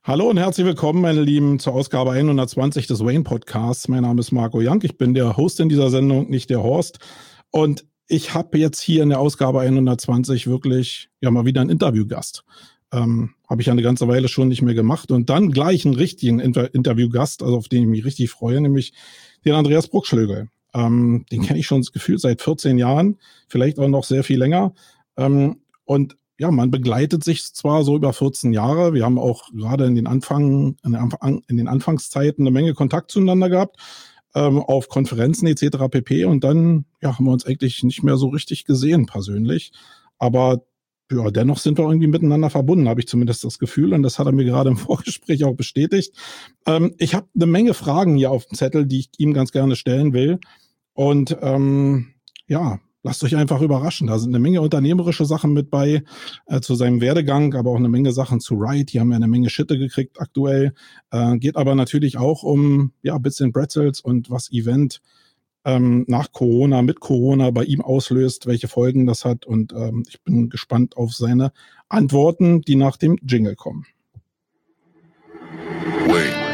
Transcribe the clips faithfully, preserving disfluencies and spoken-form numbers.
Hallo und herzlich willkommen, meine Lieben, zur Ausgabe hundertzwanzig des Wayne Podcasts. Mein Name ist Marco Jank, ich bin der Host in dieser Sendung, nicht der Horst. Und ich habe jetzt hier in der Ausgabe hundertzwanzig wirklich ja mal wieder einen Interviewgast. Ähm, habe ich ja eine ganze Weile schon nicht mehr gemacht. Und dann gleich einen richtigen Inter- Interviewgast, also auf den ich mich richtig freue, nämlich den Andreas Bruckschlögl. Ähm, den kenne ich schon gefühlt seit vierzehn Jahren, vielleicht auch noch sehr viel länger. Ähm, und ja, man begleitet sich zwar so über vierzehn Jahre. Wir haben auch gerade in den Anfang, in, den Anfang, in den Anfangszeiten eine Menge Kontakt zueinander gehabt, ähm, auf Konferenzen et cetera pp. Und dann ja, haben wir uns eigentlich nicht mehr so richtig gesehen persönlich. Aber ja, dennoch sind wir irgendwie miteinander verbunden, habe ich zumindest das Gefühl. Und das hat er mir gerade im Vorgespräch auch bestätigt. Ähm, ich habe eine Menge Fragen hier auf dem Zettel, die ich ihm ganz gerne stellen will. Und ähm, ja, lasst euch einfach überraschen. Da sind eine Menge unternehmerische Sachen mit bei äh, zu seinem Werdegang, aber auch eine Menge Sachen zu Ride. Die haben ja eine Menge Schitte gekriegt aktuell. Äh, geht aber natürlich auch um ja Bits and Pretzels und was Event ähm, nach Corona, mit Corona bei ihm auslöst, welche Folgen das hat. Und ähm, ich bin gespannt auf seine Antworten, die nach dem Jingle kommen. Wait.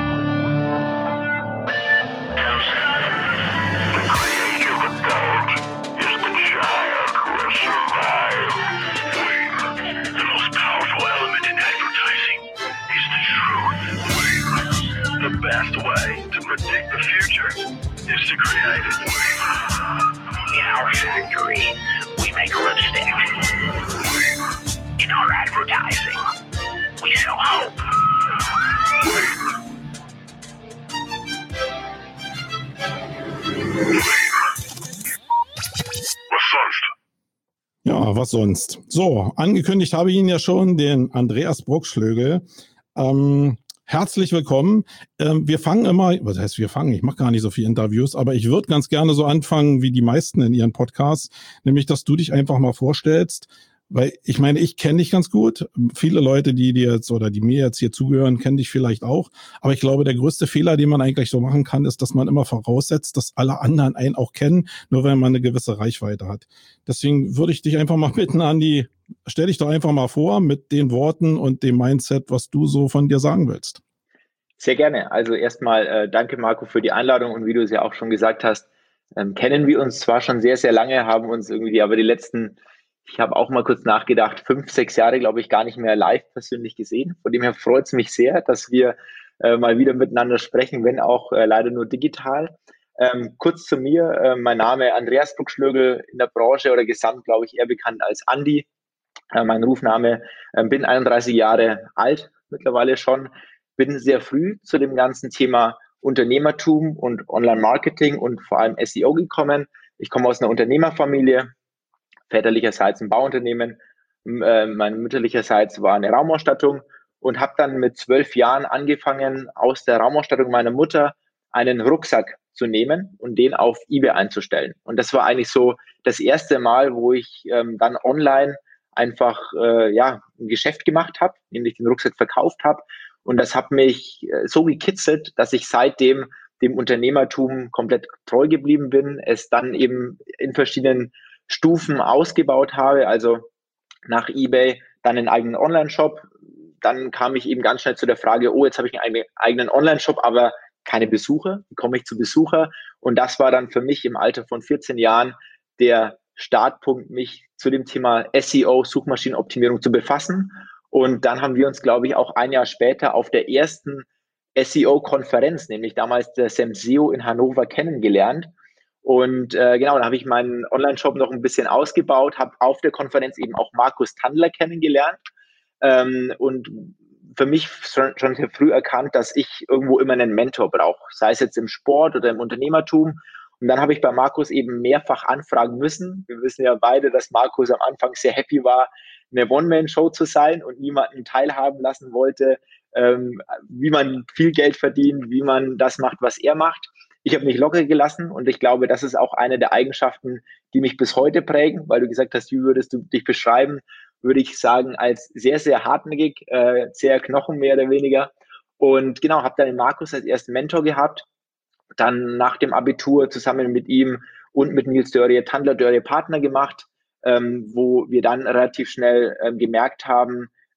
Best way to predict the future is to create it. In our factory, we make lipstick. In our advertising, we sell hope. Was sonst? Ja, was sonst? So, angekündigt habe ich ihn ja schon, den Andreas Bruckschlögl. Ähm, Herzlich willkommen. Ähm, wir fangen immer, was heißt wir fangen? Ich mache gar nicht so viele Interviews, aber ich würde ganz gerne so anfangen wie die meisten in ihren Podcasts, nämlich, dass du dich einfach mal vorstellst, weil ich meine, ich kenne dich ganz gut. Viele Leute, die dir jetzt oder die mir jetzt hier zugehören, kennen dich vielleicht auch. Aber ich glaube, der größte Fehler, den man eigentlich so machen kann, ist, dass man immer voraussetzt, dass alle anderen einen auch kennen, nur wenn man eine gewisse Reichweite hat. Deswegen würde ich dich einfach mal bitten, Andi, stell dich doch einfach mal vor mit den Worten und dem Mindset, was du so von dir sagen willst. Sehr gerne. Also erstmal äh, danke, Marco, für die Einladung. Und wie du es ja auch schon gesagt hast, ähm, kennen wir uns zwar schon sehr, sehr lange, haben uns irgendwie aber die letzten, ich habe auch mal kurz nachgedacht, fünf, sechs Jahre, glaube ich, gar nicht mehr live persönlich gesehen. Von dem her freut es mich sehr, dass wir äh, mal wieder miteinander sprechen, wenn auch äh, leider nur digital. Ähm, kurz zu mir, äh, mein Name Andreas Bruckschlögl, in der Branche oder gesamt, glaube ich, eher bekannt als Andi. Äh, mein Rufname, äh, bin einunddreißig Jahre alt mittlerweile schon, bin sehr früh zu dem ganzen Thema Unternehmertum und Online-Marketing und vor allem S E O gekommen. Ich komme aus einer Unternehmerfamilie, väterlicherseits ein Bauunternehmen, äh, mein mütterlicherseits war eine Raumausstattung und habe dann mit zwölf Jahren angefangen, aus der Raumausstattung meiner Mutter einen Rucksack zu nehmen und den auf eBay einzustellen. Und das war eigentlich so das erste Mal, wo ich ähm, dann online einfach äh, ja ein Geschäft gemacht habe, nämlich den Rucksack verkauft habe. Und das hat mich äh, so gekitzelt, dass ich seitdem dem Unternehmertum komplett treu geblieben bin, es dann eben in verschiedenen Stufen ausgebaut habe, also nach eBay, dann einen eigenen Online-Shop. Dann kam ich eben ganz schnell zu der Frage, oh, jetzt habe ich einen eigenen Online-Shop, aber keine Besucher. Wie komme ich zu Besucher? Und das war dann für mich im Alter von vierzehn Jahren der Startpunkt, mich zu dem Thema S E O, Suchmaschinenoptimierung, zu befassen. Und dann haben wir uns, glaube ich, auch ein Jahr später auf der ersten S E O-Konferenz, nämlich damals der SEMSEO in Hannover, kennengelernt. Und äh, genau, dann habe ich meinen Online-Shop noch ein bisschen ausgebaut, habe auf der Konferenz eben auch Markus Tandler kennengelernt ähm, und für mich schon, schon sehr früh erkannt, dass ich irgendwo immer einen Mentor brauche, sei es jetzt im Sport oder im Unternehmertum. Und dann habe ich bei Markus eben mehrfach anfragen müssen. Wir wissen ja beide, dass Markus am Anfang sehr happy war, eine One-Man-Show zu sein und niemanden teilhaben lassen wollte, ähm, wie man viel Geld verdient, wie man das macht, was er macht. Ich habe mich locker gelassen und ich glaube, das ist auch eine der Eigenschaften, die mich bis heute prägen, weil du gesagt hast, wie würdest du dich beschreiben, würde ich sagen, als sehr, sehr hartnäckig, äh, sehr knochen mehr oder weniger. Und genau, habe dann den Markus als ersten Mentor gehabt, dann nach dem Abitur zusammen mit ihm und mit Nils Dörrie, Tandler Dörrie Partner gemacht, ähm, wo wir dann relativ schnell ähm, gemerkt haben,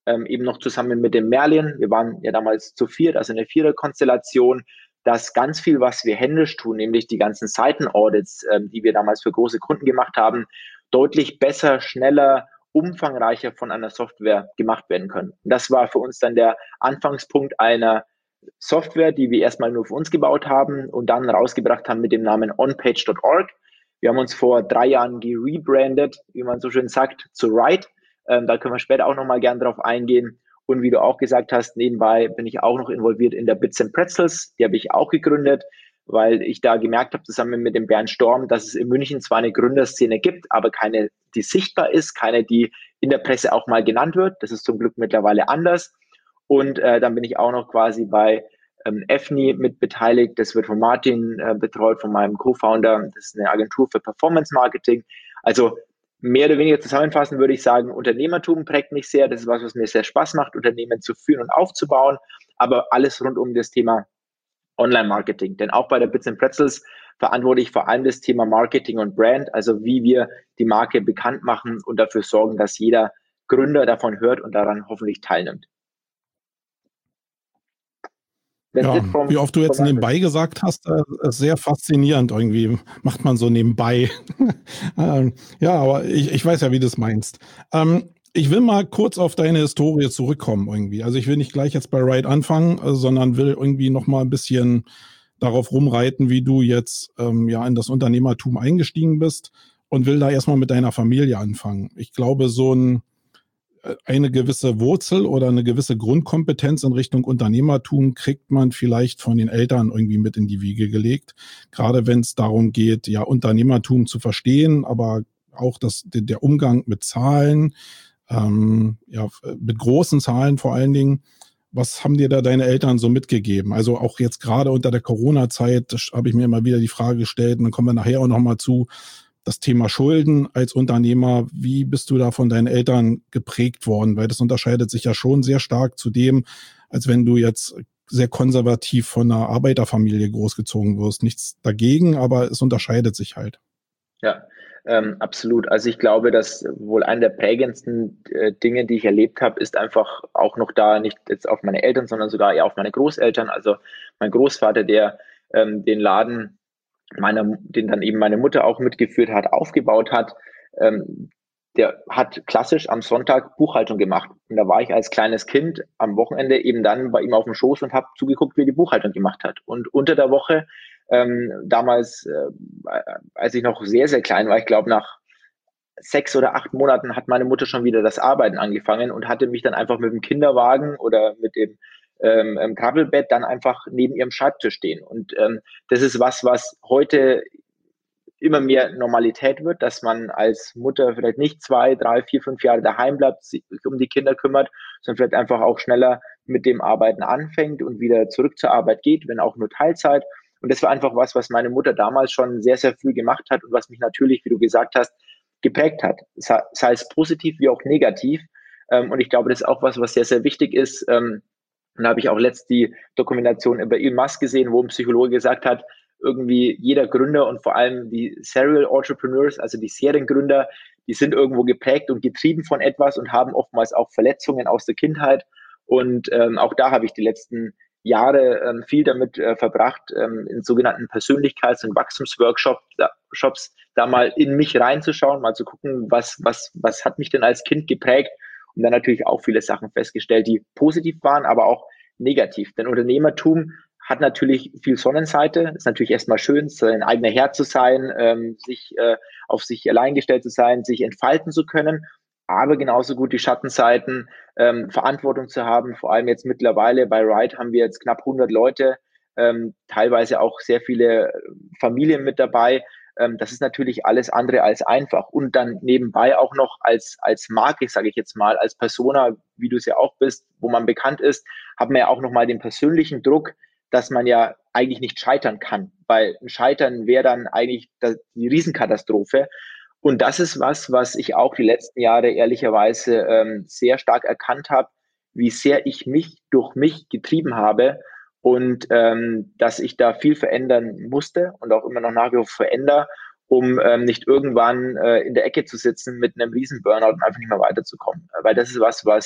ähm, eben noch zusammen mit dem Merlin. Wir waren ja damals zu viert, also eine Vierer-Konstellation, dass ganz viel, was wir händisch tun, nämlich die ganzen Seitenaudits, ähm, die wir damals für große Kunden gemacht haben, deutlich besser, schneller, umfangreicher von einer Software gemacht werden können. Und das war für uns dann der Anfangspunkt einer Software, die wir erstmal nur für uns gebaut haben und dann rausgebracht haben mit dem Namen onpage Punkt org. Wir haben uns vor drei Jahren gerebrandet, wie man so schön sagt, zu Ride. Ähm, da können wir später auch nochmal gern drauf eingehen. Und wie du auch gesagt hast, nebenbei bin ich auch noch involviert in der Bits and Pretzels. Die habe ich auch gegründet, weil ich da gemerkt habe, zusammen mit dem Bernd Storm, dass es in München zwar eine Gründerszene gibt, aber keine, die sichtbar ist, keine, die in der Presse auch mal genannt wird. Das ist zum Glück mittlerweile anders. Und äh, dann bin ich auch noch quasi bei ähm, F N I mit beteiligt. Das wird von Martin äh, betreut, von meinem Co-Founder. Das ist eine Agentur für Performance Marketing. Also mehr oder weniger zusammenfassend würde ich sagen, Unternehmertum prägt mich sehr. Das ist was, was mir sehr Spaß macht, Unternehmen zu führen und aufzubauen. Aber alles rund um das Thema Online-Marketing. Denn auch bei der Bits and Pretzels verantworte ich vor allem das Thema Marketing und Brand, also wie wir die Marke bekannt machen und dafür sorgen, dass jeder Gründer davon hört und daran hoffentlich teilnimmt. Ja, from, wie oft du jetzt nebenbei gesagt hast, äh, ist sehr faszinierend irgendwie. Macht man so nebenbei. ähm, ja, aber ich, ich weiß ja, wie du es meinst. Ähm, ich will mal kurz auf deine Historie zurückkommen irgendwie. Also ich will nicht gleich jetzt bei Ride anfangen, äh, sondern will irgendwie noch mal ein bisschen darauf rumreiten, wie du jetzt ähm, ja in das Unternehmertum eingestiegen bist und will da erstmal mit deiner Familie anfangen. Ich glaube, so ein eine gewisse Wurzel oder eine gewisse Grundkompetenz in Richtung Unternehmertum kriegt man vielleicht von den Eltern irgendwie mit in die Wiege gelegt. Gerade wenn es darum geht, ja, Unternehmertum zu verstehen, aber auch das, der Umgang mit Zahlen, ähm, ja, mit großen Zahlen vor allen Dingen. Was haben dir da deine Eltern so mitgegeben? Also auch jetzt gerade unter der Corona-Zeit habe ich mir immer wieder die Frage gestellt, und dann kommen wir nachher auch nochmal zu, das Thema Schulden als Unternehmer, wie bist du da von deinen Eltern geprägt worden? Weil das unterscheidet sich ja schon sehr stark zu dem, als wenn du jetzt sehr konservativ von einer Arbeiterfamilie großgezogen wirst. Nichts dagegen, aber es unterscheidet sich halt. Ja, ähm, absolut. Also ich glaube, dass wohl eine der prägendsten äh, Dinge, die ich erlebt habe, ist einfach auch noch da, nicht jetzt auf meine Eltern, sondern sogar eher auf meine Großeltern. Also mein Großvater, der ähm, den Laden meiner, den dann eben meine Mutter auch mitgeführt hat, aufgebaut hat, ähm, der hat klassisch am Sonntag Buchhaltung gemacht. Und da war ich als kleines Kind am Wochenende eben dann bei ihm auf dem Schoß und habe zugeguckt, wie er die Buchhaltung gemacht hat. Und unter der Woche, ähm, damals, äh, als ich noch sehr, sehr klein war, ich glaube nach sechs oder acht Monaten hat meine Mutter schon wieder das Arbeiten angefangen und hatte mich dann einfach mit dem Kinderwagen oder mit dem Ähm, ähm, Krabbelbett dann einfach neben ihrem Schreibtisch stehen. Und ähm, das ist was, was heute immer mehr Normalität wird, dass man als Mutter vielleicht nicht zwei, drei, vier, fünf Jahre daheim bleibt, sich um die Kinder kümmert, sondern vielleicht einfach auch schneller mit dem Arbeiten anfängt und wieder zurück zur Arbeit geht, wenn auch nur Teilzeit. Und das war einfach was, was meine Mutter damals schon sehr, sehr früh gemacht hat und was mich natürlich, wie du gesagt hast, geprägt hat. Sei es positiv wie auch negativ. Ähm, und ich glaube, das ist auch was, was sehr, sehr wichtig ist. Ähm, Und da habe ich auch letzt die Dokumentation über Elon Musk gesehen, wo ein Psychologe gesagt hat, irgendwie jeder Gründer und vor allem die Serial Entrepreneurs, also die Seriengründer, die sind irgendwo geprägt und getrieben von etwas und haben oftmals auch Verletzungen aus der Kindheit. Und ähm, auch da habe ich die letzten Jahre ähm, viel damit äh, verbracht, ähm, in sogenannten Persönlichkeits- und Wachstumsworkshops da, Shops, da mal in mich reinzuschauen, mal zu gucken, was, was, was hat mich denn als Kind geprägt? Und dann natürlich auch viele Sachen festgestellt, die positiv waren, aber auch negativ. Denn Unternehmertum hat natürlich viel Sonnenseite. Ist natürlich erstmal schön, sein eigener Herr zu sein, ähm, sich äh, auf sich allein gestellt zu sein, sich entfalten zu können. Aber genauso gut die Schattenseiten, ähm, Verantwortung zu haben. Vor allem jetzt mittlerweile bei Ride haben wir jetzt knapp hundert Leute, ähm, teilweise auch sehr viele Familien mit dabei. Das ist natürlich alles andere als einfach. Und dann nebenbei auch noch als, als Marke, sage ich jetzt mal, als Persona, wie du es ja auch bist, wo man bekannt ist, haben wir ja auch nochmal den persönlichen Druck, dass man ja eigentlich nicht scheitern kann. Weil ein Scheitern wäre dann eigentlich die Riesenkatastrophe. Und das ist was, was ich auch die letzten Jahre ehrlicherweise ähm, sehr stark erkannt habe, wie sehr ich mich durch mich getrieben habe. Und ähm, dass ich da viel verändern musste und auch immer noch nach wie vor verändere, um ähm, nicht irgendwann äh, in der Ecke zu sitzen mit einem riesen Burnout und einfach nicht mehr weiterzukommen. Weil das ist was, was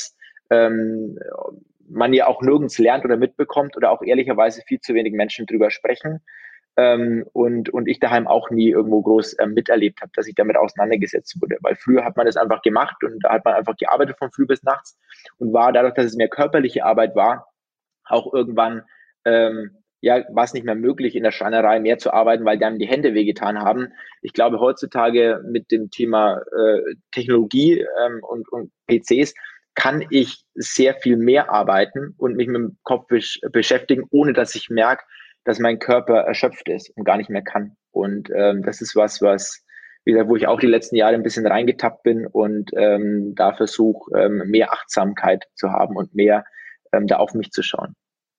ähm, man ja auch nirgends lernt oder mitbekommt oder auch ehrlicherweise viel zu wenig Menschen drüber sprechen. Ähm, und, und ich daheim auch nie irgendwo groß ähm, miterlebt habe, dass ich damit auseinandergesetzt wurde. Weil früher hat man das einfach gemacht und da hat man einfach gearbeitet von früh bis nachts und war dadurch, dass es mehr körperliche Arbeit war, auch irgendwann ähm, ja, war es nicht mehr möglich, in der Schreinerei mehr zu arbeiten, weil dann die Hände wehgetan haben. Ich glaube, heutzutage mit dem Thema äh, Technologie ähm, und, und P Cs kann ich sehr viel mehr arbeiten und mich mit dem Kopf besch- beschäftigen, ohne dass ich merke, dass mein Körper erschöpft ist und gar nicht mehr kann. Und ähm, das ist was, was, wie gesagt, wo ich auch die letzten Jahre ein bisschen reingetappt bin und ähm, da versuche, ähm, mehr Achtsamkeit zu haben und mehr ähm, da auf mich zu schauen.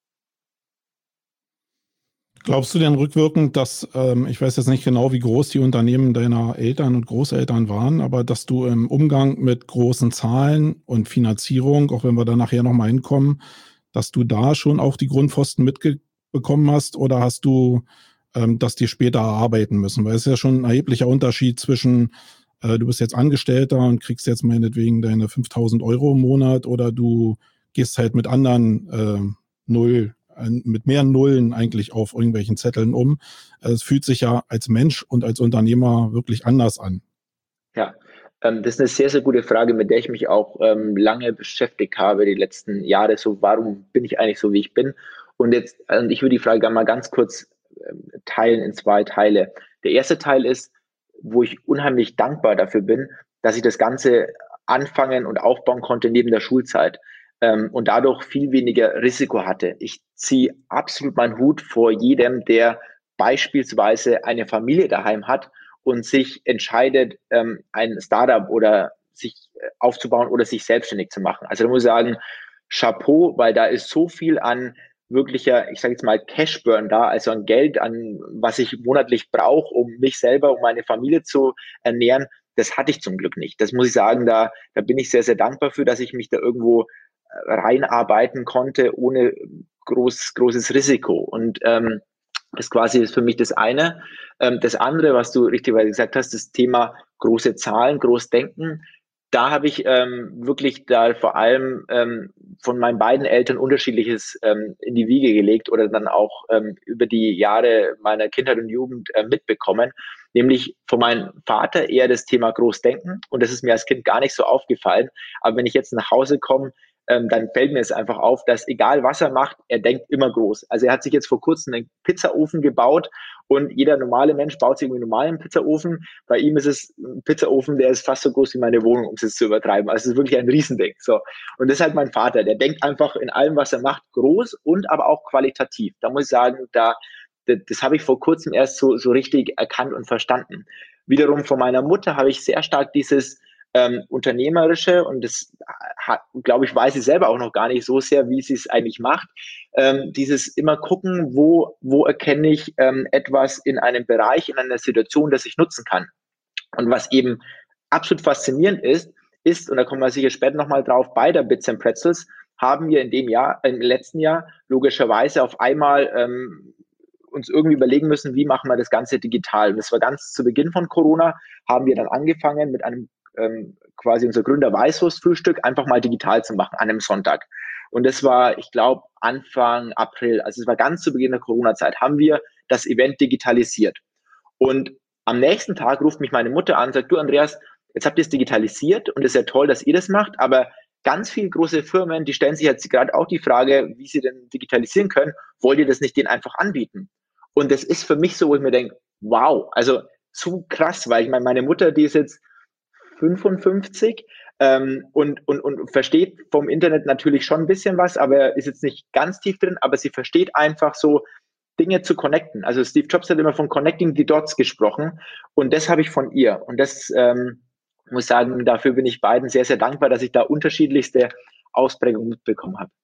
Glaubst du denn rückwirkend, dass, ähm, ich weiß jetzt nicht genau, wie groß die Unternehmen deiner Eltern und Großeltern waren, aber dass du im Umgang mit großen Zahlen und Finanzierung, auch wenn wir da nachher nochmal hinkommen, dass du da schon auch die Grundpfosten mitbekommen hast oder hast du ähm, das dir später erarbeiten müssen? Weil es ist ja schon ein erheblicher Unterschied zwischen, äh, du bist jetzt Angestellter und kriegst jetzt meinetwegen deine fünftausend Euro im Monat oder du gehst halt mit anderen äh, Null mit mehr Nullen eigentlich auf irgendwelchen Zetteln um. Es fühlt sich ja als Mensch und als Unternehmer wirklich anders an. Ja, ähm, das ist eine sehr, sehr gute Frage, mit der ich mich auch ähm, lange beschäftigt habe die letzten Jahre. So, warum bin ich eigentlich so, wie ich bin? Und jetzt, äh, ich würde die Frage mal ganz kurz ähm, teilen in zwei Teile. Der erste Teil ist, wo ich unheimlich dankbar dafür bin, dass ich das Ganze anfangen und aufbauen konnte neben der Schulzeit ähm, und dadurch viel weniger Risiko hatte. Ich ziehe absolut meinen Hut vor jedem, der beispielsweise eine Familie daheim hat und sich entscheidet, ähm, ein Startup oder sich äh, aufzubauen oder sich selbstständig zu machen. Also da muss ich sagen, Chapeau, weil da ist so viel an wirklicher, ich sage jetzt mal, Cashburn da, also an Geld, an was ich monatlich brauche, um mich selber, um meine Familie zu ernähren. Das hatte ich zum Glück nicht. Das muss ich sagen, da, da bin ich sehr, sehr dankbar für, dass ich mich da irgendwo reinarbeiten konnte, ohne groß, großes Risiko. Und ähm, das quasi ist für mich das eine. Ähm, das andere, was du richtigerweise gesagt hast, das Thema große Zahlen, groß denken. Da habe ich ähm, wirklich da vor allem ähm, von meinen beiden Eltern Unterschiedliches ähm, in die Wiege gelegt oder dann auch ähm, über die Jahre meiner Kindheit und Jugend äh, mitbekommen. Nämlich von meinem Vater eher das Thema Großdenken. Und das ist mir als Kind gar nicht so aufgefallen. Aber wenn ich jetzt nach Hause komme, ähm, dann fällt mir es einfach auf, dass egal was er macht, er denkt immer groß. Also er hat sich jetzt vor kurzem einen Pizzaofen gebaut und jeder normale Mensch baut sich irgendwie einen normalen Pizzaofen. Bei ihm ist es ein Pizzaofen, der ist fast so groß wie meine Wohnung, um es jetzt zu übertreiben. Also es ist wirklich ein Riesending. So. Und das ist halt mein Vater, der denkt einfach in allem, was er macht, groß und aber auch qualitativ. Da muss ich sagen, da, das, das habe ich vor kurzem erst so, so richtig erkannt und verstanden. Wiederum von meiner Mutter habe ich sehr stark dieses Ähm, unternehmerische und das hat, glaube ich, weiß sie selber auch noch gar nicht so sehr, wie sie es eigentlich macht. Ähm, dieses immer gucken, wo, wo erkenne ich ähm, etwas in einem Bereich, in einer Situation, das ich nutzen kann. Und was eben absolut faszinierend ist, ist, und da kommen wir sicher später nochmal drauf, bei der Bits and Pretzels haben wir in dem Jahr, im letzten Jahr, logischerweise auf einmal ähm, uns irgendwie überlegen müssen, wie machen wir das Ganze digital. Und das war ganz zu Beginn von Corona, haben wir dann angefangen mit einem ähm, quasi unser Gründer Weißwurstfrühstück einfach mal digital zu machen an einem Sonntag. Und das war, ich glaube, Anfang April, also es war ganz zu Beginn der Corona-Zeit, haben wir das Event digitalisiert. Und am nächsten Tag ruft mich meine Mutter an und sagt, du Andreas, jetzt habt ihr es digitalisiert und es ist ja toll, dass ihr das macht, aber ganz viele große Firmen, die stellen sich jetzt gerade auch die Frage, wie sie denn digitalisieren können, wollt ihr das nicht denen einfach anbieten? Und das ist für mich so, wo ich mir denke, wow, also zu krass, weil ich meine, meine Mutter, die ist jetzt fünfundfünfzig ähm, und, und, und versteht vom Internet natürlich schon ein bisschen was, aber ist jetzt nicht ganz tief drin, aber sie versteht einfach so, Dinge zu connecten. Also Steve Jobs hat immer von Connecting the Dots gesprochen und das habe ich von ihr. Und das ähm, muss sagen, dafür bin ich beiden sehr, sehr dankbar, dass ich da unterschiedlichste Ausprägungen mitbekommen habe.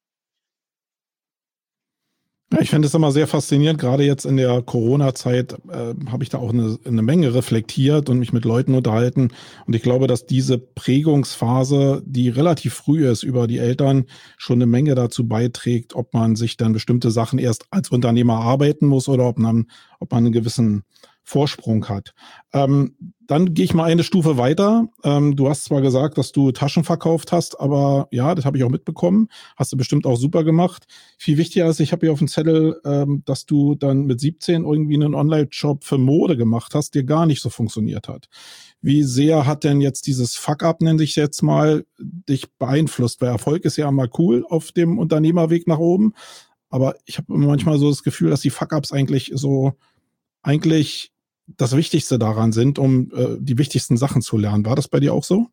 Ja, ich finde es immer sehr faszinierend, gerade jetzt in der Corona-Zeit äh, habe ich da auch eine, eine Menge reflektiert und mich mit Leuten unterhalten. Und ich glaube, dass diese Prägungsphase, die relativ früh ist über die Eltern, schon eine Menge dazu beiträgt, ob man sich dann bestimmte Sachen erst als Unternehmer arbeiten muss oder ob man, ob man einen gewissen Vorsprung hat. Ähm, dann gehe ich mal eine Stufe weiter. Ähm, du hast zwar gesagt, dass du Taschen verkauft hast, aber ja, das habe ich auch mitbekommen. Hast du bestimmt auch super gemacht. Viel wichtiger ist, ich habe hier auf dem Zettel, ähm, dass du dann mit siebzehn irgendwie einen Online-Shop für Mode gemacht hast, der gar nicht so funktioniert hat. Wie sehr hat denn jetzt dieses Fuck-up, nenne ich jetzt mal, dich beeinflusst? Weil Erfolg ist ja mal cool auf dem Unternehmerweg nach oben. Aber ich habe manchmal so das Gefühl, dass die Fuck-ups eigentlich so, eigentlich das Wichtigste daran sind, um äh, die wichtigsten Sachen zu lernen. War das bei dir auch so?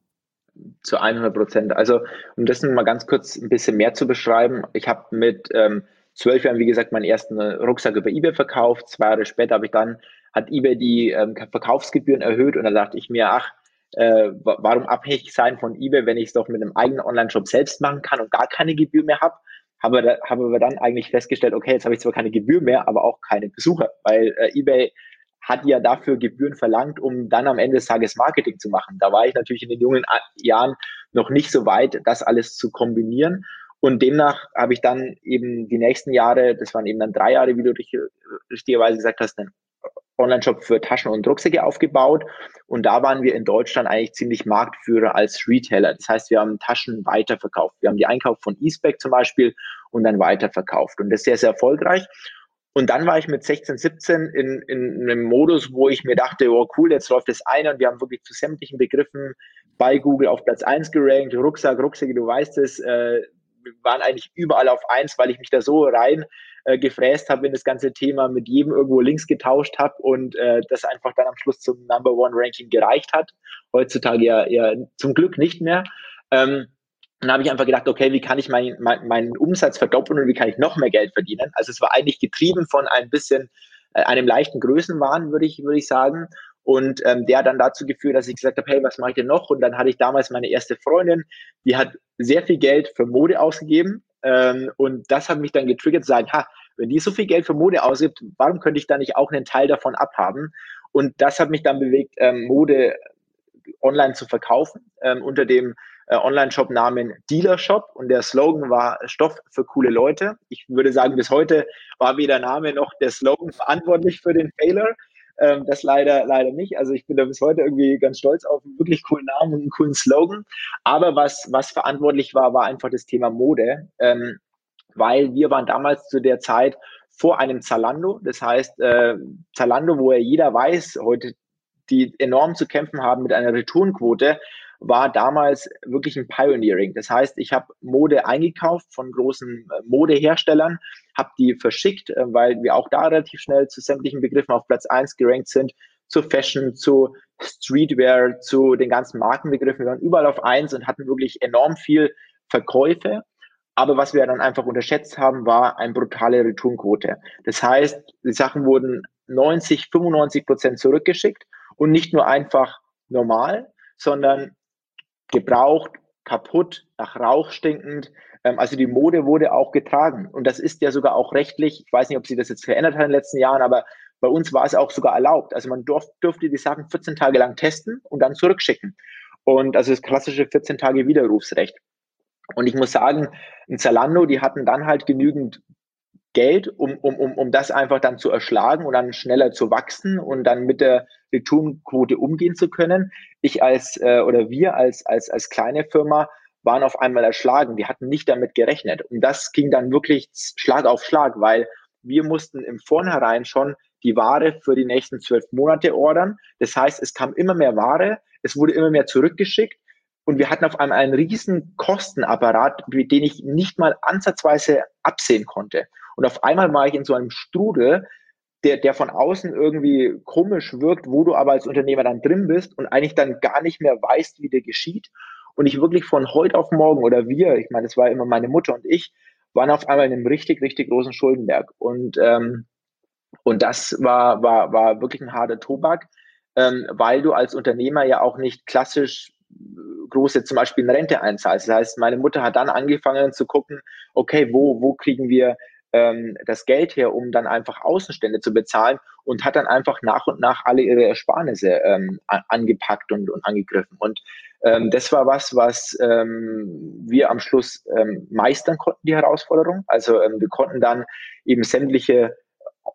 Zu hundert Prozent. Also, um das mal ganz kurz ein bisschen mehr zu beschreiben, ich habe mit ähm, zwölf Jahren, wie gesagt, meinen ersten Rucksack über eBay verkauft. Zwei Jahre später habe ich dann, hat eBay die ähm, Verkaufsgebühren erhöht und da dachte ich mir, ach, äh, warum abhängig sein von eBay, wenn ich es doch mit einem eigenen Online-Shop selbst machen kann und gar keine Gebühr mehr habe. Habe, da, habe aber dann eigentlich festgestellt, okay, jetzt habe ich zwar keine Gebühr mehr, aber auch keine Besucher, weil äh, eBay hat ja dafür Gebühren verlangt, um dann am Ende des Tages Marketing zu machen. Da war ich natürlich in den jungen Jahren noch nicht so weit, das alles zu kombinieren. Und demnach habe ich dann eben die nächsten Jahre, das waren eben dann drei Jahre, wie du richtigerweise gesagt hast, einen Online-Shop für Taschen und Rucksäcke aufgebaut. Und da waren wir in Deutschland eigentlich ziemlich Marktführer als Retailer. Das heißt, wir haben Taschen weiterverkauft. Wir haben die Einkauf von eSpec zum Beispiel und dann weiterverkauft. Und das ist sehr, sehr erfolgreich. Und dann war ich mit sechzehn, siebzehn in, in einem Modus, wo ich mir dachte, oh cool, jetzt läuft das ein und wir haben wirklich zu sämtlichen Begriffen bei Google auf Platz eins gerankt, Rucksack, Rucksäcke, du weißt es, äh, wir waren eigentlich überall auf eins, weil ich mich da so rein äh, gefräst habe in das ganze Thema, mit jedem irgendwo Links getauscht habe und äh, das einfach dann am Schluss zum Number One Ranking gereicht hat. Heutzutage ja eher zum Glück nicht mehr. Ähm, Dann habe ich einfach gedacht, okay, wie kann ich mein, mein, meinen Umsatz verdoppeln und wie kann ich noch mehr Geld verdienen? Also es war eigentlich getrieben von ein bisschen äh, einem leichten Größenwahn, würde ich, würde ich sagen. Und ähm, der hat dann dazu geführt, dass ich gesagt habe, hey, was mache ich denn noch? Und dann hatte ich damals meine erste Freundin, die hat sehr viel Geld für Mode ausgegeben. Ähm, und das hat mich dann getriggert zu sagen, ha, wenn die so viel Geld für Mode ausgibt, warum könnte ich da nicht auch einen Teil davon abhaben? Und das hat mich dann bewegt, ähm, Mode online zu verkaufen, ähm, unter dem äh, Online-Shop-Namen Dealer-Shop und der Slogan war Stoff für coole Leute. Ich würde sagen, bis heute war weder Name noch der Slogan verantwortlich für den Fehler. Ähm, das leider, leider nicht. Also ich bin da bis heute irgendwie ganz stolz auf einen wirklich coolen Namen und einen coolen Slogan. Aber was, was verantwortlich war, war einfach das Thema Mode, ähm, weil wir waren damals zu der Zeit vor einem Zalando. Das heißt, äh, Zalando, wo ja jeder weiß, heute die enorm zu kämpfen haben mit einer Retourenquote, war damals wirklich ein Pioneering. Das heißt, ich habe Mode eingekauft von großen äh, Modeherstellern, habe die verschickt, äh, weil wir auch da relativ schnell zu sämtlichen Begriffen auf Platz eins gerankt sind, zu Fashion, zu Streetwear, zu den ganzen Markenbegriffen. Wir waren überall auf eins und hatten wirklich enorm viel Verkäufe. Aber was wir dann einfach unterschätzt haben, war eine brutale Retourenquote. Das heißt, die Sachen wurden neunzig, fünfundneunzig Prozent zurückgeschickt und nicht nur einfach normal, sondern gebraucht, kaputt, nach Rauch stinkend. Ähm, also die Mode wurde auch getragen. Und das ist ja sogar auch rechtlich, ich weiß nicht, ob sie das jetzt verändert hat in den letzten Jahren, aber bei uns war es auch sogar erlaubt. Also man durf, durfte die Sachen vierzehn Tage lang testen und dann zurückschicken. Und also das klassische vierzehn Tage Widerrufsrecht. Und ich muss sagen, in Zalando, die hatten dann halt genügend Geld, um, um, um, um das einfach dann zu erschlagen und dann schneller zu wachsen und dann mit der Retourenquote umgehen zu können. Ich als äh, oder wir als, als, als kleine Firma waren auf einmal erschlagen. Wir hatten nicht damit gerechnet. Und das ging dann wirklich Schlag auf Schlag, weil wir mussten im Vornherein schon die Ware für die nächsten zwölf Monate ordern. Das heißt, es kam immer mehr Ware, es wurde immer mehr zurückgeschickt. Und wir hatten auf einmal einen riesen Kostenapparat, den ich nicht mal ansatzweise absehen konnte. Und auf einmal war ich in so einem Strudel, der, der von außen irgendwie komisch wirkt, wo du aber als Unternehmer dann drin bist und eigentlich dann gar nicht mehr weißt, wie der geschieht. Und ich wirklich von heute auf morgen oder wir, ich meine, das war immer meine Mutter und ich, waren auf einmal in einem richtig, richtig großen Schuldenberg. Und, ähm, und das war, war, war wirklich ein harter Tobak, ähm, weil du als Unternehmer ja auch nicht klassisch große zum Beispiel eine Rente einzahlst. Das heißt, meine Mutter hat dann angefangen zu gucken, okay, wo, wo kriegen wir ähm, das Geld her, um dann einfach Außenstände zu bezahlen und hat dann einfach nach und nach alle ihre Ersparnisse ähm, angepackt und, und angegriffen. Und ähm, das war was, was ähm, wir am Schluss ähm, meistern konnten, die Herausforderung. Also ähm, wir konnten dann eben sämtliche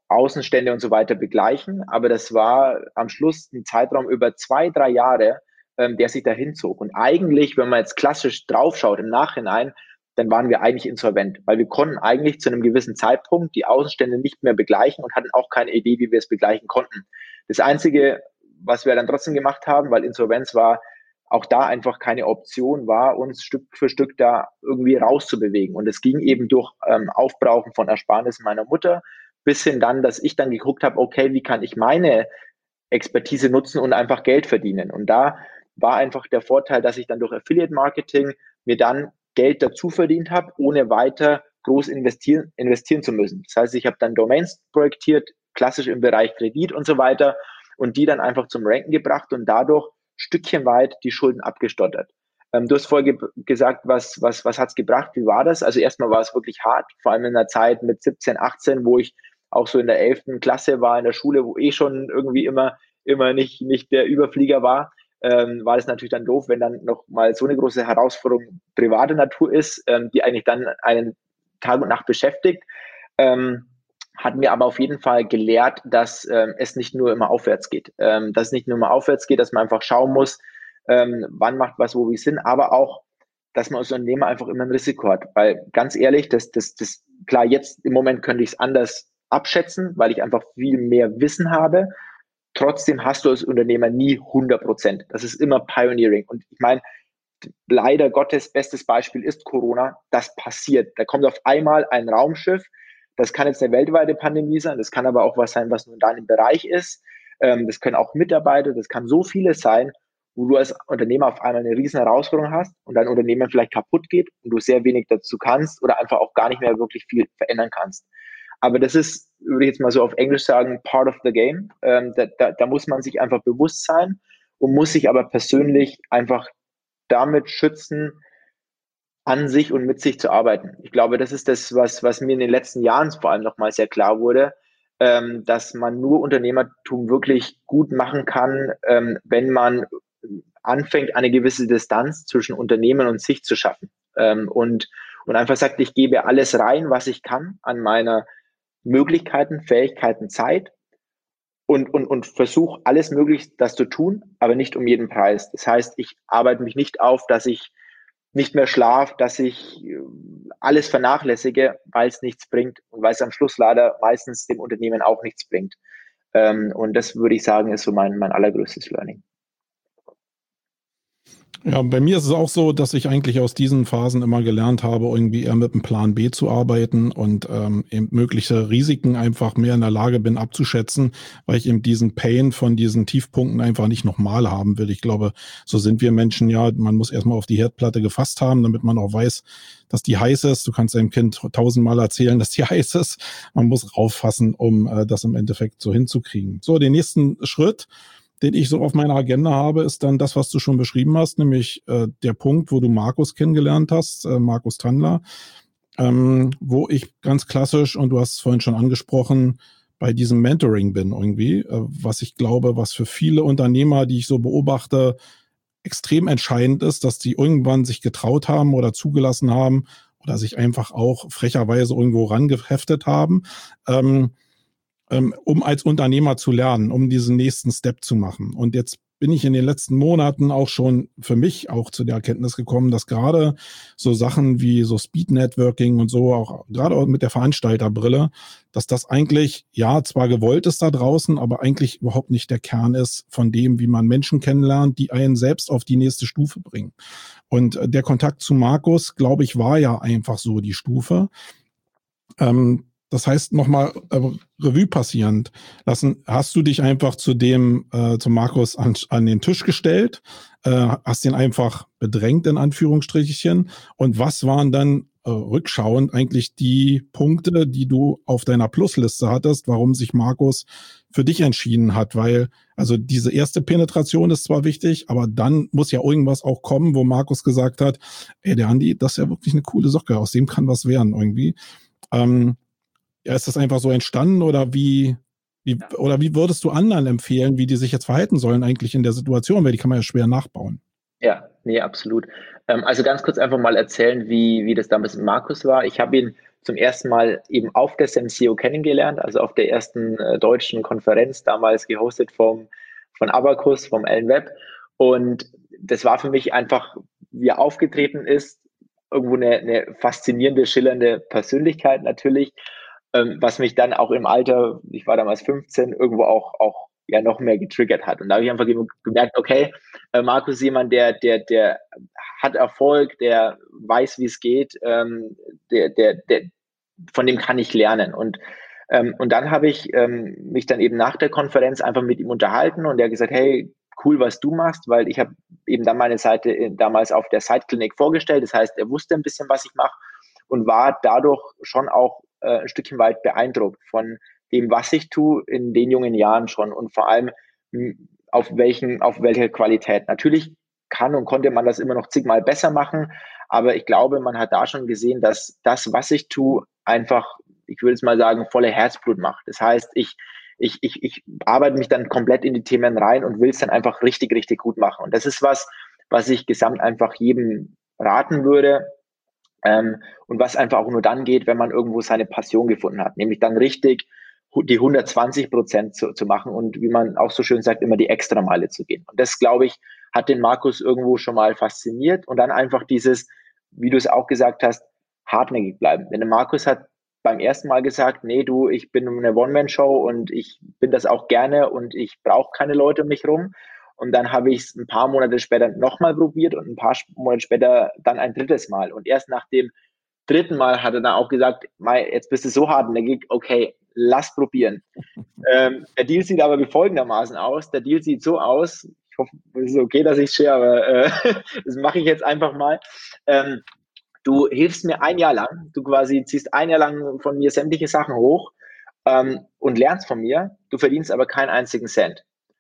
Außenstände und so weiter begleichen. Aber das war am Schluss ein Zeitraum über zwei, drei Jahre, ähm, der sich dahin zog. Und eigentlich, wenn man jetzt klassisch draufschaut im Nachhinein, dann waren wir eigentlich insolvent, weil wir konnten eigentlich zu einem gewissen Zeitpunkt die Außenstände nicht mehr begleichen und hatten auch keine Idee, wie wir es begleichen konnten. Das Einzige, was wir dann trotzdem gemacht haben, weil Insolvenz war, auch da einfach keine Option war, uns Stück für Stück da irgendwie rauszubewegen. Und es ging eben durch ähm, Aufbrauchen von Ersparnissen meiner Mutter bis hin dann, dass ich dann geguckt habe, okay, wie kann ich meine Expertise nutzen und einfach Geld verdienen? Und da war einfach der Vorteil, dass ich dann durch Affiliate Marketing mir dann Geld dazu verdient habe, ohne weiter groß investieren, investieren zu müssen. Das heißt, ich habe dann Domains projektiert, klassisch im Bereich Kredit und so weiter, und die dann einfach zum Ranken gebracht und dadurch stückchenweit die Schulden abgestottert. Ähm, du hast vorher ge- gesagt, was, was, was hat's gebracht? Wie war das? Also erstmal war es wirklich hart, vor allem in einer Zeit mit siebzehn, achtzehn, wo ich auch so in der elften Klasse war, in der Schule, wo eh schon irgendwie immer, immer nicht, nicht der Überflieger war. Ähm, war es natürlich dann doof, wenn dann noch mal so eine große Herausforderung private Natur ist, ähm, die eigentlich dann einen Tag und Nacht beschäftigt. Ähm, hat mir aber auf jeden Fall gelehrt, dass ähm, es nicht nur immer aufwärts geht. Ähm, dass es nicht nur immer aufwärts geht, dass man einfach schauen muss, ähm, wann macht was, wo wie Sinn, aber auch, dass man als Unternehmer einfach immer ein Risiko hat. Weil ganz ehrlich, das, das, das, klar, jetzt im Moment könnte ich es anders abschätzen, weil ich einfach viel mehr Wissen habe. Trotzdem hast du als Unternehmer nie hundert Prozent. Das ist immer Pioneering. Und ich meine, leider Gottes, bestes Beispiel ist Corona. Das passiert. Da kommt auf einmal ein Raumschiff. Das kann jetzt eine weltweite Pandemie sein. Das kann aber auch was sein, was nur in deinem Bereich ist. Ähm, das können auch Mitarbeiter. Das kann so vieles sein, wo du als Unternehmer auf einmal eine riesen Herausforderung hast und dein Unternehmen vielleicht kaputt geht und du sehr wenig dazu kannst oder einfach auch gar nicht mehr wirklich viel verändern kannst. Aber das ist, würde ich jetzt mal so auf Englisch sagen, part of the game. Ähm, da, da, da muss man sich einfach bewusst sein und muss sich aber persönlich einfach damit schützen, an sich und mit sich zu arbeiten. Ich glaube, das ist das, was, was mir in den letzten Jahren vor allem nochmal sehr klar wurde, ähm, dass man nur Unternehmertum wirklich gut machen kann, ähm, wenn man anfängt, eine gewisse Distanz zwischen Unternehmen und sich zu schaffen. Ähm, und, und einfach sagt, ich gebe alles rein, was ich kann an meiner Möglichkeiten, Fähigkeiten, Zeit und, und, und versuche alles möglich, das zu tun, aber nicht um jeden Preis. Das heißt, ich arbeite mich nicht auf, dass ich nicht mehr schlafe, dass ich alles vernachlässige, weil es nichts bringt und weil es am Schluss leider meistens dem Unternehmen auch nichts bringt. Ähm, und das würde ich sagen, ist so mein, mein allergrößtes Learning. Ja, bei mir ist es auch so, dass ich eigentlich aus diesen Phasen immer gelernt habe, irgendwie eher mit einem Plan B zu arbeiten und ähm, eben mögliche Risiken einfach mehr in der Lage bin abzuschätzen, weil ich eben diesen Pain von diesen Tiefpunkten einfach nicht nochmal haben will. Ich glaube, so sind wir Menschen ja. Man muss erstmal auf die Herdplatte gefasst haben, damit man auch weiß, dass die heiß ist. Du kannst deinem Kind tausendmal erzählen, dass die heiß ist. Man muss rauffassen, um äh, das im Endeffekt so hinzukriegen. So, den nächsten Schritt, den ich so auf meiner Agenda habe, ist dann das, was du schon beschrieben hast, nämlich äh, der Punkt, wo du Markus kennengelernt hast, äh, Markus Tandler, ähm, wo ich ganz klassisch, und du hast es vorhin schon angesprochen, bei diesem Mentoring bin irgendwie, äh, was ich glaube, was für viele Unternehmer, die ich so beobachte, extrem entscheidend ist, dass die irgendwann sich getraut haben oder zugelassen haben oder sich einfach auch frecherweise irgendwo rangeheftet haben, ähm, um als Unternehmer zu lernen, um diesen nächsten Step zu machen. Und jetzt bin ich in den letzten Monaten auch schon für mich auch zu der Erkenntnis gekommen, dass gerade so Sachen wie so Speed Networking und so, auch gerade auch mit der Veranstalterbrille, dass das eigentlich, ja, zwar gewollt ist da draußen, aber eigentlich überhaupt nicht der Kern ist von dem, wie man Menschen kennenlernt, die einen selbst auf die nächste Stufe bringen. Und der Kontakt zu Markus, glaube ich, war ja einfach so die Stufe. Ähm, Das heißt, nochmal äh, Revue passierend lassen, hast du dich einfach zu dem, äh, zu Markus an, an den Tisch gestellt, äh, hast ihn einfach bedrängt, in Anführungsstrichen. Und was waren dann äh, rückschauend eigentlich die Punkte, die du auf deiner Plusliste hattest, warum sich Markus für dich entschieden hat? Weil, also diese erste Penetration ist zwar wichtig, aber dann muss ja irgendwas auch kommen, wo Markus gesagt hat, ey, der Andi, das ist ja wirklich eine coole Socke, aus dem kann was werden irgendwie. Ähm, Ja, ist das einfach so entstanden oder wie, wie, oder wie würdest du anderen empfehlen, wie die sich jetzt verhalten sollen eigentlich in der Situation? Weil die kann man ja schwer nachbauen. Ja, nee, absolut. Ähm, also ganz kurz einfach mal erzählen, wie, wie das damals mit Markus war. Ich habe ihn zum ersten Mal eben auf der Senseo kennengelernt, also auf der ersten äh, deutschen Konferenz, damals gehostet vom, von Abacus, vom Alan Webb. Und das war für mich einfach, wie er aufgetreten ist, irgendwo eine, eine faszinierende, schillernde Persönlichkeit natürlich, ähm, was mich dann auch im Alter, ich war damals fünfzehn, irgendwo auch, auch ja noch mehr getriggert hat. Und da habe ich einfach gemerkt, okay, äh, Markus ist jemand, der, der, der hat Erfolg, der weiß, wie es geht, ähm, der, der, der, von dem kann ich lernen. Und, ähm, und dann habe ich ähm, mich dann eben nach der Konferenz einfach mit ihm unterhalten und er hat gesagt, hey, cool, was du machst, weil ich habe eben dann meine Seite in, damals auf der Site-Klinik vorgestellt. Das heißt, er wusste ein bisschen, was ich mache und war dadurch schon auch äh, ein Stückchen weit beeindruckt von dem, was ich tue in den jungen Jahren schon und vor allem auf welchen, auf welche Qualität. Natürlich kann und konnte man das immer noch zigmal besser machen, aber ich glaube, man hat da schon gesehen, dass das, was ich tue, einfach, ich würde es mal sagen, volle Herzblut macht. Das heißt, ich, ich, ich, ich arbeite mich dann komplett in die Themen rein und will es dann einfach richtig, richtig gut machen. Und das ist was, was ich gesamt einfach jedem raten würde, ähm, und was einfach auch nur dann geht, wenn man irgendwo seine Passion gefunden hat, nämlich dann richtig die hundertzwanzig Prozent zu, zu machen und wie man auch so schön sagt, immer die Extrameile zu gehen. Und das, glaube ich, hat den Markus irgendwo schon mal fasziniert und dann einfach dieses, wie du es auch gesagt hast, hartnäckig bleiben. Denn der Markus hat beim ersten Mal gesagt, nee, du, ich bin eine One-Man-Show und ich bin das auch gerne und ich brauche keine Leute um mich rum. Und dann habe ich es ein paar Monate später nochmal probiert und ein paar Monate später dann ein drittes Mal. Und erst nach dem dritten Mal hat er dann auch gesagt, jetzt bist du so hartnäckig, okay, lass probieren. ähm, der Deal sieht aber wie folgendermaßen aus. Der Deal sieht so aus, ich hoffe, es ist okay, dass ich share, aber äh, das mache ich jetzt einfach mal. Ähm, du hilfst mir ein Jahr lang, du quasi ziehst ein Jahr lang von mir sämtliche Sachen hoch ähm, und lernst von mir, du verdienst aber keinen einzigen Cent.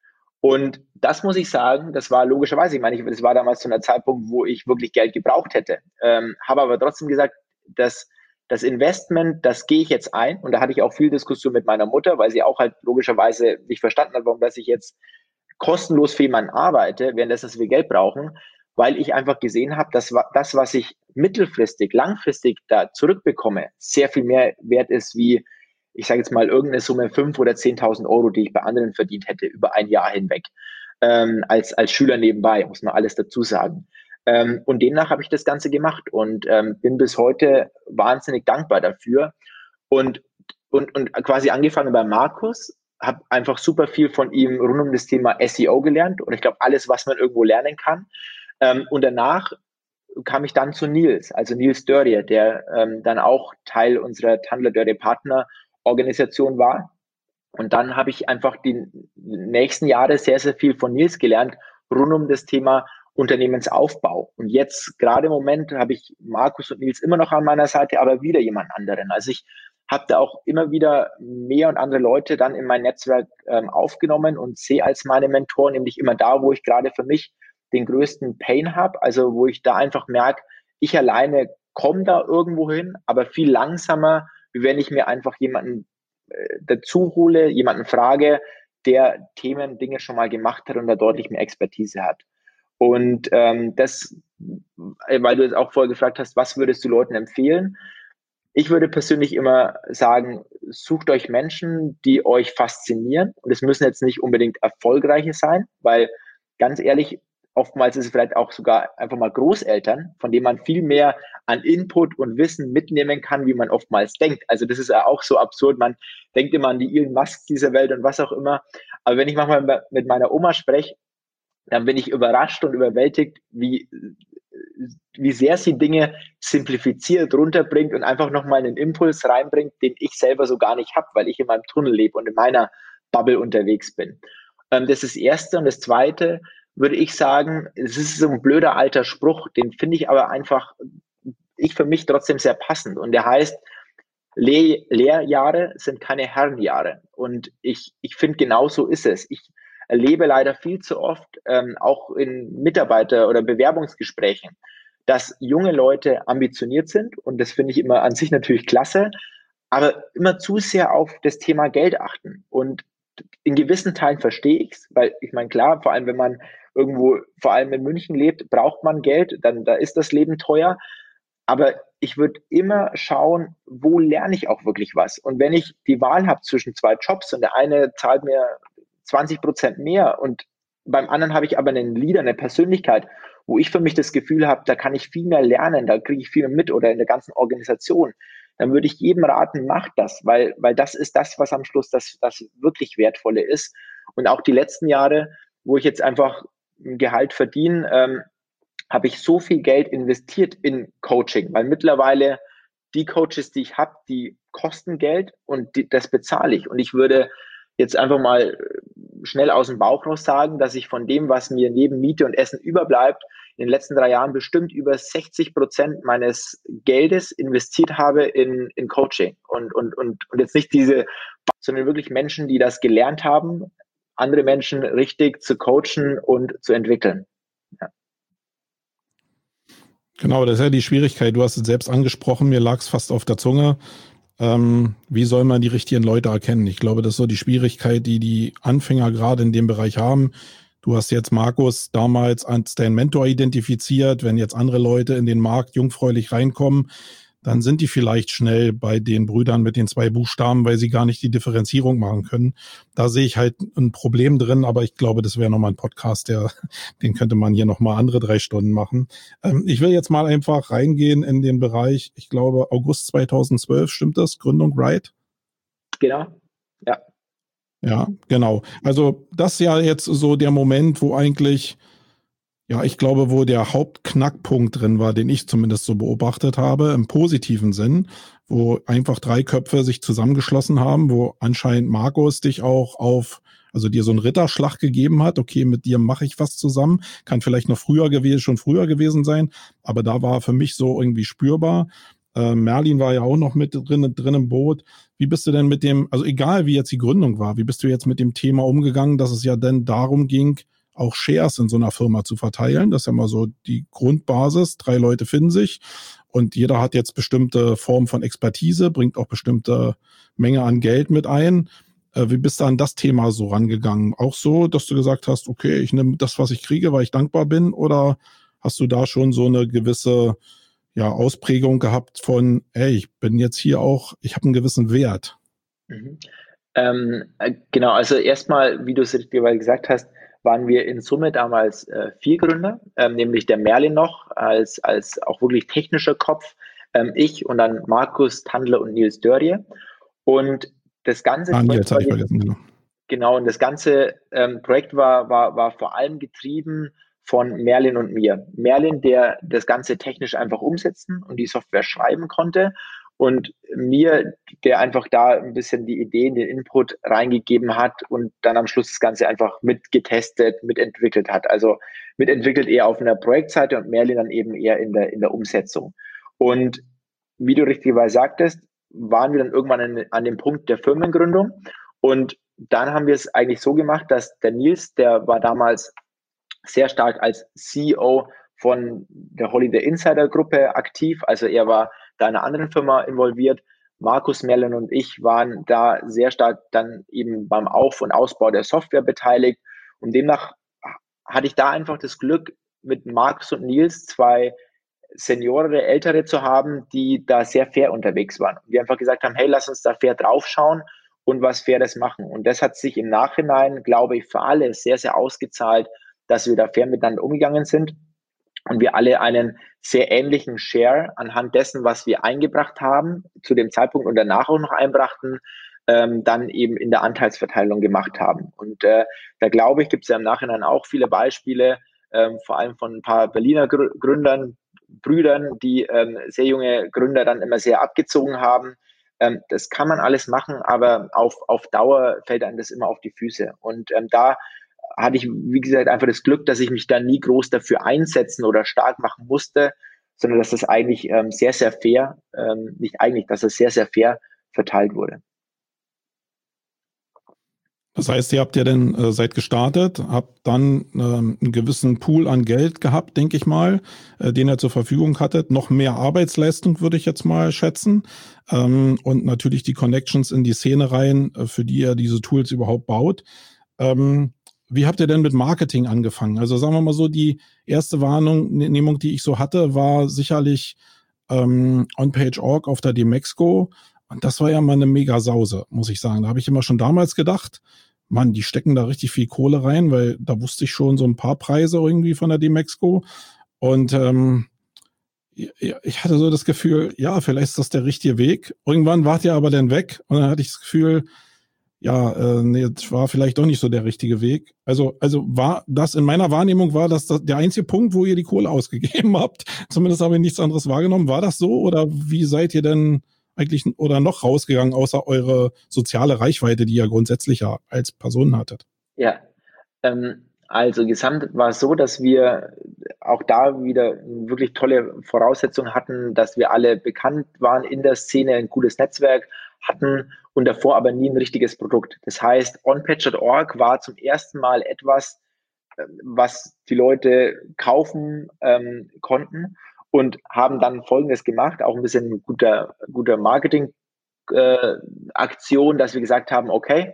Und das muss ich sagen, das war logischerweise, ich meine, das war damals zu einer Zeitpunkt, wo ich wirklich Geld gebraucht hätte. Ähm, habe aber trotzdem gesagt, dass das Investment, das gehe ich jetzt ein. Und da hatte ich auch viel Diskussion mit meiner Mutter, weil sie auch halt logischerweise nicht verstanden hat, warum dass ich jetzt kostenlos für jemanden arbeite, währenddessen wir Geld brauchen, weil ich einfach gesehen habe, dass das, was ich mittelfristig, langfristig da zurückbekomme, sehr viel mehr wert ist wie, ich sage jetzt mal, irgendeine Summe fünf oder zehntausend Euro, die ich bei anderen verdient hätte über ein Jahr hinweg, ähm, als, als Schüler nebenbei, muss man alles dazu sagen. Ähm, und demnach habe ich das Ganze gemacht und ähm, bin bis heute wahnsinnig dankbar dafür. Und, und, und quasi angefangen bei Markus, habe einfach super viel von ihm rund um das Thema S E O gelernt und ich glaube, alles, was man irgendwo lernen kann. Ähm, und danach kam ich dann zu Nils, also Nils Dörrier, der ähm, dann auch Teil unserer Tandler Dörrier Partner Organisation war. Und dann habe ich einfach die nächsten Jahre sehr, sehr viel von Nils gelernt, rund um das Thema Unternehmensaufbau. Und jetzt, gerade im Moment, habe ich Markus und Nils immer noch an meiner Seite, aber wieder jemand anderen. Also ich habe da auch immer wieder mehr und andere Leute dann in mein Netzwerk ähm, aufgenommen und sehe als meine Mentoren, nämlich immer da, wo ich gerade für mich den größten Pain habe, also wo ich da einfach merke, ich alleine komme da irgendwo hin, aber viel langsamer, wie wenn ich mir einfach jemanden äh, dazu hole, jemanden frage, der Themen, Dinge schon mal gemacht hat und da deutlich mehr Expertise hat. Und ähm, das, weil du jetzt auch vorher gefragt hast, was würdest du Leuten empfehlen? Ich würde persönlich immer sagen, sucht euch Menschen, die euch faszinieren. Und es müssen jetzt nicht unbedingt erfolgreiche sein, weil ganz ehrlich, oftmals ist es vielleicht auch sogar einfach mal Großeltern, von denen man viel mehr an Input und Wissen mitnehmen kann, wie man oftmals denkt. Also das ist ja auch so absurd. Man denkt immer an die Elon Musk dieser Welt und was auch immer. Aber wenn ich manchmal mit meiner Oma spreche, dann bin ich überrascht und überwältigt, wie, wie sehr sie Dinge simplifiziert runterbringt und einfach nochmal einen Impuls reinbringt, den ich selber so gar nicht habe, weil ich in meinem Tunnel lebe und in meiner Bubble unterwegs bin. Ähm, das ist das Erste. Und das Zweite würde ich sagen, es ist so ein blöder alter Spruch, den finde ich aber einfach, ich für mich trotzdem sehr passend. Und der heißt, Le- Lehrjahre sind keine Herrenjahre. Und ich, ich finde, genau so ist es. Ich erlebe leider viel zu oft, ähm, auch in Mitarbeiter- oder Bewerbungsgesprächen, dass junge Leute ambitioniert sind. Und das finde ich immer an sich natürlich klasse, aber immer zu sehr auf das Thema Geld achten. Und in gewissen Teilen verstehe ich es, weil ich meine, klar, vor allem wenn man irgendwo, vor allem in München lebt, braucht man Geld, dann da ist das Leben teuer. Aber ich würde immer schauen, wo lerne ich auch wirklich was. Und wenn ich die Wahl habe zwischen zwei Jobs und der eine zahlt mir zwanzig Prozent mehr und beim anderen habe ich aber einen Leader, eine Persönlichkeit, wo ich für mich das Gefühl habe, da kann ich viel mehr lernen, da kriege ich viel mehr mit oder in der ganzen Organisation, dann würde ich jedem raten, macht das, weil, weil das ist das, was am Schluss das, das wirklich Wertvolle ist. Und auch die letzten Jahre, wo ich jetzt einfach ein Gehalt verdiene, ähm, habe ich so viel Geld investiert in Coaching, weil mittlerweile die Coaches, die ich habe, die kosten Geld und die, das bezahle ich. Und ich würde jetzt einfach mal schnell aus dem Bauch raus sagen, dass ich von dem, was mir neben Miete und Essen überbleibt, in den letzten drei Jahren bestimmt über sechzig Prozent meines Geldes investiert habe in, in Coaching. Und, und, und, und jetzt nicht diese, sondern wirklich Menschen, die das gelernt haben, andere Menschen richtig zu coachen und zu entwickeln. Ja. Genau, das ist ja die Schwierigkeit. Du hast es selbst angesprochen, mir lag es fast auf der Zunge. Ähm, wie soll man die richtigen Leute erkennen? Ich glaube, das ist so die Schwierigkeit, die die Anfänger gerade in dem Bereich haben. Du hast jetzt Markus damals als dein Mentor identifiziert. Wenn jetzt andere Leute in den Markt jungfräulich reinkommen, dann sind die vielleicht schnell bei den Brüdern mit den zwei Buchstaben, weil sie gar nicht die Differenzierung machen können. Da sehe ich halt ein Problem drin, aber ich glaube, das wäre nochmal ein Podcast, der, den könnte man hier nochmal andere drei Stunden machen. Ähm, ich will jetzt mal einfach reingehen in den Bereich, ich glaube August zweitausendzwölf, stimmt das? Gründung Right? Genau, ja. Ja, genau. Also das ist ja jetzt so der Moment, wo eigentlich, ja, ich glaube, wo der Hauptknackpunkt drin war, den ich zumindest so beobachtet habe, im positiven Sinn, wo einfach drei Köpfe sich zusammengeschlossen haben, wo anscheinend Markus dich auch auf, also dir so einen Ritterschlag gegeben hat, okay, mit dir mache ich was zusammen, kann vielleicht noch früher gewesen, schon früher gewesen sein, aber da war für mich so irgendwie spürbar. Äh, Merlin war ja auch noch mit drin, drin im Boot. Wie bist du denn mit dem, also egal wie jetzt die Gründung war, wie bist du jetzt mit dem Thema umgegangen, dass es ja dann darum ging, auch Shares in so einer Firma zu verteilen? Das ist ja mal so die Grundbasis. Drei Leute finden sich und jeder hat jetzt bestimmte Formen von Expertise, bringt auch bestimmte Menge an Geld mit ein. Äh, wie bist du an das Thema so rangegangen? Auch so, dass du gesagt hast, okay, ich nehme das, was ich kriege, weil ich dankbar bin, oder hast du da schon so eine gewisse, ja, Ausprägung gehabt von, ey, ich bin jetzt hier auch, ich habe einen gewissen Wert? Mhm. Ähm, äh, genau, also erstmal, wie du es richtig gesagt hast, waren wir in Summe damals äh, vier Gründer, ähm, nämlich der Merlin noch als, als auch wirklich technischer Kopf, ähm, ich und dann Markus Tandler und Nils Dörrie. Und das ganze Ah, Projekt Nils habe ich war, vergessen, genau. genau, und das ganze ähm, Projekt war, war, war vor allem getrieben von Merlin und mir. Merlin, der das Ganze technisch einfach umsetzen und die Software schreiben konnte, und mir, der einfach da ein bisschen die Ideen, den Input reingegeben hat und dann am Schluss das Ganze einfach mitgetestet, mitentwickelt hat. Also mitentwickelt eher auf einer Projektseite und Merlin dann eben eher in der, in der Umsetzung. Und wie du richtigerweise sagtest, waren wir dann irgendwann an, an dem Punkt der Firmengründung. Und dann haben wir es eigentlich so gemacht, dass der Nils, der war damals sehr stark als C E O von der Holiday Insider Gruppe aktiv. Also er war da in einer anderen Firma involviert. Markus, Merlin und ich waren da sehr stark dann eben beim Auf- und Ausbau der Software beteiligt. Und demnach hatte ich da einfach das Glück, mit Markus und Nils zwei Seniore, Ältere zu haben, die da sehr fair unterwegs waren. Und die einfach gesagt haben, hey, lass uns da fair draufschauen und was Faires machen. Und das hat sich im Nachhinein, glaube ich, für alle sehr, sehr ausgezahlt, dass wir da fair miteinander umgegangen sind und wir alle einen sehr ähnlichen Share anhand dessen, was wir eingebracht haben, zu dem Zeitpunkt und danach auch noch einbrachten, ähm, dann eben in der Anteilsverteilung gemacht haben. Und äh, da glaube ich, gibt es ja im Nachhinein auch viele Beispiele, ähm, vor allem von ein paar Berliner Gr- Gründern, Brüdern, die ähm, sehr junge Gründer dann immer sehr abgezogen haben. Ähm, das kann man alles machen, aber auf, auf Dauer fällt einem das immer auf die Füße. Und ähm, da hatte ich, wie gesagt, einfach das Glück, dass ich mich da nie groß dafür einsetzen oder stark machen musste, sondern dass das eigentlich ähm, sehr, sehr fair, ähm, nicht eigentlich, dass es sehr, sehr fair verteilt wurde. Das heißt, ihr habt ja dann äh, seid gestartet, habt dann ähm, einen gewissen Pool an Geld gehabt, denke ich mal, äh, den ihr zur Verfügung hattet. Noch mehr Arbeitsleistung würde ich jetzt mal schätzen. Ähm, und natürlich die Connections in die Szene rein, äh, für die ihr diese Tools überhaupt baut. Ähm, wie habt ihr denn mit Marketing angefangen? Also sagen wir mal so, die erste Wahrnehmung, die ich so hatte, war sicherlich ähm, On-Page Punkt org auf der Demexco. Und das war ja mal eine mega Sause, muss ich sagen. Da habe ich immer schon damals gedacht, Mann, die stecken da richtig viel Kohle rein, weil da wusste ich schon so ein paar Preise irgendwie von der Demexco. Und ähm, ich hatte so das Gefühl, ja, vielleicht ist das der richtige Weg. Irgendwann wart ihr aber dann weg und dann hatte ich das Gefühl, ja, äh, nee, das war vielleicht doch nicht so der richtige Weg. Also, also war das in meiner Wahrnehmung war das, das der einzige Punkt, wo ihr die Kohle ausgegeben habt. Zumindest habe ich nichts anderes wahrgenommen. War das so oder wie seid ihr denn eigentlich oder noch rausgegangen, außer eure soziale Reichweite, die ihr grundsätzlich ja als Person hattet? Ja, ähm, also gesamt war es so, dass wir auch da wieder wirklich tolle Voraussetzungen hatten, dass wir alle bekannt waren in der Szene, ein gutes Netzwerk hatten und davor aber nie ein richtiges Produkt. Das heißt, On-Page Punkt org war zum ersten Mal etwas, was die Leute kaufen ähm, konnten und haben dann Folgendes gemacht, auch ein bisschen guter, guter Marketing-Aktion, äh, dass wir gesagt haben, okay,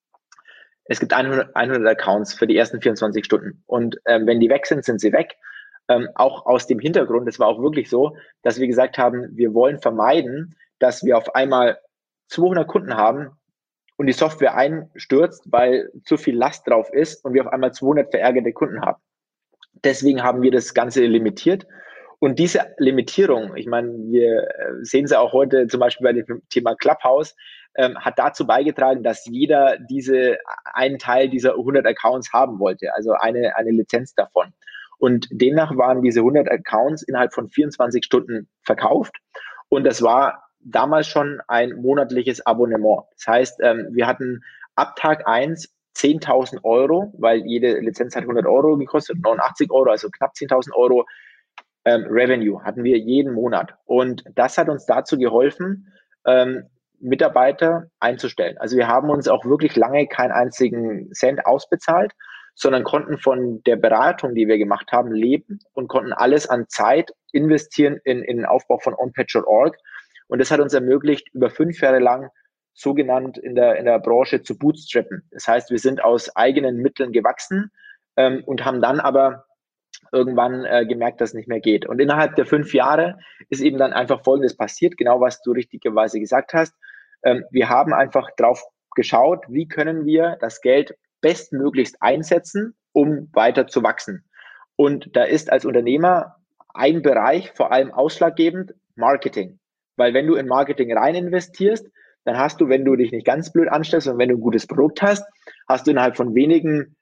es gibt hundert, hundert Accounts für die ersten vierundzwanzig Stunden. Und ähm, wenn die weg sind, sind sie weg. Ähm, auch aus dem Hintergrund, es war auch wirklich so, dass wir gesagt haben, wir wollen vermeiden, dass wir auf einmal zweihundert Kunden haben und die Software einstürzt, weil zu viel Last drauf ist und wir auf einmal zweihundert verärgerte Kunden haben. Deswegen haben wir das Ganze limitiert. Und diese Limitierung, ich meine, wir sehen sie auch heute zum Beispiel bei dem Thema Clubhouse, ähm, hat dazu beigetragen, dass jeder diese einen Teil dieser hundert Accounts haben wollte, also eine, eine Lizenz davon. Und demnach waren diese hundert Accounts innerhalb von vierundzwanzig Stunden verkauft. Und das war damals schon ein monatliches Abonnement. Das heißt, ähm, wir hatten ab Tag eins zehntausend Euro, weil jede Lizenz hat hundert Euro gekostet, neunundachtzig Euro, also knapp zehntausend Euro ähm, Revenue hatten wir jeden Monat. Und das hat uns dazu geholfen, ähm, Mitarbeiter einzustellen. Also wir haben uns auch wirklich lange keinen einzigen Cent ausbezahlt, sondern konnten von der Beratung, die wir gemacht haben, leben und konnten alles an Zeit investieren in, in den Aufbau von On-Page Punkt org. Und das hat uns ermöglicht, über fünf Jahre lang sogenannt in der, in der Branche zu bootstrappen. Das heißt, wir sind aus eigenen Mitteln gewachsen ähm, und haben dann aber irgendwann äh, gemerkt, dass es nicht mehr geht. Und innerhalb der fünf Jahre ist eben dann einfach Folgendes passiert, genau was du richtigerweise gesagt hast. Ähm, wir haben einfach drauf geschaut, wie können wir das Geld bestmöglichst einsetzen, um weiter zu wachsen. Und da ist als Unternehmer ein Bereich vor allem ausschlaggebend, Marketing. Weil wenn du in Marketing rein investierst, dann hast du, wenn du dich nicht ganz blöd anstellst und wenn du ein gutes Produkt hast, hast du innerhalb von wenigen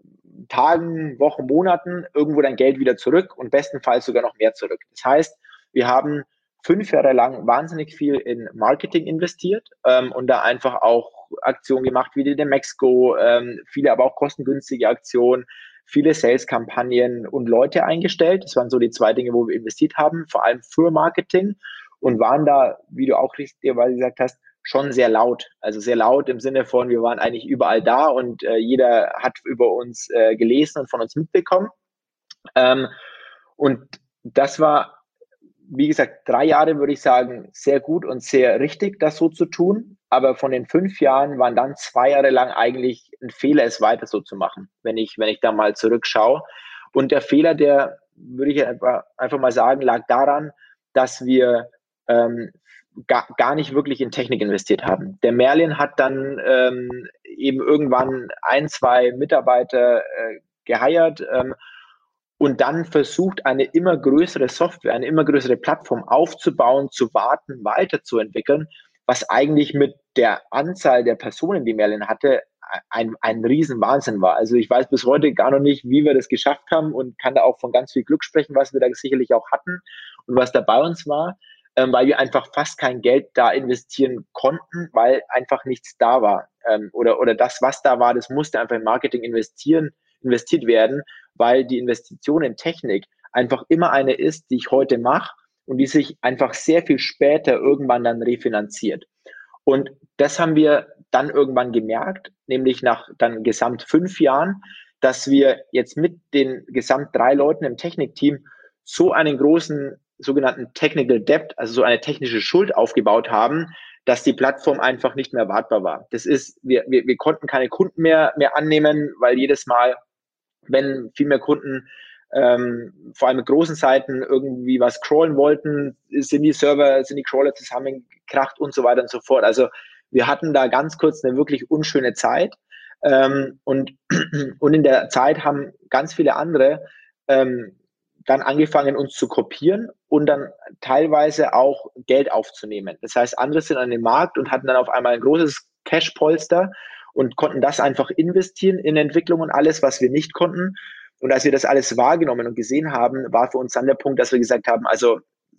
Tagen, Wochen, Monaten irgendwo dein Geld wieder zurück und bestenfalls sogar noch mehr zurück. Das heißt, wir haben fünf Jahre lang wahnsinnig viel in Marketing investiert ähm, und da einfach auch Aktionen gemacht wie die Demexco, ähm, viele aber auch kostengünstige Aktionen, viele Sales-Kampagnen und Leute eingestellt. Das waren so die zwei Dinge, wo wir investiert haben, vor allem für Marketing und waren da, wie du auch richtigerweise gesagt hast, schon sehr laut. Also sehr laut im Sinne von, wir waren eigentlich überall da und äh, jeder hat über uns äh, gelesen und von uns mitbekommen. Ähm, und das war, wie gesagt, drei Jahre würde ich sagen, sehr gut und sehr richtig, das so zu tun. Aber von den fünf Jahren waren dann zwei Jahre lang eigentlich ein Fehler, es weiter so zu machen, wenn ich, wenn ich da mal zurückschaue. Und der Fehler, der, würde ich einfach, einfach mal sagen, lag daran, dass wir ähm, gar, gar nicht wirklich in Technik investiert haben. Der Merlin hat dann ähm, eben irgendwann ein, zwei Mitarbeiter äh, geheiert ähm, und dann versucht, eine immer größere Software, eine immer größere Plattform aufzubauen, zu warten, weiterzuentwickeln, was eigentlich mit der Anzahl der Personen, die Merlin hatte, ein, ein Riesenwahnsinn war. Also ich weiß bis heute gar noch nicht, wie wir das geschafft haben und kann da auch von ganz viel Glück sprechen, was wir da sicherlich auch hatten und was da bei uns war. Ähm, weil wir einfach fast kein Geld da investieren konnten, weil einfach nichts da war. Ähm, oder, oder das, was da war, das musste einfach in Marketing investieren, investiert werden, weil die Investition in Technik einfach immer eine ist, die ich heute mache und die sich einfach sehr viel später irgendwann dann refinanziert. Und das haben wir dann irgendwann gemerkt, nämlich nach dann gesamt fünf Jahren, dass wir jetzt mit den gesamt drei Leuten im Technikteam so einen großen sogenannten Technical Debt, also so eine technische Schuld aufgebaut haben, dass die Plattform einfach nicht mehr wartbar war. Das ist, wir, wir, wir konnten keine Kunden mehr, mehr annehmen, weil jedes Mal, wenn viel mehr Kunden ähm, vor allem mit großen Seiten irgendwie was crawlen wollten, sind die Server, sind die Crawler zusammengekracht und so weiter und so fort. Also wir hatten da ganz kurz eine wirklich unschöne Zeit. Ähm, und, und in der Zeit haben ganz viele andere ähm, dann angefangen, uns zu kopieren und dann teilweise auch Geld aufzunehmen. Das heißt, andere sind an den Markt und hatten dann auf einmal ein großes Cash-Polster und konnten das einfach investieren in Entwicklung und alles, was wir nicht konnten. Und als wir das alles wahrgenommen und gesehen haben, war für uns dann der Punkt, dass wir gesagt haben, also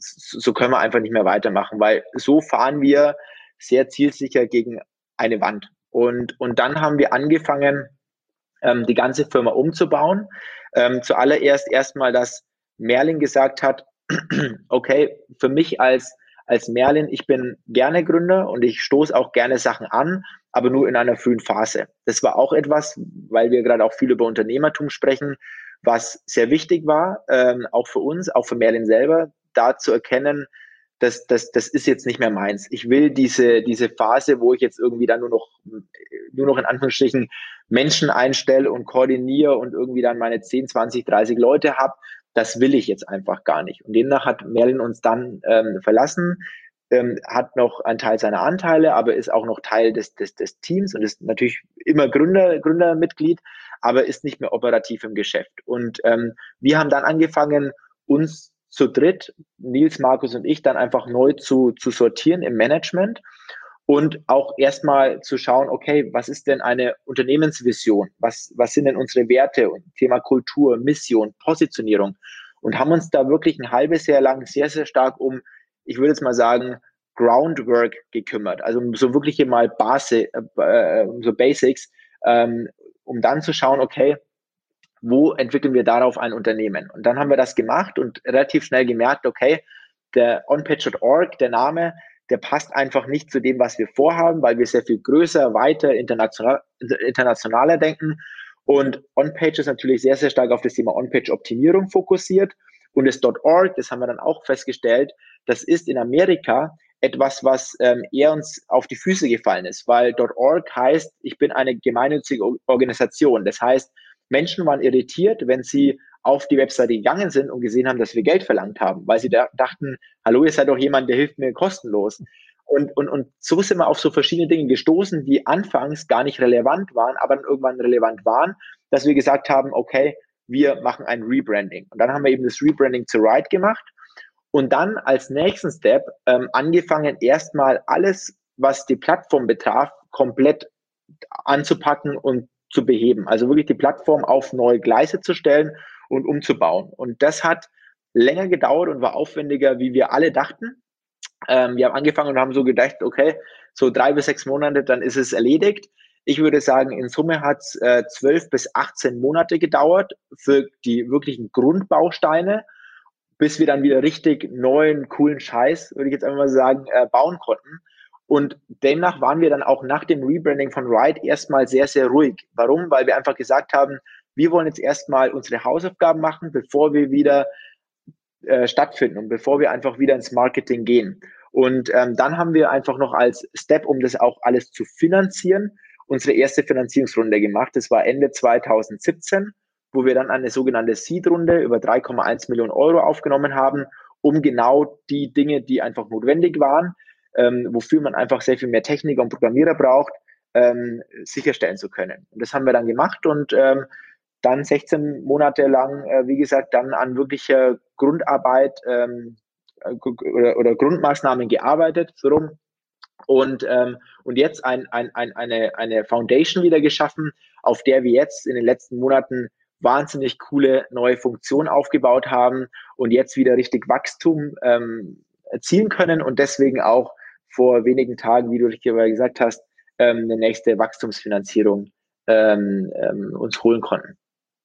so können wir einfach nicht mehr weitermachen, weil so fahren wir sehr zielsicher gegen eine Wand. Und, und dann haben wir angefangen, ähm, die ganze Firma umzubauen. Ähm, zuallererst erstmal, dass Merlin gesagt hat, okay, für mich als, als Merlin, ich bin gerne Gründer und ich stoße auch gerne Sachen an, aber nur in einer frühen Phase. Das war auch etwas, weil wir gerade auch viel über Unternehmertum sprechen, was sehr wichtig war, ähm, auch für uns, auch für Merlin selber, da zu erkennen, das, das, das ist jetzt nicht mehr meins. Ich will diese, diese Phase, wo ich jetzt irgendwie dann nur noch, nur noch in Anführungsstrichen Menschen einstelle und koordiniere und irgendwie dann meine zehn, zwanzig, dreißig Leute habe, das will ich jetzt einfach gar nicht. Und demnach hat Merlin uns dann ähm, verlassen, ähm, hat noch einen Teil seiner Anteile, aber ist auch noch Teil des, des, des Teams und ist natürlich immer Gründer, Gründermitglied, aber ist nicht mehr operativ im Geschäft. Und ähm, wir haben dann angefangen, uns zu dritt, Nils, Markus und ich, dann einfach neu zu, zu sortieren im Management und auch erstmal zu schauen, okay, was ist denn eine Unternehmensvision? Was, was sind denn unsere Werte? Und Thema Kultur, Mission, Positionierung. Und haben uns da wirklich ein halbes Jahr lang sehr, sehr stark um, ich würde jetzt mal sagen, Groundwork gekümmert. Also so wirkliche mal Base, äh, so Basics, ähm, um dann zu schauen, okay, wo entwickeln wir darauf ein Unternehmen? Und dann haben wir das gemacht und relativ schnell gemerkt, okay, der onpage Punkt org, der Name, der passt einfach nicht zu dem, was wir vorhaben, weil wir sehr viel größer, weiter, international, internationaler denken. Und OnPage ist natürlich sehr, sehr stark auf das Thema On-Page-Optimierung fokussiert. Und das .org, das haben wir dann auch festgestellt, das ist in Amerika etwas, was ähm, eher uns auf die Füße gefallen ist, weil .org heißt, ich bin eine gemeinnützige Organisation. Das heißt, Menschen waren irritiert, wenn sie auf die Webseite gegangen sind und gesehen haben, dass wir Geld verlangt haben, weil sie da dachten, hallo, ihr seid doch jemand, der hilft mir kostenlos. Und, und, und so sind wir auf so verschiedene Dinge gestoßen, die anfangs gar nicht relevant waren, aber dann irgendwann relevant waren, dass wir gesagt haben, okay, wir machen ein Rebranding. Und dann haben wir eben das Rebranding zu Ride gemacht und dann als nächsten Step ähm, angefangen, erstmal alles, was die Plattform betraf, komplett anzupacken und zu beheben. Also wirklich die Plattform auf neue Gleise zu stellen und umzubauen. Und das hat länger gedauert und war aufwendiger, wie wir alle dachten. Ähm, wir haben angefangen und haben so gedacht, okay, so drei bis sechs Monate, dann ist es erledigt. Ich würde sagen, in Summe hat es äh, zwölf bis achtzehn Monate gedauert für die wirklichen Grundbausteine, bis wir dann wieder richtig neuen, coolen Scheiß, würde ich jetzt einfach mal sagen, äh, bauen konnten. Und demnach waren wir dann auch nach dem Rebranding von Ride erstmal sehr, sehr ruhig. Warum? Weil wir einfach gesagt haben, wir wollen jetzt erstmal unsere Hausaufgaben machen, bevor wir wieder äh, stattfinden und bevor wir einfach wieder ins Marketing gehen. Und ähm, dann haben wir einfach noch als Step, um das auch alles zu finanzieren, unsere erste Finanzierungsrunde gemacht. Das war Ende zwanzig siebzehn, wo wir dann eine sogenannte Seed-Runde über drei Komma eins Millionen Euro aufgenommen haben, um genau die Dinge, die einfach notwendig waren, Ähm, wofür man einfach sehr viel mehr Techniker und Programmierer braucht, ähm, sicherstellen zu können. Und das haben wir dann gemacht und ähm, dann sechzehn Monate lang, äh, wie gesagt, dann an wirklicher Grundarbeit ähm, oder, oder Grundmaßnahmen gearbeitet, so rum. Und, ähm, und jetzt ein, ein, ein, eine, eine Foundation wieder geschaffen, auf der wir jetzt in den letzten Monaten wahnsinnig coole neue Funktionen aufgebaut haben und jetzt wieder richtig Wachstum ähm, erzielen können und deswegen auch vor wenigen Tagen, wie du gesagt hast, ähm, eine nächste Wachstumsfinanzierung ähm, ähm, uns holen konnten.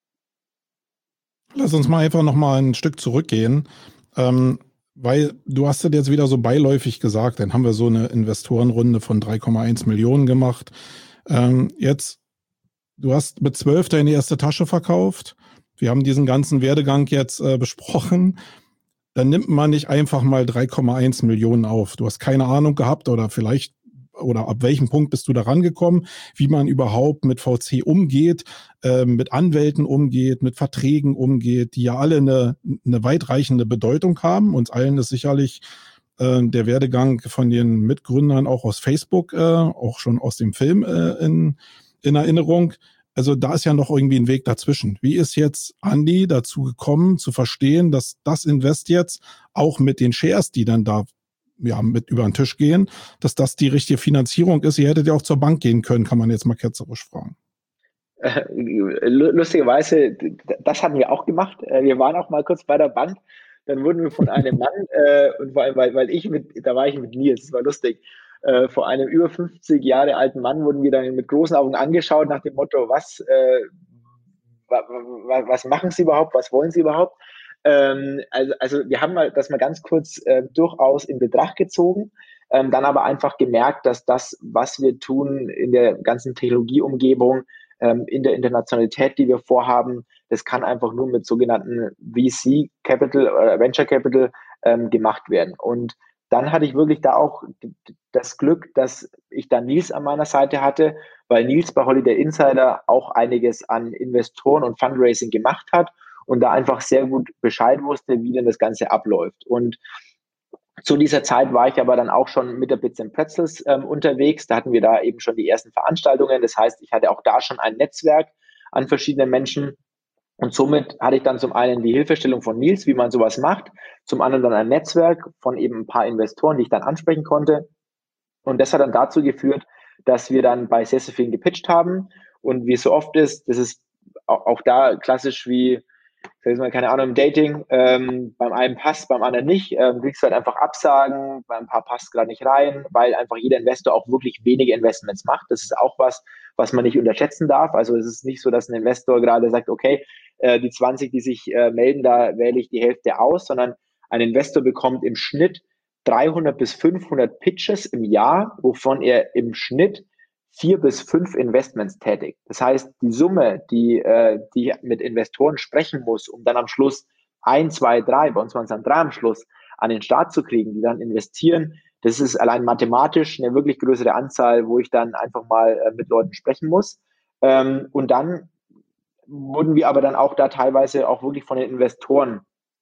Lass uns mal einfach nochmal ein Stück zurückgehen, ähm, weil du hast das jetzt wieder so beiläufig gesagt, dann haben wir so eine Investorenrunde von drei Komma eins Millionen gemacht. Ähm, jetzt, du hast mit zwölf deine erste Tasche verkauft. Wir haben diesen ganzen Werdegang jetzt äh, besprochen. dann nimmt man nicht einfach mal drei Komma eins Millionen auf. Du hast keine Ahnung gehabt oder vielleicht, oder ab welchem Punkt bist du da rangekommen, wie man überhaupt mit V C umgeht, äh, mit Anwälten umgeht, mit Verträgen umgeht, die ja alle eine, eine weitreichende Bedeutung haben. Uns allen ist sicherlich äh, der Werdegang von den Mitgründern auch aus Facebook, äh, auch schon aus dem Film äh, in, in Erinnerung. Also da ist ja noch irgendwie ein Weg dazwischen. Wie ist jetzt Andi dazu gekommen, zu verstehen, dass das Invest jetzt auch mit den Shares, die dann da ja mit über den Tisch gehen, dass das die richtige Finanzierung ist? Ihr hättet ja auch zur Bank gehen können, kann man jetzt mal ketzerisch fragen. Äh, lustigerweise, das haben wir auch gemacht. Wir waren auch mal kurz bei der Bank. Dann wurden wir von einem Mann, äh, und vor allem, weil, weil ich mit, da war ich mit Nils, das war lustig, äh, vor einem über fünfzig Jahre alten Mann wurden wir dann mit großen Augen angeschaut nach dem Motto, was, äh, wa, wa, was machen Sie überhaupt, was wollen Sie überhaupt? Ähm, also, also wir haben mal das mal ganz kurz äh, durchaus in Betracht gezogen, ähm, dann aber einfach gemerkt, dass das, was wir tun in der ganzen Technologieumgebung, ähm, in der Internationalität, die wir vorhaben, das kann einfach nur mit sogenannten V C Capital oder Venture Capital ähm, gemacht werden. Und dann hatte ich wirklich da auch das Glück, dass ich da Nils an meiner Seite hatte, weil Nils bei Holiday Insider auch einiges an Investoren und Fundraising gemacht hat und da einfach sehr gut Bescheid wusste, wie denn das Ganze abläuft. Und zu dieser Zeit war ich aber dann auch schon mit der Bits and Pretzels ähm, unterwegs. Da hatten wir da eben schon die ersten Veranstaltungen. Das heißt, ich hatte auch da schon ein Netzwerk an verschiedenen Menschen. Und somit hatte ich dann zum einen die Hilfestellung von Nils, wie man sowas macht, zum anderen dann ein Netzwerk von eben ein paar Investoren, die ich dann ansprechen konnte. Und das hat dann dazu geführt, dass wir dann bei sehr, sehr vielen gepitcht haben. Und wie es so oft ist, das ist auch, auch da klassisch wie, sag ich mal, keine Ahnung, im Dating, ähm, beim einen passt, beim anderen nicht, ähm, kriegst du halt einfach Absagen, beim paar passt gerade nicht rein, weil einfach jeder Investor auch wirklich wenige Investments macht. Das ist auch was, was man nicht unterschätzen darf. Also es ist nicht so, dass ein Investor gerade sagt, okay, äh, die zwanzig, die sich äh, melden, da wähle ich die Hälfte aus, sondern ein Investor bekommt im Schnitt dreihundert bis fünfhundert Pitches im Jahr, wovon er im Schnitt vier bis fünf Investments tätigt. Das heißt, die Summe, die, äh, die mit Investoren sprechen muss, um dann am Schluss ein, zwei, drei, bei uns waren es dann drei am Schluss, an den Start zu kriegen, die dann investieren, das ist allein mathematisch eine wirklich größere Anzahl, wo ich dann einfach mal äh, mit Leuten sprechen muss. Ähm, und dann wurden wir aber dann auch da teilweise auch wirklich von den Investoren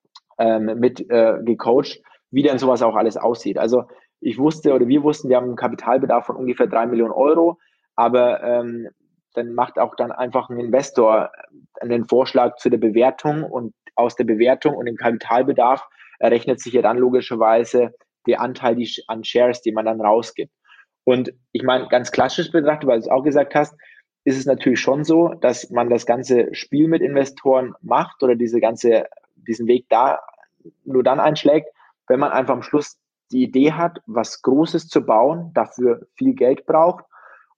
ähm, mit äh, gecoacht, wie denn sowas auch alles aussieht. Also ich wusste oder wir wussten, wir haben einen Kapitalbedarf von ungefähr drei Millionen Euro, aber ähm, dann macht auch dann einfach ein Investor einen Vorschlag zu der Bewertung und aus der Bewertung und dem Kapitalbedarf errechnet sich ja dann logischerweise der Anteil die, an Shares, die man dann rausgibt. Und ich meine, ganz klassisch betrachtet, weil du es auch gesagt hast, ist es natürlich schon so, dass man das ganze Spiel mit Investoren macht oder diese ganze, diesen Weg da nur dann einschlägt, wenn man einfach am Schluss die Idee hat, was Großes zu bauen, dafür viel Geld braucht,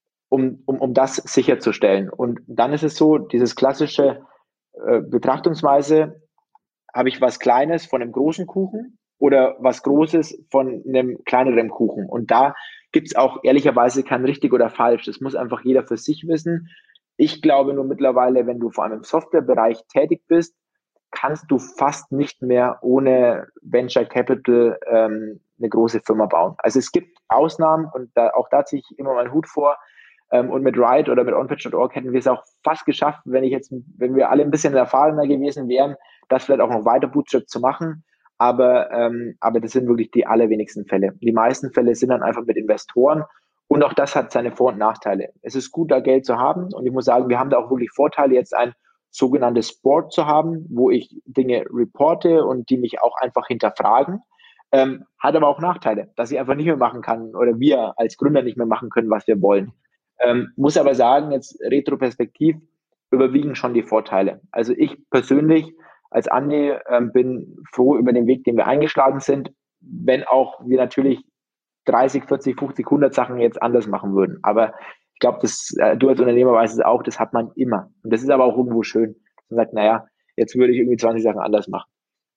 um, um, um das sicherzustellen. Und dann ist es so, dieses klassische äh, Betrachtungsweise, habe ich was Kleines von einem großen Kuchen oder was Großes von einem kleineren Kuchen. Und da gibt es auch ehrlicherweise kein richtig oder falsch. Das muss einfach jeder für sich wissen. Ich glaube nur mittlerweile, wenn du vor allem im Softwarebereich tätig bist, kannst du fast nicht mehr ohne Venture Capital ähm, eine große Firma bauen. Also es gibt Ausnahmen und da, auch da ziehe ich immer meinen Hut vor. Ähm, und mit Ride oder mit onpitch Punkt org hätten wir es auch fast geschafft, wenn ich jetzt, wenn wir alle ein bisschen erfahrener gewesen wären, das vielleicht auch noch weiter Bootstrap zu machen. Aber, ähm, aber das sind wirklich die allerwenigsten Fälle. Die meisten Fälle sind dann einfach mit Investoren. Und auch das hat seine Vor- und Nachteile. Es ist gut, da Geld zu haben. Und ich muss sagen, wir haben da auch wirklich Vorteile, jetzt ein sogenanntes Board zu haben, wo ich Dinge reporte und die mich auch einfach hinterfragen. Ähm, hat aber auch Nachteile, dass ich einfach nicht mehr machen kann oder wir als Gründer nicht mehr machen können, was wir wollen. Ähm, muss aber sagen, jetzt retroperspektiv überwiegen schon die Vorteile. Also ich persönlich als Andi ähm, bin froh über den Weg, den wir eingeschlagen sind, wenn auch wir natürlich dreißig, vierzig, fünfzig, hundert Sachen jetzt anders machen würden. Aber ich glaube, das, äh, du als Unternehmer weißt es auch, das hat man immer. Und das ist aber auch irgendwo schön. Man sagt, naja, jetzt würde ich irgendwie zwanzig Sachen anders machen.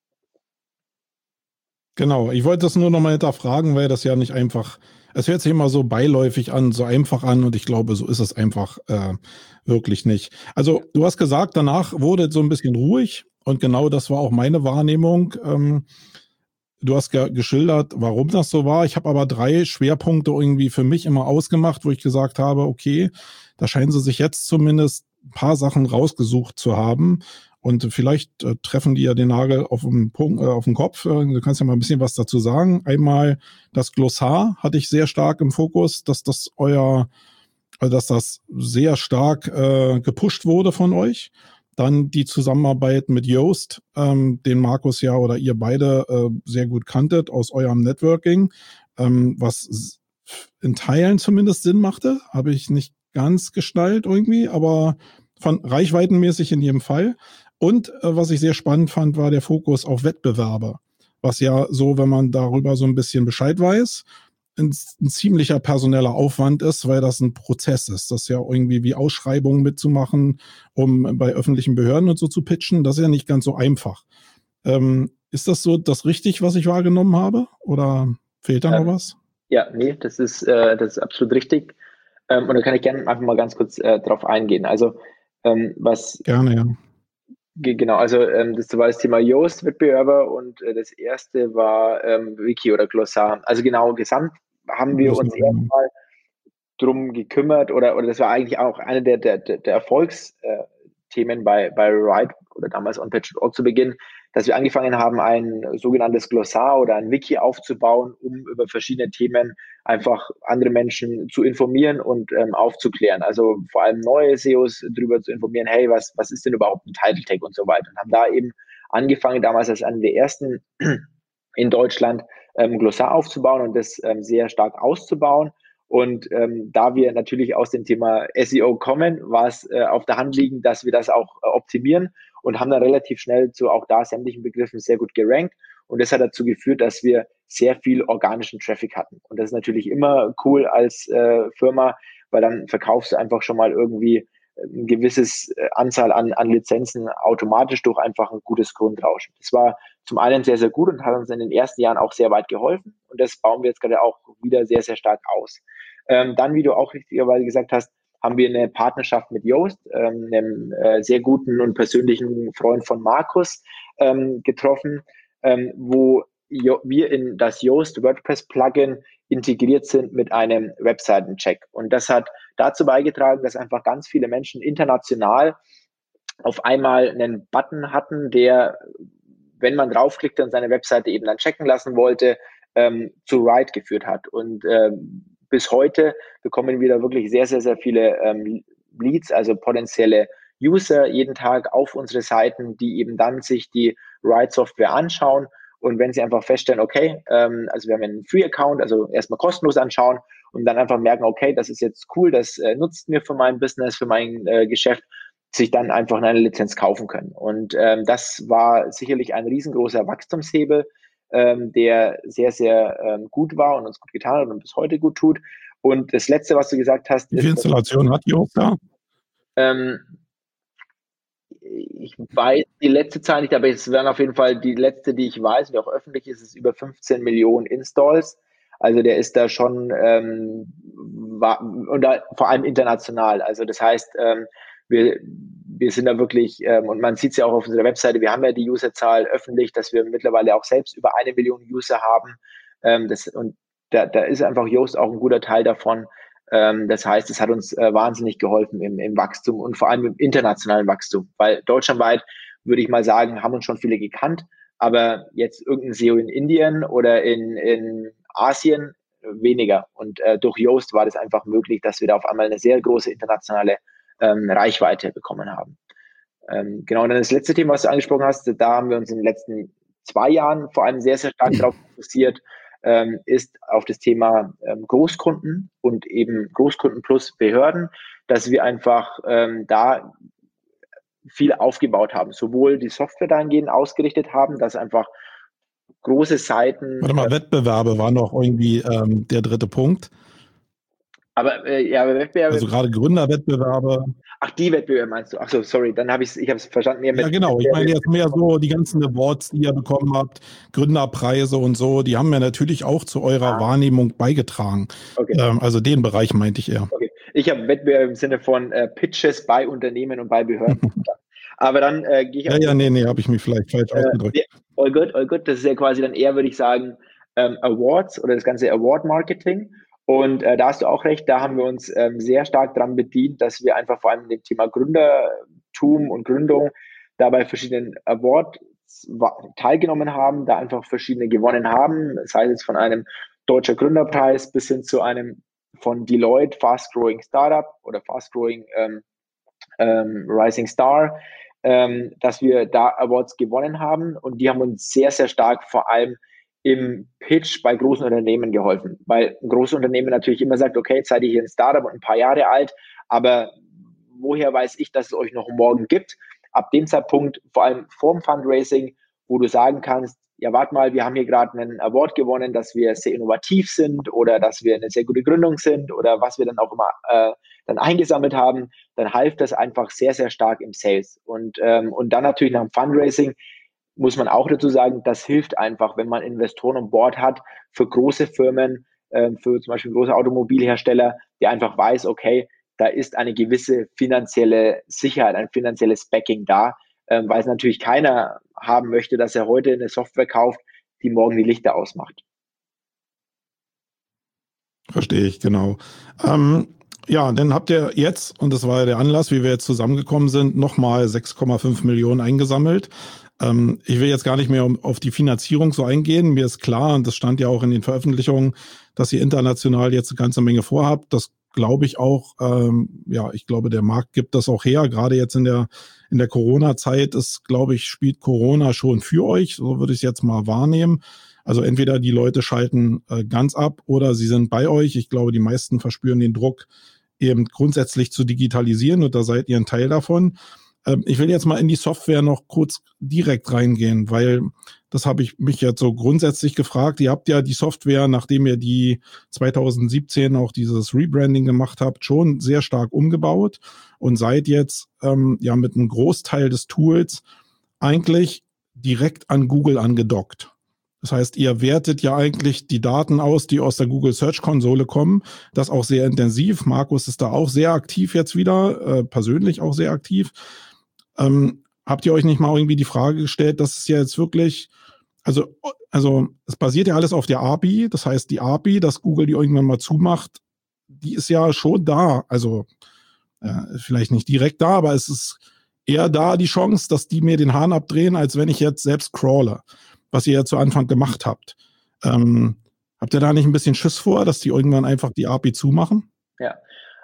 Genau, ich wollte das nur nochmal hinterfragen, weil das ja nicht einfach, es hört sich immer so beiläufig an, so einfach an und ich glaube, so ist es einfach äh, wirklich nicht. Also du hast gesagt, danach wurde es so ein bisschen ruhig und genau das war auch meine Wahrnehmung. Ähm, du hast ge- geschildert, warum das so war. Ich habe aber drei Schwerpunkte irgendwie für mich immer ausgemacht, wo ich gesagt habe, okay, da scheinen sie sich jetzt zumindest ein paar Sachen rausgesucht zu haben. Und vielleicht äh, treffen die ja den Nagel auf den Punkt, äh, auf den Kopf. Äh, du kannst ja mal ein bisschen was dazu sagen. Einmal das Glossar hatte ich sehr stark im Fokus, dass das euer, also dass das sehr stark äh, gepusht wurde von euch. Dann die Zusammenarbeit mit Yoast, ähm, den Markus ja oder ihr beide äh, sehr gut kanntet aus eurem Networking, ähm, was in Teilen zumindest Sinn machte. Habe ich nicht ganz gestaltet irgendwie, aber von reichweitenmäßig in jedem Fall. Und äh, was ich sehr spannend fand, war der Fokus auf Wettbewerbe. Was ja so, wenn man darüber so ein bisschen Bescheid weiß, ein, ein ziemlicher personeller Aufwand ist, weil das ein Prozess ist. Das ist ja irgendwie wie Ausschreibungen mitzumachen, um bei öffentlichen Behörden und so zu pitchen. Das ist ja nicht ganz so einfach. Ähm, ist das so das richtig, was ich wahrgenommen habe? Oder fehlt da Ähm, noch was? Ja, nee, das ist, äh, das ist absolut richtig. Ähm, und da kann ich gerne einfach mal ganz kurz äh, drauf eingehen. Also, ähm, was, Gerne, ja. ge- genau, also ähm, das war das Thema Yoast-Wettbewerber und äh, das erste war ähm, Wiki oder Glossar. Also genau, gesamt haben wir Das uns war, ja. erstmal drum gekümmert oder, oder das war eigentlich auch eine der, der, der der Erfolgsthemen bei, bei Ride oder damals OnPatch Punkt org zu Beginn, dass wir angefangen haben, ein sogenanntes Glossar oder ein Wiki aufzubauen, um über verschiedene Themen einfach andere Menschen zu informieren und ähm, aufzuklären. Also vor allem neue S E Os darüber zu informieren, hey, was, was ist denn überhaupt ein Title Tag und so weiter. Und haben da eben angefangen, damals als einer der ersten in Deutschland ähm, Glossar aufzubauen und das ähm, sehr stark auszubauen. Und ähm, da wir natürlich aus dem Thema S E O kommen, war es äh, auf der Hand liegend, dass wir das auch äh, optimieren und haben dann relativ schnell zu auch da sämtlichen Begriffen sehr gut gerankt. Und das hat dazu geführt, dass wir sehr viel organischen Traffic hatten. Und das ist natürlich immer cool als äh, Firma, weil dann verkaufst du einfach schon mal irgendwie ein gewisses äh, Anzahl an, an Lizenzen automatisch durch einfach ein gutes Grundrauschen. Das war zum einen sehr, sehr gut und hat uns in den ersten Jahren auch sehr weit geholfen. Und das bauen wir jetzt gerade auch wieder sehr, sehr stark aus. Ähm, dann, wie du auch richtigerweise gesagt hast, haben wir eine Partnerschaft mit Yoast, ähm, einem äh, sehr guten und persönlichen Freund von Markus, ähm, getroffen, ähm, wo jo- wir in das Yoast WordPress Plugin integriert sind mit einem Webseitencheck. Und das hat dazu beigetragen, dass einfach ganz viele Menschen international auf einmal einen Button hatten, der, wenn man draufklickte und seine Webseite eben dann checken lassen wollte, ähm, zu Ride geführt hat. Und ähm, bis heute bekommen wir da wirklich sehr, sehr, sehr viele ähm, Leads, also potenzielle User jeden Tag auf unsere Seiten, die eben dann sich die Ride-Software anschauen. Und wenn sie einfach feststellen, okay, ähm, also wir haben einen Free-Account, also erstmal kostenlos anschauen und dann einfach merken, okay, das ist jetzt cool, das äh, nutzt mir für mein Business, für mein äh, Geschäft, sich dann einfach eine Lizenz kaufen können. Und ähm, das war sicherlich ein riesengroßer Wachstumshebel, ähm, der sehr, sehr ähm, gut war und uns gut getan hat und bis heute gut tut. Und das Letzte, was du gesagt hast, Wie viele ist, Installationen hat Yoast da? ähm, ich weiß die letzte Zahl nicht, aber es wären auf jeden Fall die letzte, die ich weiß, die auch öffentlich ist, ist über fünfzehn Millionen Installs. Also der ist da schon ähm, war, und da, vor allem international. Also das heißt, ähm, wir, wir sind da wirklich, ähm, und man sieht es ja auch auf unserer Webseite, wir haben ja die Userzahl öffentlich, dass wir mittlerweile auch selbst über eine Million User haben. Ähm, das, und da, da ist einfach Yoast auch ein guter Teil davon. Ähm, das heißt, es hat uns äh, wahnsinnig geholfen im, im Wachstum und vor allem im internationalen Wachstum, weil deutschlandweit, würde ich mal sagen, haben uns schon viele gekannt, aber jetzt irgendein S E O in Indien oder in, in Asien äh, weniger. Und äh, durch Yoast war das einfach möglich, dass wir da auf einmal eine sehr große internationale ähm, Reichweite bekommen haben. Ähm, genau, und dann das letzte Thema, was du angesprochen hast, da haben wir uns in den letzten zwei Jahren vor allem sehr, sehr stark darauf fokussiert, ähm, ist auf das Thema ähm, Großkunden und eben Großkunden plus Behörden, dass wir einfach ähm, da viel aufgebaut haben, sowohl die Software dahingehend ausgerichtet haben, dass einfach große Seiten. Warte mal, äh, Wettbewerbe war noch irgendwie ähm, der dritte Punkt. Aber äh, ja, Wettbewerbe. Also gerade Gründerwettbewerbe. Ach, die Wettbewerbe meinst du? Ach so, sorry, dann habe ich es, ich habe es verstanden. Ja, genau. Ich meine jetzt mehr so die ganzen Awards, die ihr bekommen habt, Gründerpreise und so, die haben ja natürlich auch zu eurer ah. Wahrnehmung beigetragen. Okay. Ähm, also den Bereich meinte ich eher. Okay. Ich habe Wettbewerbe im Sinne von äh, Pitches bei Unternehmen und bei Behörden. Aber dann äh, gehe ich Ja, ja, nee, nee, habe ich mich vielleicht falsch äh, ausgedrückt. all good, all good. Das ist ja quasi dann eher, würde ich sagen, ähm, Awards oder das ganze Award-Marketing. Und äh, da hast du auch recht, da haben wir uns ähm, sehr stark dran bedient, dass wir einfach vor allem dem Thema Gründertum und Gründung dabei verschiedenen Awards teilgenommen haben, da einfach verschiedene gewonnen haben, sei es jetzt von einem Deutscher Gründerpreis bis hin zu einem von Deloitte Fast Growing Startup oder Fast Growing ähm, ähm, Rising Star, ähm, dass wir da Awards gewonnen haben, und die haben uns sehr, sehr stark vor allem im Pitch bei großen Unternehmen geholfen, weil ein großes Unternehmen natürlich immer sagt, okay, jetzt seid ihr hier ein Startup und ein paar Jahre alt, aber woher weiß ich, dass es euch noch morgen gibt? Ab dem Zeitpunkt, vor allem vorm Fundraising, wo du sagen kannst, ja, warte mal, wir haben hier gerade einen Award gewonnen, dass wir sehr innovativ sind oder dass wir eine sehr gute Gründung sind oder was wir dann auch immer äh, dann eingesammelt haben, dann half das einfach sehr, sehr stark im Sales. Und, ähm, und dann natürlich nach dem Fundraising muss man auch dazu sagen, das hilft einfach, wenn man Investoren an Bord hat für große Firmen, äh, für zum Beispiel große Automobilhersteller, der einfach weiß, okay, da ist eine gewisse finanzielle Sicherheit, ein finanzielles Backing da, ähm, weil es natürlich keiner haben möchte, dass er heute eine Software kauft, die morgen die Lichter ausmacht. Verstehe ich, genau. Ähm, ja, dann habt ihr jetzt, und das war ja der Anlass, wie wir jetzt zusammengekommen sind, nochmal sechs Komma fünf Millionen eingesammelt. Ähm, ich will jetzt gar nicht mehr um, auf die Finanzierung so eingehen. Mir ist klar, und das stand ja auch in den Veröffentlichungen, dass ihr international jetzt eine ganze Menge vorhabt. Das glaube ich auch. Ähm, ja, ich glaube, der Markt gibt das auch her. Gerade jetzt in der in der Corona-Zeit ist, glaube ich, spielt Corona schon für euch. So würde ich es jetzt mal wahrnehmen. Also entweder die Leute schalten äh, ganz ab oder sie sind bei euch. Ich glaube, die meisten verspüren den Druck, eben grundsätzlich zu digitalisieren, und da seid ihr ein Teil davon. Ähm, ich will jetzt mal in die Software noch kurz direkt reingehen, weil das habe ich mich jetzt so grundsätzlich gefragt. Ihr habt ja die Software, nachdem ihr die zwanzig siebzehn auch dieses Rebranding gemacht habt, schon sehr stark umgebaut und seid jetzt ähm, ja mit einem Großteil des Tools eigentlich direkt an Google angedockt. Das heißt, ihr wertet ja eigentlich die Daten aus, die aus der Google Search Konsole kommen. Das auch sehr intensiv. Markus ist da auch sehr aktiv jetzt wieder, äh, persönlich auch sehr aktiv. Ähm, habt ihr euch nicht mal irgendwie die Frage gestellt, dass es ja jetzt wirklich, also, also es basiert ja alles auf der A P I. Das heißt, die A P I, dass Google die irgendwann mal zumacht, die ist ja schon da. Also äh, vielleicht nicht direkt da, aber es ist eher da die Chance, dass die mir den Hahn abdrehen, als wenn ich jetzt selbst crawle, was ihr ja zu Anfang gemacht habt. Ähm, habt ihr da nicht ein bisschen Schiss vor, dass die irgendwann einfach die A P I zumachen? Ja,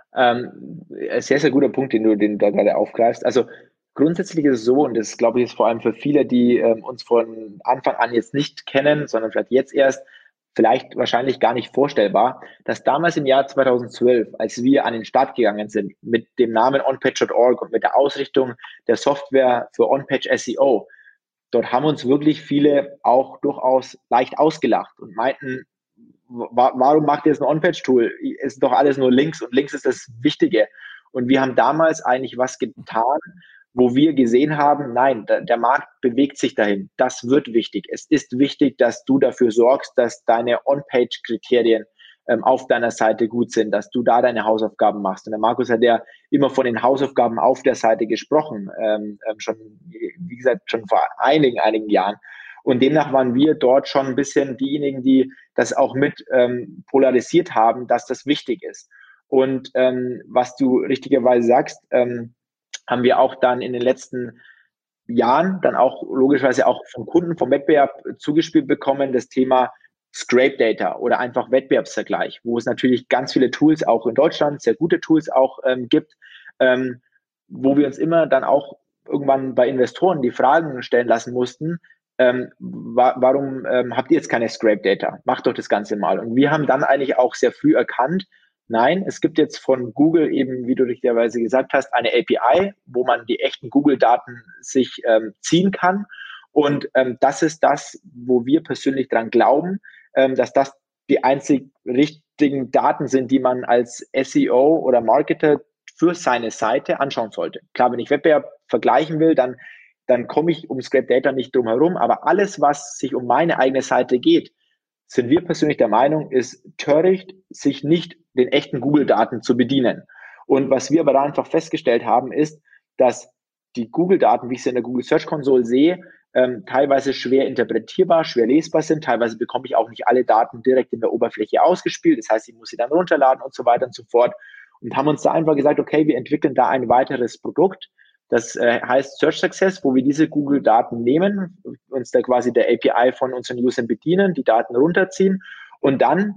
ähm, sehr, sehr guter Punkt, den du, den du da gerade aufgreifst. Also grundsätzlich ist es so, und das glaube ich ist vor allem für viele, die ähm, uns von Anfang an jetzt nicht kennen, sondern vielleicht jetzt erst, vielleicht wahrscheinlich gar nicht vorstellbar, dass damals im Jahr zweitausendzwölf, als wir an den Start gegangen sind mit dem Namen onpage Punkt org und mit der Ausrichtung der Software für On-Page S E O, dort haben uns wirklich viele auch durchaus leicht ausgelacht und meinten, wa warum macht ihr jetzt ein On-Page-Tool? Ist doch alles nur Links und Links ist das Wichtige. Und wir haben damals eigentlich was getan, wo wir gesehen haben, nein, da, der Markt bewegt sich dahin. Das wird wichtig. Es ist wichtig, dass du dafür sorgst, dass deine On-Page-Kriterien ähm, auf deiner Seite gut sind, dass du da deine Hausaufgaben machst. Und der Markus hat ja immer von den Hausaufgaben auf der Seite gesprochen, ähm, ähm, schon, wie gesagt, schon vor einigen, einigen Jahren. Und demnach waren wir dort schon ein bisschen diejenigen, die das auch mit ähm, polarisiert haben, dass das wichtig ist. Und ähm, was du richtigerweise sagst, ähm, haben wir auch dann in den letzten Jahren dann auch logischerweise auch von Kunden vom Wettbewerb zugespielt bekommen, das Thema Scrape Data oder einfach Wettbewerbsvergleich, wo es natürlich ganz viele Tools auch in Deutschland, sehr gute Tools auch ähm, gibt, ähm, wo wir uns immer dann auch irgendwann bei Investoren die Fragen stellen lassen mussten, ähm, wa warum ähm, habt ihr jetzt keine Scrape Data? Macht doch das Ganze mal. Und wir haben dann eigentlich auch sehr früh erkannt, nein, es gibt jetzt von Google eben, wie du richtigerweise gesagt hast, eine A P I, wo man die echten Google-Daten sich ähm, ziehen kann. Und ähm, das ist das, wo wir persönlich dran glauben, ähm, dass das die einzig richtigen Daten sind, die man als S E O oder Marketer für seine Seite anschauen sollte. Klar, wenn ich Wettbewerb vergleichen will, dann, dann komme ich um Scrape Data nicht drum herum. Aber alles, was sich um meine eigene Seite geht, sind wir persönlich der Meinung, ist töricht, sich nicht den echten Google-Daten zu bedienen. Und was wir aber da einfach festgestellt haben, ist, dass die Google-Daten, wie ich sie in der Google Search Console sehe, ähm, teilweise schwer interpretierbar, schwer lesbar sind. Teilweise bekomme ich auch nicht alle Daten direkt in der Oberfläche ausgespielt. Das heißt, ich muss sie dann runterladen und so weiter und so fort. Und haben uns da einfach gesagt, okay, wir entwickeln da ein weiteres Produkt. Das äh, heißt Search Success, wo wir diese Google-Daten nehmen, uns da quasi der A P I von unseren Usern bedienen, die Daten runterziehen und dann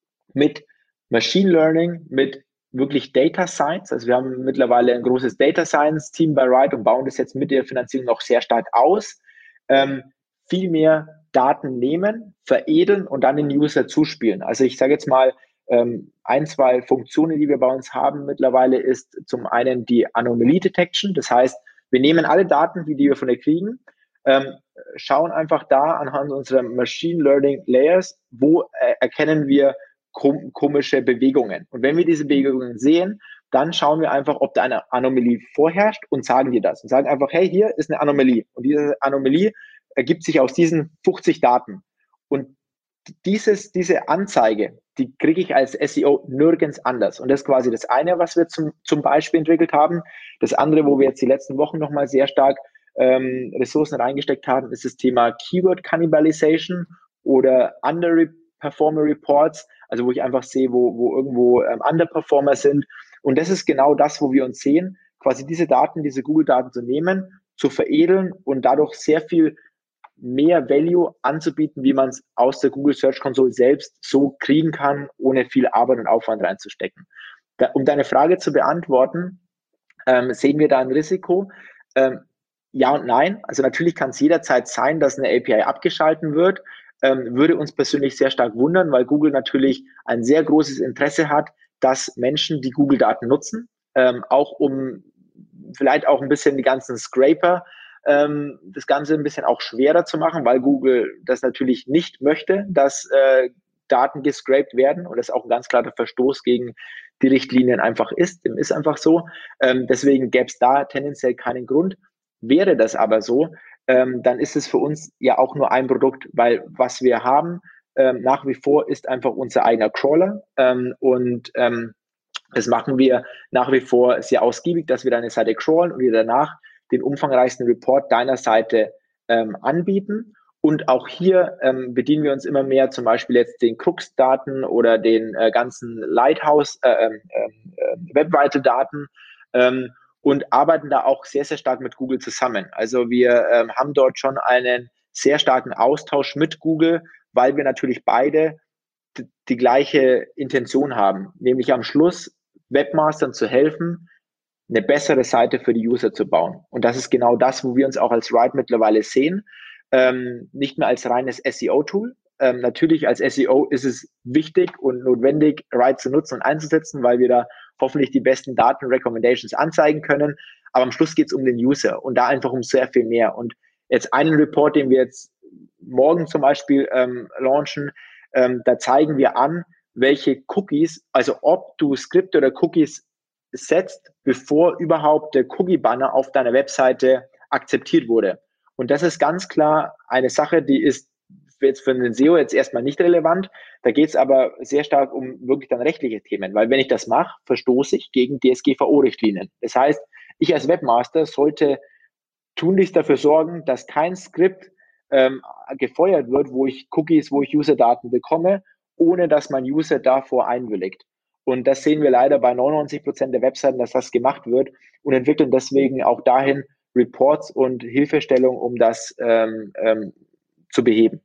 mit Machine Learning, mit wirklich Data Science, also wir haben mittlerweile ein großes Data Science Team bei Ryde und bauen das jetzt mit der Finanzierung noch sehr stark aus, ähm, viel mehr Daten nehmen, veredeln und dann den User zuspielen. Also ich sage jetzt mal, ähm, ein, zwei Funktionen, die wir bei uns haben mittlerweile, ist zum einen die Anomaly Detection. Das heißt, wir nehmen alle Daten, die, die wir von dir kriegen, ähm, schauen einfach da anhand unserer Machine Learning Layers, wo äh, erkennen wir kom- komische Bewegungen. Und wenn wir diese Bewegungen sehen, dann schauen wir einfach, ob da eine Anomalie vorherrscht und sagen dir das. Und sagen einfach, hey, hier ist eine Anomalie. Und diese Anomalie ergibt sich aus diesen fünfzig Daten. Und dieses, diese Anzeige, die kriege ich als S E O nirgends anders. Und das ist quasi das eine, was wir zum, zum Beispiel entwickelt haben. Das andere, wo wir jetzt die letzten Wochen nochmal sehr stark ähm, Ressourcen reingesteckt haben, ist das Thema Keyword Cannibalization oder Underperformer Reports, also wo ich einfach sehe, wo, wo irgendwo ähm, Underperformer sind. Und das ist genau das, wo wir uns sehen, quasi diese Daten, diese Google-Daten zu nehmen, zu veredeln und dadurch sehr viel mehr Value anzubieten, wie man es aus der Google Search Console selbst so kriegen kann, ohne viel Arbeit und Aufwand reinzustecken. Da, um deine Frage zu beantworten, ähm, sehen wir da ein Risiko? Ähm, ja und nein. Also natürlich kann es jederzeit sein, dass eine A P I abgeschalten wird. Ähm, würde uns persönlich sehr stark wundern, weil Google natürlich ein sehr großes Interesse hat, dass Menschen die Google-Daten nutzen, ähm, auch um vielleicht auch ein bisschen die ganzen Scraper ähm, das Ganze ein bisschen auch schwerer zu machen, weil Google das natürlich nicht möchte, dass äh, Daten gescraped werden und das auch ein ganz klarer Verstoß gegen die Richtlinien einfach ist. Dem ist einfach so. Ähm, deswegen gäbe es da tendenziell keinen Grund. Wäre das aber so, ähm, dann ist es für uns ja auch nur ein Produkt, weil was wir haben ähm, nach wie vor ist einfach unser eigener Crawler ähm, und ähm, das machen wir nach wie vor sehr ausgiebig, dass wir deine Seite crawlen und wir danach den umfangreichsten Report deiner Seite ähm, anbieten. Und auch hier ähm, bedienen wir uns immer mehr zum Beispiel jetzt den Crux-Daten oder den äh, ganzen Lighthouse äh, äh, äh, Webseite-Daten ähm, und arbeiten da auch sehr, sehr stark mit Google zusammen. Also wir ähm, haben dort schon einen sehr starken Austausch mit Google, weil wir natürlich beide d- die gleiche Intention haben, nämlich am Schluss Webmastern zu helfen, eine bessere Seite für die User zu bauen. Und das ist genau das, wo wir uns auch als Ryde mittlerweile sehen. Ähm, nicht mehr als reines S E O-Tool. Ähm, natürlich als S E O ist es wichtig und notwendig, Ryde zu nutzen und einzusetzen, weil wir da hoffentlich die besten Daten-Recommendations anzeigen können. Aber am Schluss geht es um den User und da einfach um sehr viel mehr. Und jetzt einen Report, den wir jetzt morgen zum Beispiel ähm, launchen, ähm, da zeigen wir an, welche Cookies, also ob du Skripte oder Cookies setzt, bevor überhaupt der Cookie-Banner auf deiner Webseite akzeptiert wurde. Und das ist ganz klar eine Sache, die ist jetzt für den S E O jetzt erstmal nicht relevant. Da geht es aber sehr stark um wirklich dann rechtliche Themen, weil wenn ich das mache, verstoße ich gegen D S G V O-Richtlinien. Das heißt, ich als Webmaster sollte tunlichst dafür sorgen, dass kein Skript ähm, gefeuert wird, wo ich Cookies, wo ich User-Daten bekomme, ohne dass mein User davor einwilligt. Und das sehen wir leider bei neunundneunzig Prozent der Webseiten, dass das gemacht wird und entwickeln deswegen auch dahin Reports und Hilfestellung, um das ähm, ähm, zu beheben.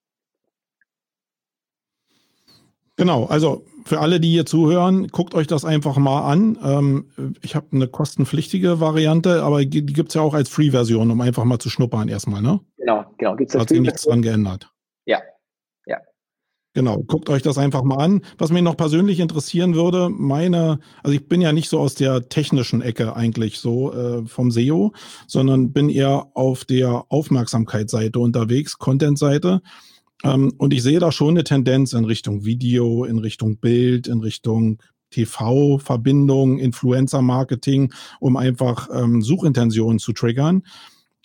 Genau, also für alle, die hier zuhören, guckt euch das einfach mal an. Ähm, ich habe eine kostenpflichtige Variante, aber die gibt es ja auch als Free-Version, um einfach mal zu schnuppern erstmal, ne? Genau, genau. Gibt's Hat sich nichts dran geändert. Ja, ja. Genau, guckt euch das einfach mal an. Was mich noch persönlich interessieren würde, meine, also ich bin ja nicht so aus der technischen Ecke eigentlich so äh, vom S E O, sondern bin eher auf der Aufmerksamkeitsseite unterwegs, Content-Seite. Ähm, und ich sehe da schon eine Tendenz in Richtung Video, in Richtung Bild, in Richtung T V-Verbindung, Influencer-Marketing, um einfach ähm, Suchintentionen zu triggern.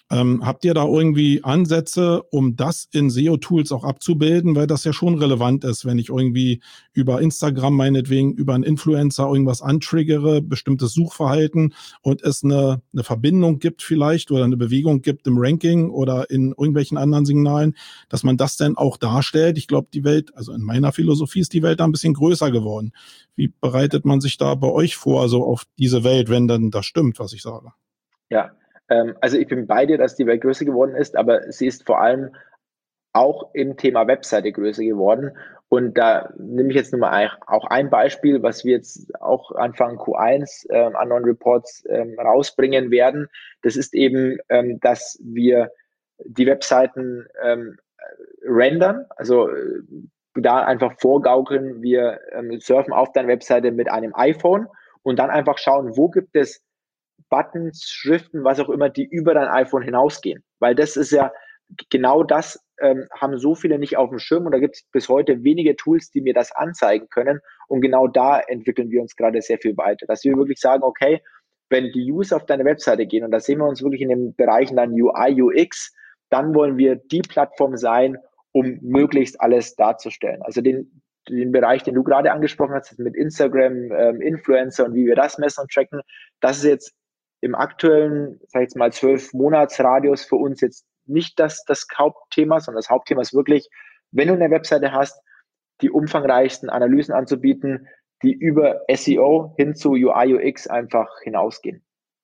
Ähm, habt ihr da irgendwie Ansätze, um das in S E O-Tools auch abzubilden? Weil das ja schon relevant ist, wenn ich irgendwie über Instagram meinetwegen, über einen Influencer irgendwas antriggere, bestimmtes Suchverhalten und es eine, eine Verbindung gibt vielleicht oder eine Bewegung gibt im Ranking oder in irgendwelchen anderen Signalen, dass man das dann auch darstellt. Ich glaube, die Welt, also in meiner Philosophie ist die Welt da ein bisschen größer geworden. Wie bereitet man sich da bei euch vor, so auf diese Welt, wenn dann das stimmt, was ich sage? Ja, ähm, also ich bin bei dir, dass die Welt größer geworden ist, aber sie ist vor allem auch im Thema Webseite größer geworden. Und da nehme ich jetzt nur mal auch ein Beispiel, was wir jetzt auch Anfang Q eins ähm, an neuen Reports ähm, rausbringen werden. Das ist eben, ähm, dass wir die Webseiten ähm, rendern, also äh, da einfach vorgaukeln, wir ähm, surfen auf deine Webseite mit einem iPhone und dann einfach schauen, wo gibt es Buttons, Schriften, was auch immer, die über dein iPhone hinausgehen. Weil das ist ja genau das, ähm, haben so viele nicht auf dem Schirm und da gibt es bis heute wenige Tools, die mir das anzeigen können. Und genau da entwickeln wir uns gerade sehr viel weiter. Dass wir wirklich sagen, okay, wenn die User auf deine Webseite gehen, und da sehen wir uns wirklich in den Bereichen dann U I, U X, dann wollen wir die Plattform sein, um möglichst alles darzustellen. Also den, den Bereich, den du gerade angesprochen hast, mit Instagram, ähm, Influencer und wie wir das messen und tracken, das ist jetzt im aktuellen, sag ich jetzt mal, zwölf Monatsradius für uns jetzt nicht das, das Hauptthema, sondern das Hauptthema ist wirklich, wenn du eine Webseite hast, die umfangreichsten Analysen anzubieten, die über S E O hin zu U I, U X einfach hinausgehen.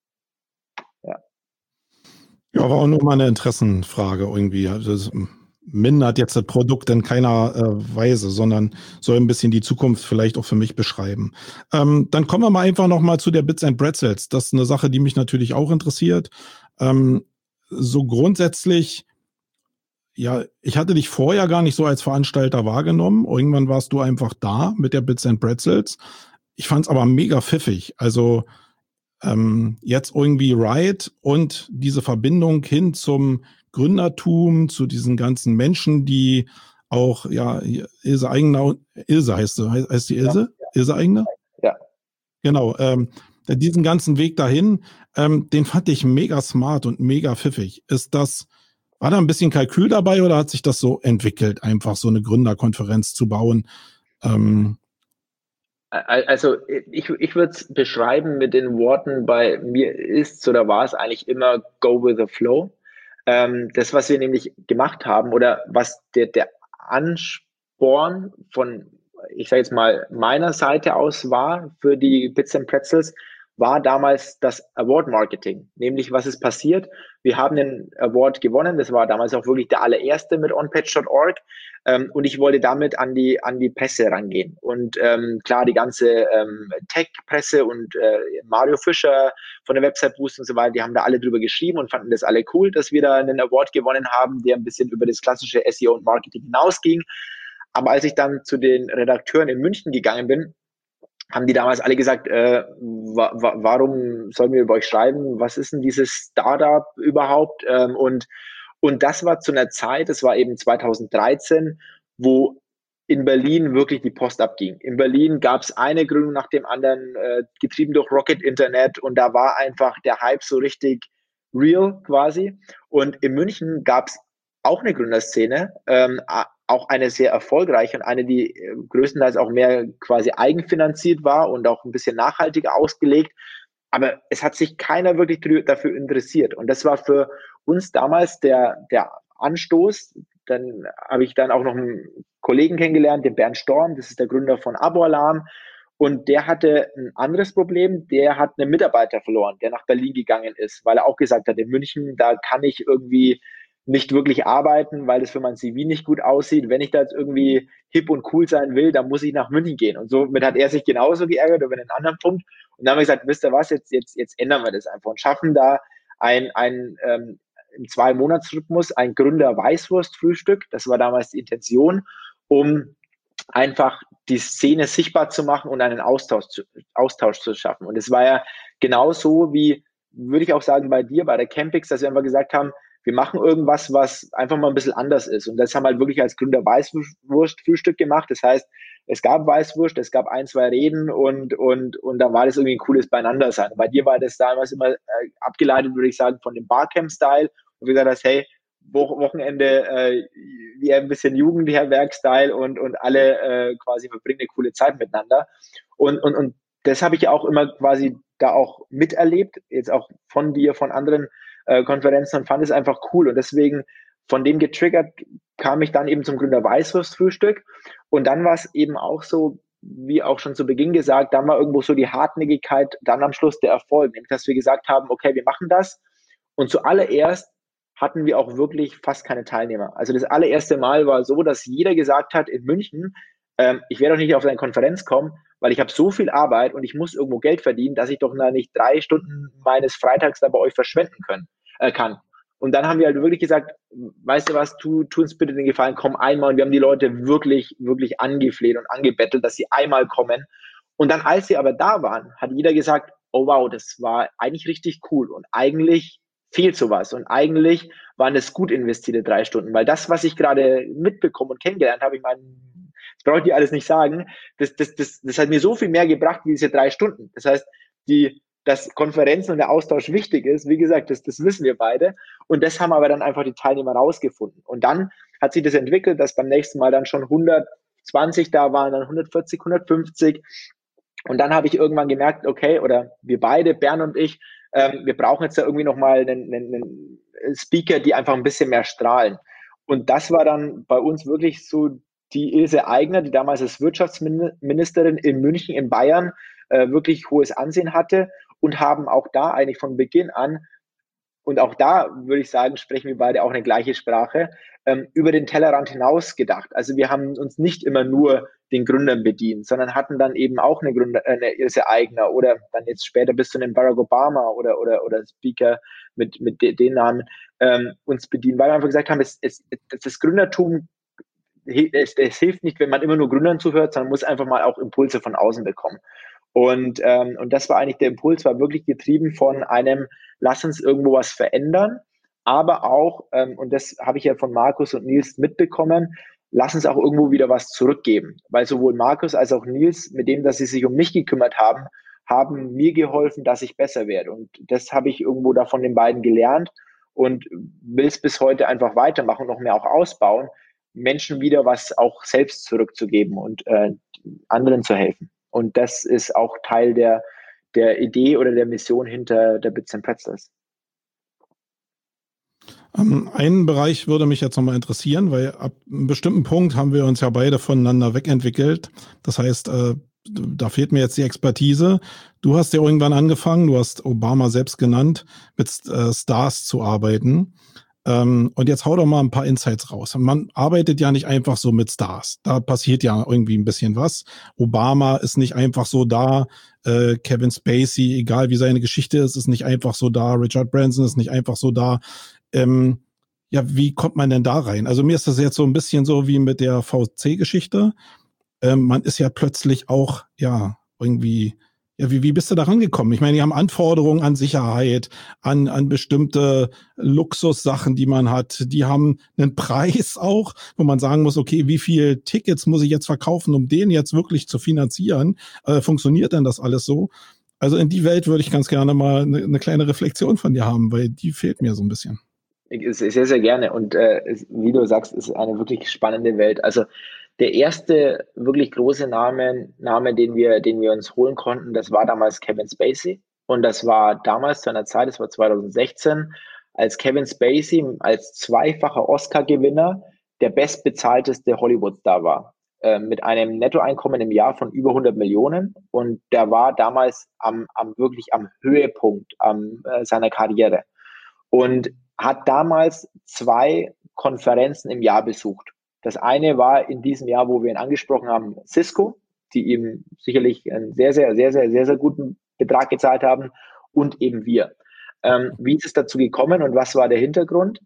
Ja. Ja, war auch nur mal eine Interessenfrage irgendwie. Also das mindert jetzt das Produkt in keiner äh, Weise, sondern soll ein bisschen die Zukunft vielleicht auch für mich beschreiben. Ähm, dann kommen wir mal einfach noch mal zu der Bits and Pretzels. Das ist eine Sache, die mich natürlich auch interessiert. Ähm, so grundsätzlich, ja, ich hatte dich vorher gar nicht so als Veranstalter wahrgenommen. Irgendwann warst du einfach da mit der Bits and Pretzels. Ich fand es aber mega pfiffig. Also ähm, jetzt irgendwie Riot und diese Verbindung hin zum Gründertum, zu diesen ganzen Menschen, die auch, ja, Ilse Aigner, Ilse heißt sie, heißt die Ilse? Ja. Ilse Aigner? Ja. Genau, ähm, diesen ganzen Weg dahin, ähm, den fand ich mega smart und mega pfiffig. Ist das, war da ein bisschen Kalkül dabei oder hat sich das so entwickelt, einfach so eine Gründerkonferenz zu bauen? Ähm, Also ich, ich würde es beschreiben mit den Worten, bei mir ist oder war es eigentlich immer go with the flow. Ähm, das, was wir nämlich gemacht haben oder was der, der Ansporn von, ich sage jetzt mal, meiner Seite aus war für die Bits and Pretzels, war damals das Award-Marketing. Nämlich, was ist passiert? Wir haben den Award gewonnen. Das war damals auch wirklich der allererste mit onpatch Punkt org. Ähm, und ich wollte damit an die, an die Presse rangehen. Und ähm, klar, die ganze ähm, Tech-Presse und äh, Mario Fischer von der Website Boost und so weiter, die haben da alle drüber geschrieben und fanden das alle cool, dass wir da einen Award gewonnen haben, der ein bisschen über das klassische S E O und Marketing hinausging. Aber als ich dann zu den Redakteuren in München gegangen bin, haben die damals alle gesagt, äh, wa wa warum sollen wir über euch schreiben? Was ist denn dieses Startup überhaupt? Ähm, und, und das war zu einer Zeit, das war eben zweitausenddreizehn, wo in Berlin wirklich die Post abging. In Berlin gab es eine Gründung nach dem anderen, äh, getrieben durch Rocket Internet und da war einfach der Hype so richtig real quasi. Und in München gab es auch eine Gründerszene, ähm, auch eine sehr erfolgreiche und eine, die größtenteils auch mehr quasi eigenfinanziert war und auch ein bisschen nachhaltiger ausgelegt. Aber es hat sich keiner wirklich dafür interessiert. Und das war für uns damals der, der Anstoß. Dann habe ich dann auch noch einen Kollegen kennengelernt, den Bernd Storm, das ist der Gründer von Abo-Alarm. Und der hatte ein anderes Problem, der hat einen Mitarbeiter verloren, der nach Berlin gegangen ist, weil er auch gesagt hat, in München, da kann ich irgendwie nicht wirklich arbeiten, weil das für mein C V nicht gut aussieht. Wenn ich da jetzt irgendwie hip und cool sein will, dann muss ich nach München gehen. Und somit hat er sich genauso geärgert über einen anderen Punkt. Und dann haben wir gesagt, wisst ihr was, jetzt, jetzt, jetzt ändern wir das einfach und schaffen da ein, ein ähm, im Zwei-Monats-Rhythmus ein Gründer-Weißwurst-Frühstück. Das war damals die Intention, um einfach die Szene sichtbar zu machen und einen Austausch zu, Austausch zu schaffen. Und es war ja genauso wie, würde ich auch sagen, bei dir, bei der Campix, dass wir einfach gesagt haben, wir machen irgendwas, was einfach mal ein bisschen anders ist. Und das haben wir halt wirklich als Gründer Weißwurst-Frühstück gemacht. Das heißt, es gab Weißwurst, es gab ein, zwei Reden und, und, und da war das irgendwie ein cooles Beieinandersein. Bei dir war das damals immer äh, abgeleitet, würde ich sagen, von dem Barcamp-Style. wo du gesagt hast, hey, Wo- Wochenende, äh, wie ein bisschen Jugendherberg-Style und, und alle äh, quasi verbringen eine coole Zeit miteinander. Und, und, und das habe ich ja auch immer quasi da auch miterlebt, jetzt auch von dir, von anderen äh, Konferenzen und fand es einfach cool. Und deswegen von dem getriggert kam ich dann eben zum Gründer Weißwurstfrühstück. Und dann war es eben auch so, wie auch schon zu Beginn gesagt, dann war irgendwo so die Hartnäckigkeit, dann am Schluss der Erfolg, nämlich dass wir gesagt haben, okay, wir machen das. Und zuallererst hatten wir auch wirklich fast keine Teilnehmer. Also das allererste Mal war so, dass jeder gesagt hat in München, ähm, ich werde doch nicht auf eine Konferenz kommen, weil ich habe so viel Arbeit und ich muss irgendwo Geld verdienen, dass ich doch da nicht drei Stunden meines Freitags da bei euch verschwenden können, äh, kann. Und dann haben wir halt wirklich gesagt, weißt du was, tu, tu uns bitte den Gefallen, komm einmal. Und wir haben die Leute wirklich, wirklich angefleht und angebettelt, dass sie einmal kommen. Und dann, als sie aber da waren, hat jeder gesagt, oh wow, das war eigentlich richtig cool. Und eigentlich fehlt sowas. Und eigentlich waren das gut investierte drei Stunden, weil das, was ich gerade mitbekommen und kennengelernt habe, ich meine, das brauche ich dir alles nicht sagen, das, das, das, das hat mir so viel mehr gebracht wie diese drei Stunden. Das heißt, die, dass Konferenzen und der Austausch wichtig ist, wie gesagt, das, das wissen wir beide. Und das haben aber dann einfach die Teilnehmer rausgefunden. Und dann hat sich das entwickelt, dass beim nächsten Mal dann schon hundertzwanzig da waren, dann hundertvierzig, hundertfünfzig. Und dann habe ich irgendwann gemerkt, okay, oder wir beide, Bernd und ich, ähm, wir brauchen jetzt da irgendwie nochmal einen, einen, einen Speaker, die einfach ein bisschen mehr strahlen. Und das war dann bei uns wirklich so die Ilse Aigner, die damals als Wirtschaftsministerin in München, in Bayern, äh, wirklich hohes Ansehen hatte und haben auch da eigentlich von Beginn an, und auch da würde ich sagen, sprechen wir beide auch eine gleiche Sprache, ähm, über den Tellerrand hinaus gedacht. Also wir haben uns nicht immer nur den Gründern bedient, sondern hatten dann eben auch eine Gründer, eine Ilse Aigner oder dann jetzt später bis zu einem Barack Obama oder, oder, oder Speaker mit, mit de, den Namen ähm, uns bedienen, weil wir einfach gesagt haben, es, es, das Gründertum, es, es hilft nicht, wenn man immer nur Gründern zuhört, sondern muss einfach mal auch Impulse von außen bekommen. Und, ähm, und das war eigentlich der Impuls, war wirklich getrieben von einem, lass uns irgendwo was verändern, aber auch, ähm, und das habe ich ja von Markus und Nils mitbekommen, lass uns auch irgendwo wieder was zurückgeben. Weil sowohl Markus als auch Nils, mit dem, dass sie sich um mich gekümmert haben, haben mir geholfen, dass ich besser werde. Und das habe ich irgendwo da von den beiden gelernt und will es bis heute einfach weitermachen und noch mehr auch ausbauen, Menschen wieder was auch selbst zurückzugeben und äh, anderen zu helfen. Und das ist auch Teil der, der Idee oder der Mission hinter der Bits and Pretzels. Ähm, einen Bereich würde mich jetzt nochmal interessieren, weil ab einem bestimmten Punkt haben wir uns ja beide voneinander wegentwickelt. Das heißt, äh, da fehlt mir jetzt die Expertise. Du hast ja irgendwann angefangen, du hast Obama selbst genannt, mit äh, Stars zu arbeiten. Ähm, und jetzt hau doch mal ein paar Insights raus. Man arbeitet ja nicht einfach so mit Stars. Da passiert ja irgendwie ein bisschen was. Obama ist nicht einfach so da. Äh, Kevin Spacey, egal wie seine Geschichte ist, ist nicht einfach so da. Richard Branson ist nicht einfach so da. Ähm, ja, wie kommt man denn da rein? Also mir ist das jetzt so ein bisschen so wie mit der V C-Geschichte. Ähm, man ist ja plötzlich auch, ja, irgendwie, ja, wie, wie bist du da rangekommen? Ich meine, die haben Anforderungen an Sicherheit, an, an bestimmte Luxussachen, die man hat. Die haben einen Preis auch, wo man sagen muss, okay, wie viel Tickets muss ich jetzt verkaufen, um den jetzt wirklich zu finanzieren? Äh, funktioniert denn das alles so? Also in die Welt würde ich ganz gerne mal eine, eine kleine Reflexion von dir haben, weil die fehlt mir so ein bisschen. Sehr, sehr gerne. Und äh, wie du sagst, ist eine wirklich spannende Welt. Also der erste wirklich große Name, Name, den wir, den wir uns holen konnten, das war damals Kevin Spacey. Und das war damals zu einer Zeit, das war zwanzig sechzehn, als Kevin Spacey als zweifacher Oscar-Gewinner der bestbezahlteste Hollywood-Star war. Äh, mit einem Nettoeinkommen im Jahr von über hundert Millionen. Und der war damals am, am wirklich am Höhepunkt am, äh, seiner Karriere. Und hat damals zwei Konferenzen im Jahr besucht. Das eine war in diesem Jahr, wo wir ihn angesprochen haben, Cisco, die ihm sicherlich einen sehr, sehr, sehr, sehr, sehr, sehr guten Betrag gezahlt haben und eben wir. Ähm, wie ist es dazu gekommen und was war der Hintergrund?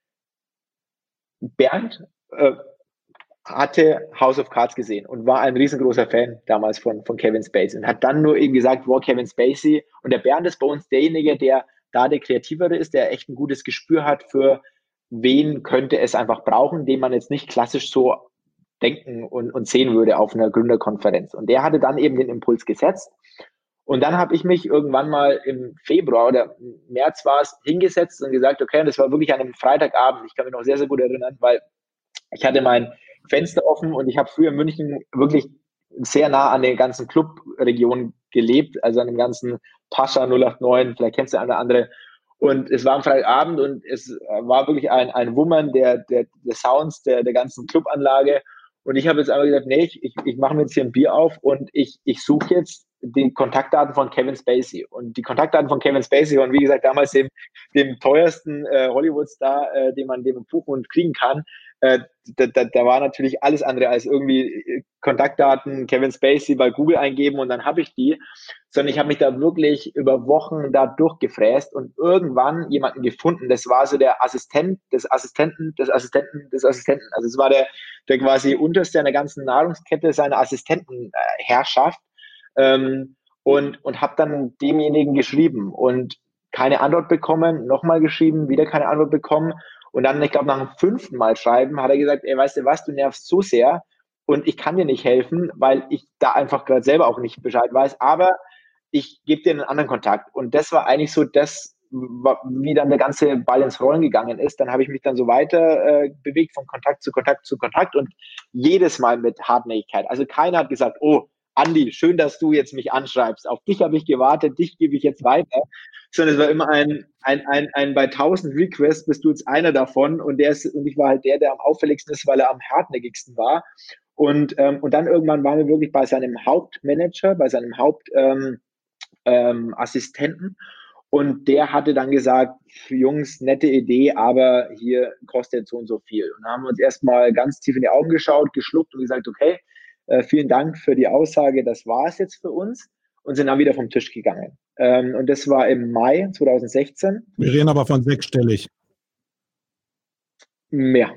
Bernd äh, hatte House of Cards gesehen und war ein riesengroßer Fan damals von, von Kevin Spacey und hat dann nur eben gesagt, wow, Kevin Spacey. Und der Bernd ist bei uns derjenige, der da der Kreativere ist, der echt ein gutes Gespür hat für wen könnte es einfach brauchen, den man jetzt nicht klassisch so denken und, und sehen würde auf einer Gründerkonferenz. Und der hatte dann eben den Impuls gesetzt. Und dann habe ich mich irgendwann mal im Februar oder März war es, hingesetzt und gesagt, okay, und das war wirklich an einem Freitagabend, ich kann mich noch sehr, sehr gut erinnern, weil ich hatte mein Fenster offen und ich habe früher in München wirklich sehr nah an der ganzen Clubregion gelebt, also an dem ganzen Pascha null acht neun, vielleicht kennst du eine andere. Und es war am Freitagabend und es war wirklich ein, ein Wummern der, der, der Sounds der, der ganzen Clubanlage. Und ich habe jetzt einfach gesagt, nee, ich, ich, ich mache mir jetzt hier ein Bier auf und ich, ich suche jetzt die Kontaktdaten von Kevin Spacey. Und die Kontaktdaten von Kevin Spacey waren, wie gesagt, damals dem, dem teuersten äh, Hollywood-Star, äh, den man dem buchen und kriegen kann. Äh, da, da, da war natürlich alles andere als irgendwie Kontaktdaten Kevin Spacey bei Google eingeben und dann habe ich die, sondern ich habe mich da wirklich über Wochen da durchgefräst und irgendwann jemanden gefunden. Das war so der Assistent des Assistenten, des Assistenten, des Assistenten. Also es war der, der quasi unterste an der ganzen Nahrungskette seiner Assistentenherrschaft ähm, und, und habe dann demjenigen geschrieben und keine Antwort bekommen, nochmal geschrieben, wieder keine Antwort bekommen. Und dann, ich glaube, nach dem fünften Mal schreiben, hat er gesagt, ey, weißt du was, du nervst so sehr und ich kann dir nicht helfen, weil ich da einfach gerade selber auch nicht Bescheid weiß, aber ich gebe dir einen anderen Kontakt. Und das war eigentlich so das, wie dann der ganze Ball ins Rollen gegangen ist. Dann habe ich mich dann so weiter äh, bewegt, von Kontakt zu Kontakt zu Kontakt und jedes Mal mit Hartnäckigkeit. Also keiner hat gesagt, oh, Andi, schön, dass du jetzt mich anschreibst. Auf dich habe ich gewartet, dich gebe ich jetzt weiter. Sondern es war immer ein, ein, ein, ein bei tausend Requests bist du jetzt einer davon und der ist, und ich war halt der, der am auffälligsten ist, weil er am hartnäckigsten war. Und, ähm, und dann irgendwann waren wir wirklich bei seinem Hauptmanager, bei seinem Hauptassistenten. Ähm, Assistenten. Und der hatte dann gesagt, Jungs, nette Idee, aber hier kostet so und so viel. Und dann haben wir uns erstmal ganz tief in die Augen geschaut, geschluckt und gesagt, okay, äh, vielen Dank für die Aussage, das war es jetzt für uns und sind dann wieder vom Tisch gegangen. Ähm, und das war im Mai zwanzig sechzehn. Wir reden aber von sechsstellig. Mehr.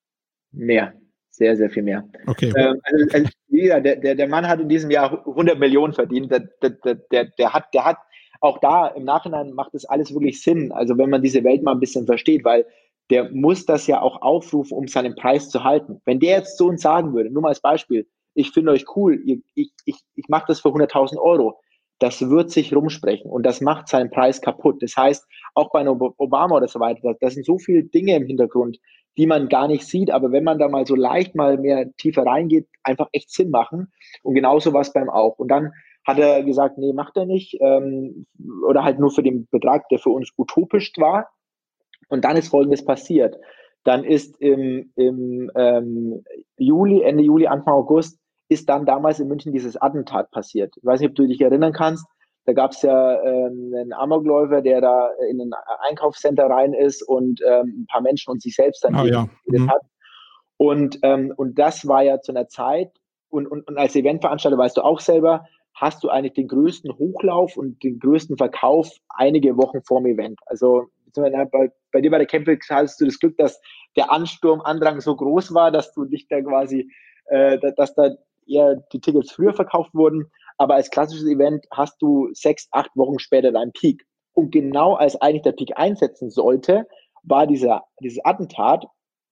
Mehr. Sehr, sehr viel mehr. Okay. Ähm, also, also, ja, der, der, der Mann hat in diesem Jahr hundert Millionen verdient. Der, der, der, der, hat, der hat auch da im Nachhinein macht das alles wirklich Sinn. Also wenn man diese Welt mal ein bisschen versteht, weil der muss das ja auch aufrufen, um seinen Preis zu halten. Wenn der jetzt so uns sagen würde, nur mal als Beispiel, ich finde euch cool, ich, ich, ich, ich mache das für hunderttausend Euro, das wird sich rumsprechen und das macht seinen Preis kaputt. Das heißt, auch bei Obama oder so weiter, das sind so viele Dinge im Hintergrund, die man gar nicht sieht, aber wenn man da mal so leicht mal mehr tiefer reingeht, einfach echt Sinn machen. Und genauso war es beim auch. Und dann hat er gesagt, nee, macht er nicht. Ähm, oder halt nur für den Betrag, der für uns utopisch war. Und dann ist Folgendes passiert. Dann ist im, im ähm, Juli, Ende Juli, Anfang August, ist dann damals in München dieses Attentat passiert. Ich weiß nicht, ob du dich erinnern kannst. Da gab es ja ähm, einen Amokläufer, der da in ein Einkaufscenter rein ist und ähm, ein paar Menschen und sich selbst dann ah, ja. mhm. hat. Und, ähm, und das war ja zu einer Zeit, und, und, und als Eventveranstalter weißt du auch selber, hast du eigentlich den größten Hochlauf und den größten Verkauf einige Wochen vorm Event. Also bei, bei dir bei der Campix hattest du das Glück, dass der Ansturm, Andrang so groß war, dass du dich da quasi, äh, dass da eher die Tickets früher verkauft wurden. Aber als klassisches Event hast du sechs, acht Wochen später deinen Peak. Und genau als eigentlich der Peak einsetzen sollte, war dieser, dieses Attentat.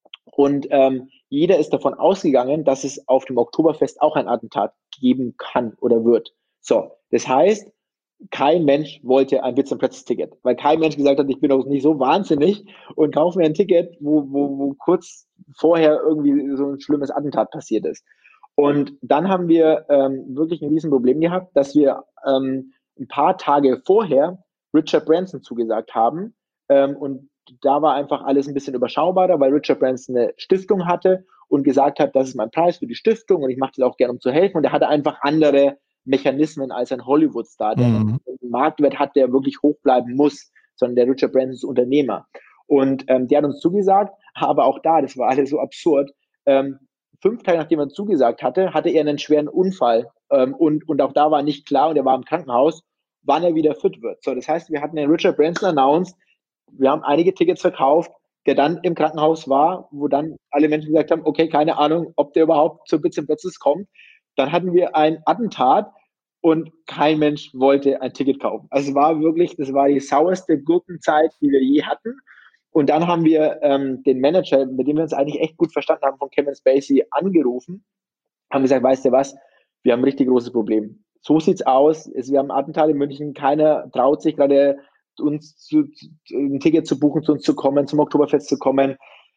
Und ähm, jeder ist davon ausgegangen, dass es auf dem Oktoberfest auch ein Attentat geben kann oder wird. So, das heißt, kein Mensch wollte ein Witz- und Plötzlich-Ticket, weil kein Mensch gesagt hat, ich bin doch nicht so wahnsinnig und kaufe mir ein Ticket, wo, wo, wo kurz vorher irgendwie so ein schlimmes Attentat passiert ist. Und dann haben wir ähm, wirklich ein Riesenproblem gehabt, dass wir ähm, ein paar Tage vorher Richard Branson zugesagt haben. Ähm, und da war einfach alles ein bisschen überschaubarer, weil Richard Branson eine Stiftung hatte und gesagt hat, das ist mein Preis für die Stiftung und ich mache das auch gerne, um zu helfen. Und er hatte einfach andere Mechanismen als ein Hollywood-Star, der mhm. einen Marktwert hat, der wirklich hoch bleiben muss, sondern der Richard Branson ist Unternehmer. Und ähm, der hat uns zugesagt, aber auch da, das war alles so absurd, ähm, fünf Tage nachdem er zugesagt hatte, hatte er einen schweren Unfall ähm, und, und auch da war nicht klar und er war im Krankenhaus, wann er wieder fit wird. So, das heißt, wir hatten den Richard Branson announced, wir haben einige Tickets verkauft, der dann im Krankenhaus war, wo dann alle Menschen gesagt haben, okay, keine Ahnung, ob der überhaupt zur Bits and Pretzels kommt. Dann hatten wir ein Attentat und kein Mensch wollte ein Ticket kaufen. Also es war wirklich, das war die sauerste Gurkenzeit, die wir je hatten. Und dann haben wir ähm, den Manager, mit dem wir uns eigentlich echt gut verstanden haben, von Kevin Spacey angerufen, haben gesagt, weißt du was, wir haben ein richtig großes Problem. so sieht's aus. Es, wir haben Attentat in München, keiner traut sich gerade, uns zu, ein Ticket zu buchen, zu uns zu kommen, zum Oktoberfest zu kommen.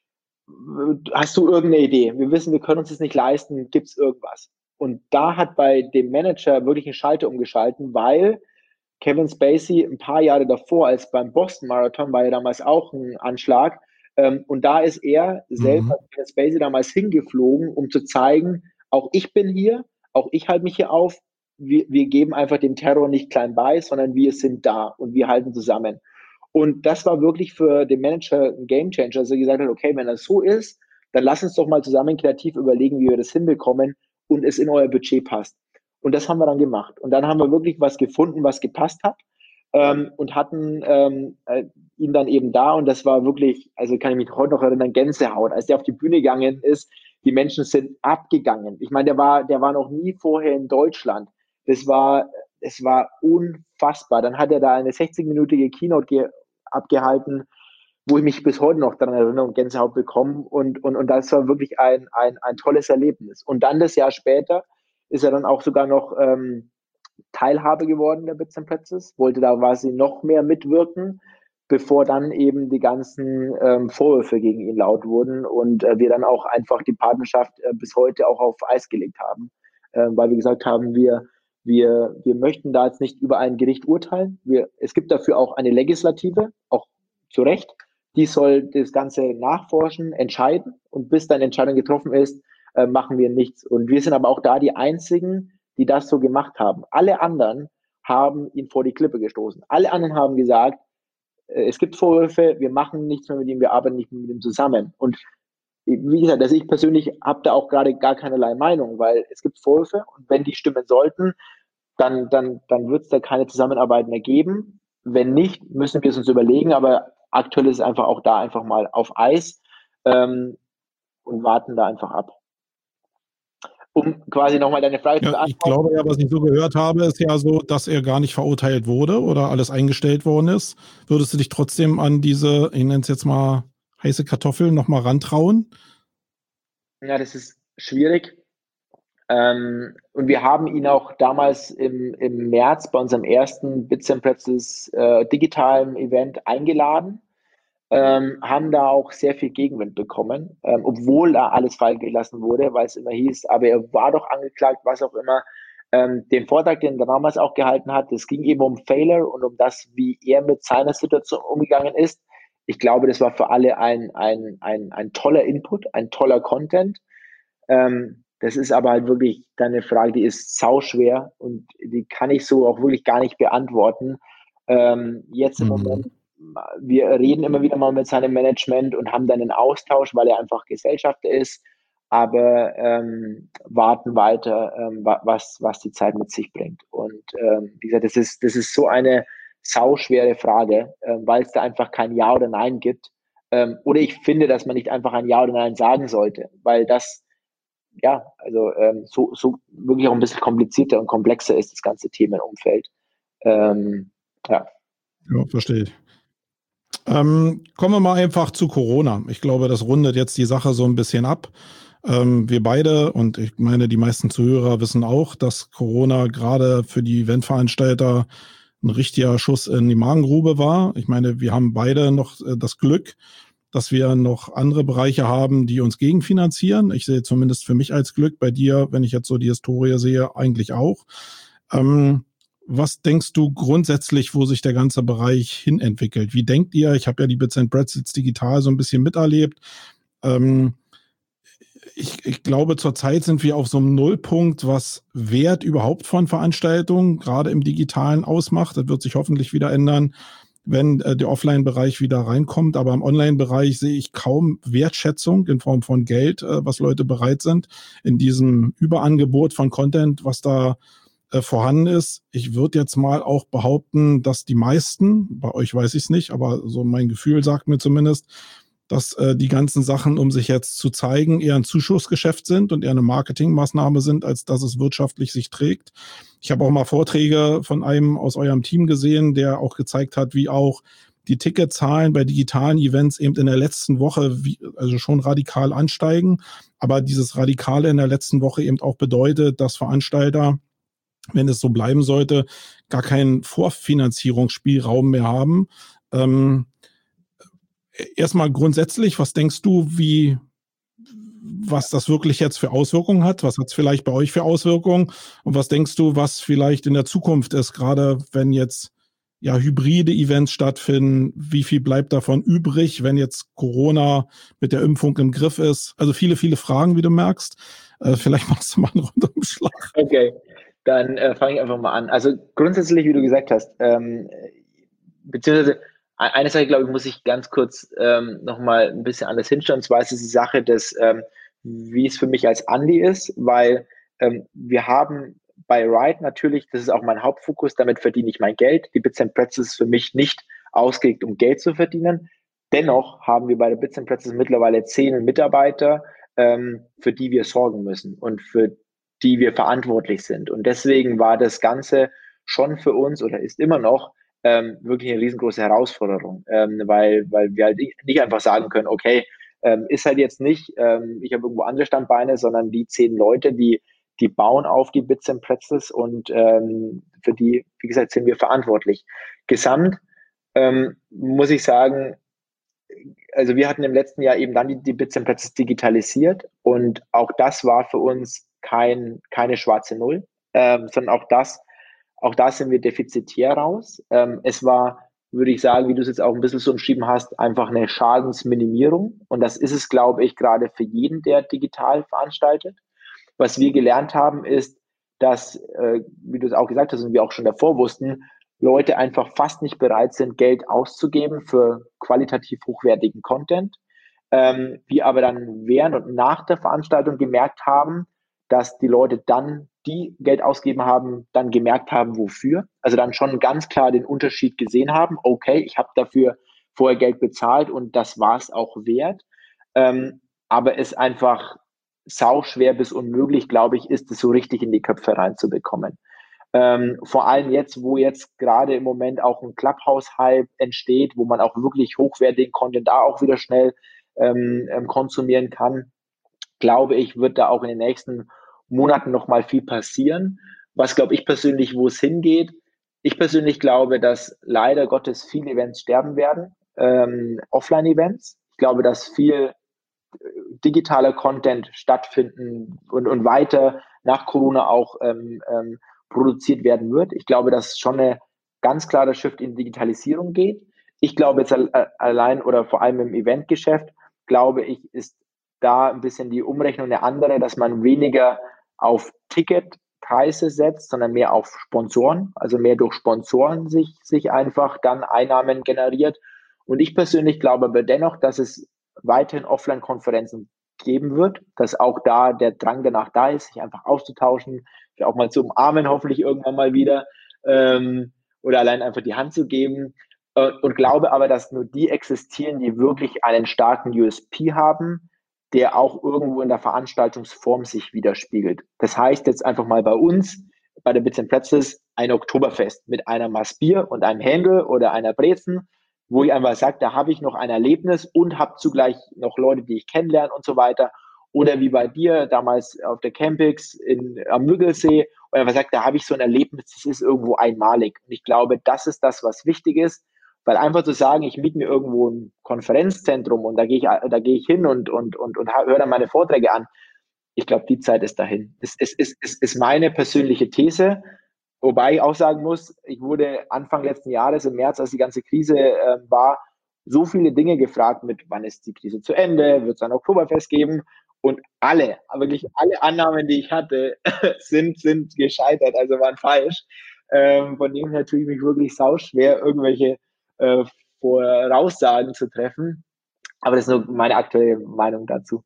Hast du irgendeine Idee? Wir wissen, wir können uns das nicht leisten. Gibt es irgendwas? Und da hat bei dem Manager wirklich einen Schalter umgeschalten, weil Kevin Spacey ein paar Jahre davor, als beim Boston Marathon, war ja damals auch ein Anschlag. Ähm, und da ist er selber, mhm. Kevin Spacey, damals hingeflogen, um zu zeigen, auch ich bin hier, auch ich halte mich hier auf. Wir, wir geben einfach dem Terror nicht klein bei, sondern wir sind da und wir halten zusammen. Und das war wirklich für den Manager ein Gamechanger, dass er gesagt hat, okay, wenn das so ist, dann lass uns doch mal zusammen kreativ überlegen, wie wir das hinbekommen und es in euer Budget passt. Und das haben wir dann gemacht. Und dann haben wir wirklich was gefunden, was gepasst hat ähm, und hatten ähm, äh, ihn dann eben da. Und das war wirklich, also kann ich mich heute noch erinnern, Gänsehaut. Als der auf die Bühne gegangen ist, die Menschen sind abgegangen. Ich meine, der war, der war noch nie vorher in Deutschland. Das war, es war unfassbar. Dann hat er da eine sechzig-minütige Keynote ge- abgehalten, wo ich mich bis heute noch daran erinnere und Gänsehaut bekomme. Und, und, und das war wirklich ein, ein, ein tolles Erlebnis. Und dann das Jahr später ist er dann auch sogar noch ähm, Teilhabe geworden der Bits and Pretzels, wollte da quasi noch mehr mitwirken, bevor dann eben die ganzen ähm, Vorwürfe gegen ihn laut wurden und äh, wir dann auch einfach die Partnerschaft äh, bis heute auch auf Eis gelegt haben, äh, weil wir gesagt haben, wir Wir, wir möchten da jetzt nicht über ein Gericht urteilen. Wir, es gibt dafür auch eine Legislative, auch zu Recht. Die soll das Ganze nachforschen, entscheiden. Und bis dann Entscheidung getroffen ist, äh, machen wir nichts. Und wir sind aber auch da die Einzigen, die das so gemacht haben. Alle anderen haben ihn vor die Klippe gestoßen. Alle anderen haben gesagt, äh, es gibt Vorwürfe, wir machen nichts mehr mit ihm, wir arbeiten nicht mehr mit ihm zusammen. Und wie gesagt, also ich persönlich habe da auch gerade gar keinerlei Meinung, weil es gibt Vorwürfe und wenn die stimmen sollten, dann, dann, dann wird es da keine Zusammenarbeit mehr geben. Wenn nicht, müssen wir es uns überlegen, aber aktuell ist es einfach auch da einfach mal auf Eis ähm, und warten da einfach ab. Um quasi nochmal deine Frage ja, zu beantworten. Ich glaube ja, was ich so gehört habe, ist ja so, dass er gar nicht verurteilt wurde oder alles eingestellt worden ist. Würdest du dich trotzdem an diese, ich nenne es jetzt mal, heiße Kartoffeln nochmal rantrauen? Ja, das ist schwierig. Ähm, und wir haben ihn auch damals im, im März bei unserem ersten Bits and Pretzels äh, digitalen Event eingeladen, ähm, haben da auch sehr viel Gegenwind bekommen, ähm, obwohl da alles fallen gelassen wurde, weil es immer hieß, aber er war doch angeklagt, was auch immer. Ähm, den Vortrag, den er damals auch gehalten hat, es ging eben um Failure und um das, wie er mit seiner Situation umgegangen ist. Ich glaube, das war für alle ein, ein, ein, ein toller Input, ein toller Content. Ähm, das ist aber halt wirklich eine Frage, die ist sauschwer und die kann ich so auch wirklich gar nicht beantworten. Ähm, jetzt im mhm. Moment, wir reden immer wieder mal mit seinem Management und haben dann einen Austausch, weil er einfach Gesellschafter ist, aber ähm, warten weiter, ähm, was, was die Zeit mit sich bringt. Und ähm, wie gesagt, das ist, das ist so eine sauschwere Frage, äh, weil es da einfach kein Ja oder Nein gibt. Ähm, oder ich finde, dass man nicht einfach ein Ja oder Nein sagen sollte, weil das, ja, also ähm, so, so wirklich auch ein bisschen komplizierter und komplexer ist, das ganze Themenumfeld. Ähm, ja. Ja, verstehe ich. Ähm, kommen wir mal einfach zu Corona. Ich glaube, das rundet jetzt die Sache so ein bisschen ab. Ähm, wir beide und ich meine, die meisten Zuhörer wissen auch, dass Corona gerade für die Eventveranstalter ein richtiger Schuss in die Magengrube war. Ich meine, wir haben beide noch äh, das Glück, dass wir noch andere Bereiche haben, die uns gegenfinanzieren. Ich sehe zumindest für mich als Glück, bei dir, wenn ich jetzt so die Historie sehe, eigentlich auch. Ähm, was denkst du grundsätzlich, wo sich der ganze Bereich hinentwickelt? Wie denkt ihr? Ich habe ja die Bits and Pretzels digital so ein bisschen miterlebt. Ähm, ich, ich glaube, zurzeit sind wir auf so einem Nullpunkt, was Wert überhaupt von Veranstaltungen gerade im Digitalen ausmacht. Das wird sich hoffentlich wieder ändern, wenn äh, der Offline-Bereich wieder reinkommt. Aber im Online-Bereich sehe ich kaum Wertschätzung in Form von Geld, äh, was Leute bereit sind, in diesem Überangebot von Content, was da äh, vorhanden ist. Ich würde jetzt mal auch behaupten, dass die meisten, bei euch weiß ich es nicht, aber so mein Gefühl sagt mir zumindest, dass äh, die ganzen Sachen, um sich jetzt zu zeigen, eher ein Zuschussgeschäft sind und eher eine Marketingmaßnahme sind, als dass es wirtschaftlich sich trägt. Ich habe auch mal Vorträge von einem aus eurem Team gesehen, der auch gezeigt hat, wie auch die Ticketzahlen bei digitalen Events eben in der letzten Woche wie, also schon radikal ansteigen. Aber dieses Radikale in der letzten Woche eben auch bedeutet, dass Veranstalter wenn es so bleiben sollte, gar keinen Vorfinanzierungsspielraum mehr haben. Ähm, erstmal grundsätzlich, was denkst du, wie, was das wirklich jetzt für Auswirkungen hat? Was hat es vielleicht bei euch für Auswirkungen? Und was denkst du, was vielleicht in der Zukunft ist, gerade wenn jetzt ja hybride Events stattfinden? Wie viel bleibt davon übrig, wenn jetzt Corona mit der Impfung im Griff ist? Also viele, viele Fragen, wie du merkst. Äh, vielleicht machst du mal einen Rundumschlag. Okay, dann äh, fange ich einfach mal an. Also grundsätzlich, wie du gesagt hast, ähm, beziehungsweise eine Sache, glaube ich, muss ich ganz kurz ähm, nochmal ein bisschen anders hinstellen. Und zwar ist es die Sache des, ähm, wie es für mich als Andi ist, weil ähm, wir haben bei Ride natürlich, das ist auch mein Hauptfokus, damit verdiene ich mein Geld. Die Bits and Pretzels ist für mich nicht ausgelegt, um Geld zu verdienen. Dennoch haben wir bei der Bits and Pretzels mittlerweile zehn Mitarbeiter, ähm, für die wir sorgen müssen und für die wir verantwortlich sind. Und deswegen war das Ganze schon für uns oder ist immer noch ähm, wirklich eine riesengroße Herausforderung, ähm, weil, weil wir halt nicht einfach sagen können, okay, ähm, ist halt jetzt nicht, ähm, ich habe irgendwo andere Standbeine, sondern die zehn Leute, die die bauen auf die Bits and Pretzels und ähm, für die, wie gesagt, sind wir verantwortlich. Gesamt ähm, muss ich sagen, also wir hatten im letzten Jahr eben dann die, die Bits and Pretzels digitalisiert und auch das war für uns kein, keine schwarze Null, ähm, sondern auch das, auch da sind wir defizitär raus. Ähm, es war, würde ich sagen, wie du es jetzt auch ein bisschen so umschrieben hast, einfach eine Schadensminimierung und das ist es, glaube ich, gerade für jeden, der digital veranstaltet. Was wir gelernt haben, ist, dass, äh, wie du es auch gesagt hast und wir auch schon davor wussten, Leute einfach fast nicht bereit sind, Geld auszugeben für qualitativ hochwertigen Content. Ähm, wir aber dann während und nach der Veranstaltung gemerkt haben, dass die Leute dann, die Geld ausgegeben haben, dann gemerkt haben, wofür. Also dann schon ganz klar den Unterschied gesehen haben. Okay, ich habe dafür vorher Geld bezahlt und das war es auch wert. Ähm, aber es einfach sau schwer bis unmöglich, glaube ich, ist es so richtig in die Köpfe reinzubekommen. Ähm, vor allem jetzt, wo jetzt gerade im Moment auch ein Clubhouse-Hype entsteht, wo man auch wirklich hochwertigen Content da auch wieder schnell ähm, ähm, konsumieren kann, glaube ich, wird da auch in den nächsten Monaten nochmal viel passieren. Was glaube ich persönlich, wo es hingeht? Ich persönlich glaube, dass leider Gottes viele Events sterben werden, ähm, Offline-Events. Ich glaube, dass viel digitaler Content stattfinden und, und weiter nach Corona auch ähm, ähm, produziert werden wird. Ich glaube, dass schon eine ganz klare Shift in Digitalisierung geht. Ich glaube jetzt allein oder vor allem im Eventgeschäft, glaube ich, ist da ein bisschen die Umrechnung eine andere, dass man weniger auf Ticketpreise setzt, sondern mehr auf Sponsoren, also mehr durch Sponsoren sich, sich einfach dann Einnahmen generiert. Und ich persönlich glaube aber dennoch, dass es weiterhin Offline-Konferenzen geben wird, dass auch da der Drang danach da ist, sich einfach auszutauschen, auch mal zu umarmen, hoffentlich irgendwann mal wieder, ähm, oder allein einfach die Hand zu geben. Äh, und glaube aber, dass nur die existieren, die wirklich einen starken U S P haben, der auch irgendwo in der Veranstaltungsform sich widerspiegelt. Das heißt jetzt einfach mal bei uns, bei der Bits and Pretzels, ein Oktoberfest mit einer Maß Bier und einem Händel oder einer Brezen, wo ich einfach sage, da habe ich noch ein Erlebnis und habe zugleich noch Leute, die ich kennenlerne und so weiter. Oder wie bei dir damals auf der Campix in, am Müggelsee, und einfach sagt, da habe ich so ein Erlebnis, das ist irgendwo einmalig. Und ich glaube, das ist das, was wichtig ist, weil einfach zu sagen, ich miete mir irgendwo ein Konferenzzentrum und da gehe ich, da gehe ich hin und, und, und, und höre dann meine Vorträge an. Ich glaube, die Zeit ist dahin. Es ist, ist, ist, ist meine persönliche These. Wobei ich auch sagen muss, ich wurde Anfang letzten Jahres, im März, als die ganze Krise äh, war, so viele Dinge gefragt mit, wann ist die Krise zu Ende, wird es ein Oktoberfest geben? Und alle, wirklich alle Annahmen, die ich hatte, sind, sind gescheitert, also waren falsch. Ähm, von dem her tue ich mich wirklich sauschwer, irgendwelche äh, Voraussagen zu treffen. Aber das ist nur meine aktuelle Meinung dazu.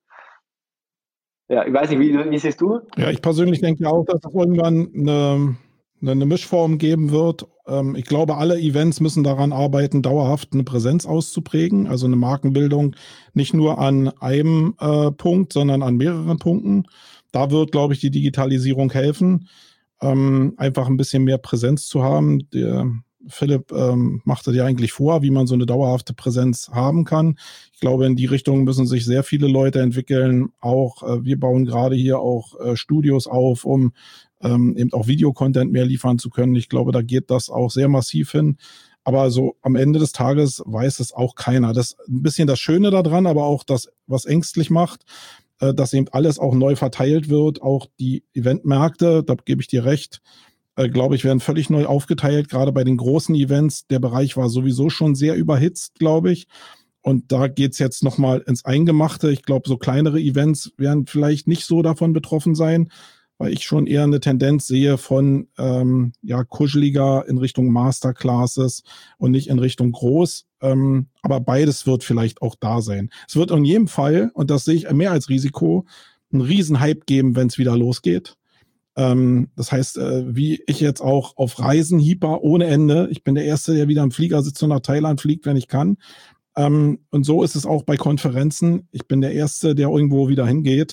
Ja, ich weiß nicht, wie, wie siehst du? Ja, ich persönlich denke auch, dass es irgendwann eine, eine Mischform geben wird. Ähm, ich glaube, alle Events müssen daran arbeiten, dauerhaft eine Präsenz auszuprägen, also eine Markenbildung nicht nur an einem äh, Punkt, sondern an mehreren Punkten. Da wird, glaube ich, die Digitalisierung helfen, ähm, einfach ein bisschen mehr Präsenz zu haben. Der Philipp ähm, machte dir eigentlich vor, wie man so eine dauerhafte Präsenz haben kann. Ich glaube, in die Richtung müssen sich sehr viele Leute entwickeln. Auch äh, wir bauen gerade hier auch äh, Studios auf, um ähm, eben auch Videocontent mehr liefern zu können. Ich glaube, da geht das auch sehr massiv hin. Aber so am Ende des Tages weiß es auch keiner. Das ist ein bisschen das Schöne daran, aber auch das, was ängstlich macht, äh, dass eben alles auch neu verteilt wird. Auch die Eventmärkte, da gebe ich dir recht, äh, glaube ich, werden völlig neu aufgeteilt. Gerade bei den großen Events. Der Bereich war sowieso schon sehr überhitzt, glaube ich. Und da geht's jetzt nochmal ins Eingemachte. Ich glaube, so kleinere Events werden vielleicht nicht so davon betroffen sein, weil ich schon eher eine Tendenz sehe von ähm, ja kuscheliger in Richtung Masterclasses und nicht in Richtung groß. Ähm, aber beides wird vielleicht auch da sein. Es wird in jedem Fall, und das sehe ich mehr als Risiko, einen Riesenhype geben, wenn es wieder losgeht. Ähm, das heißt, äh, wie ich jetzt auch auf Reisen hieper ohne Ende. Ich bin der Erste, der wieder im Flieger sitzt und nach Thailand fliegt, wenn ich kann. Ähm, und so ist es auch bei Konferenzen. Ich bin der Erste, der irgendwo wieder hingeht.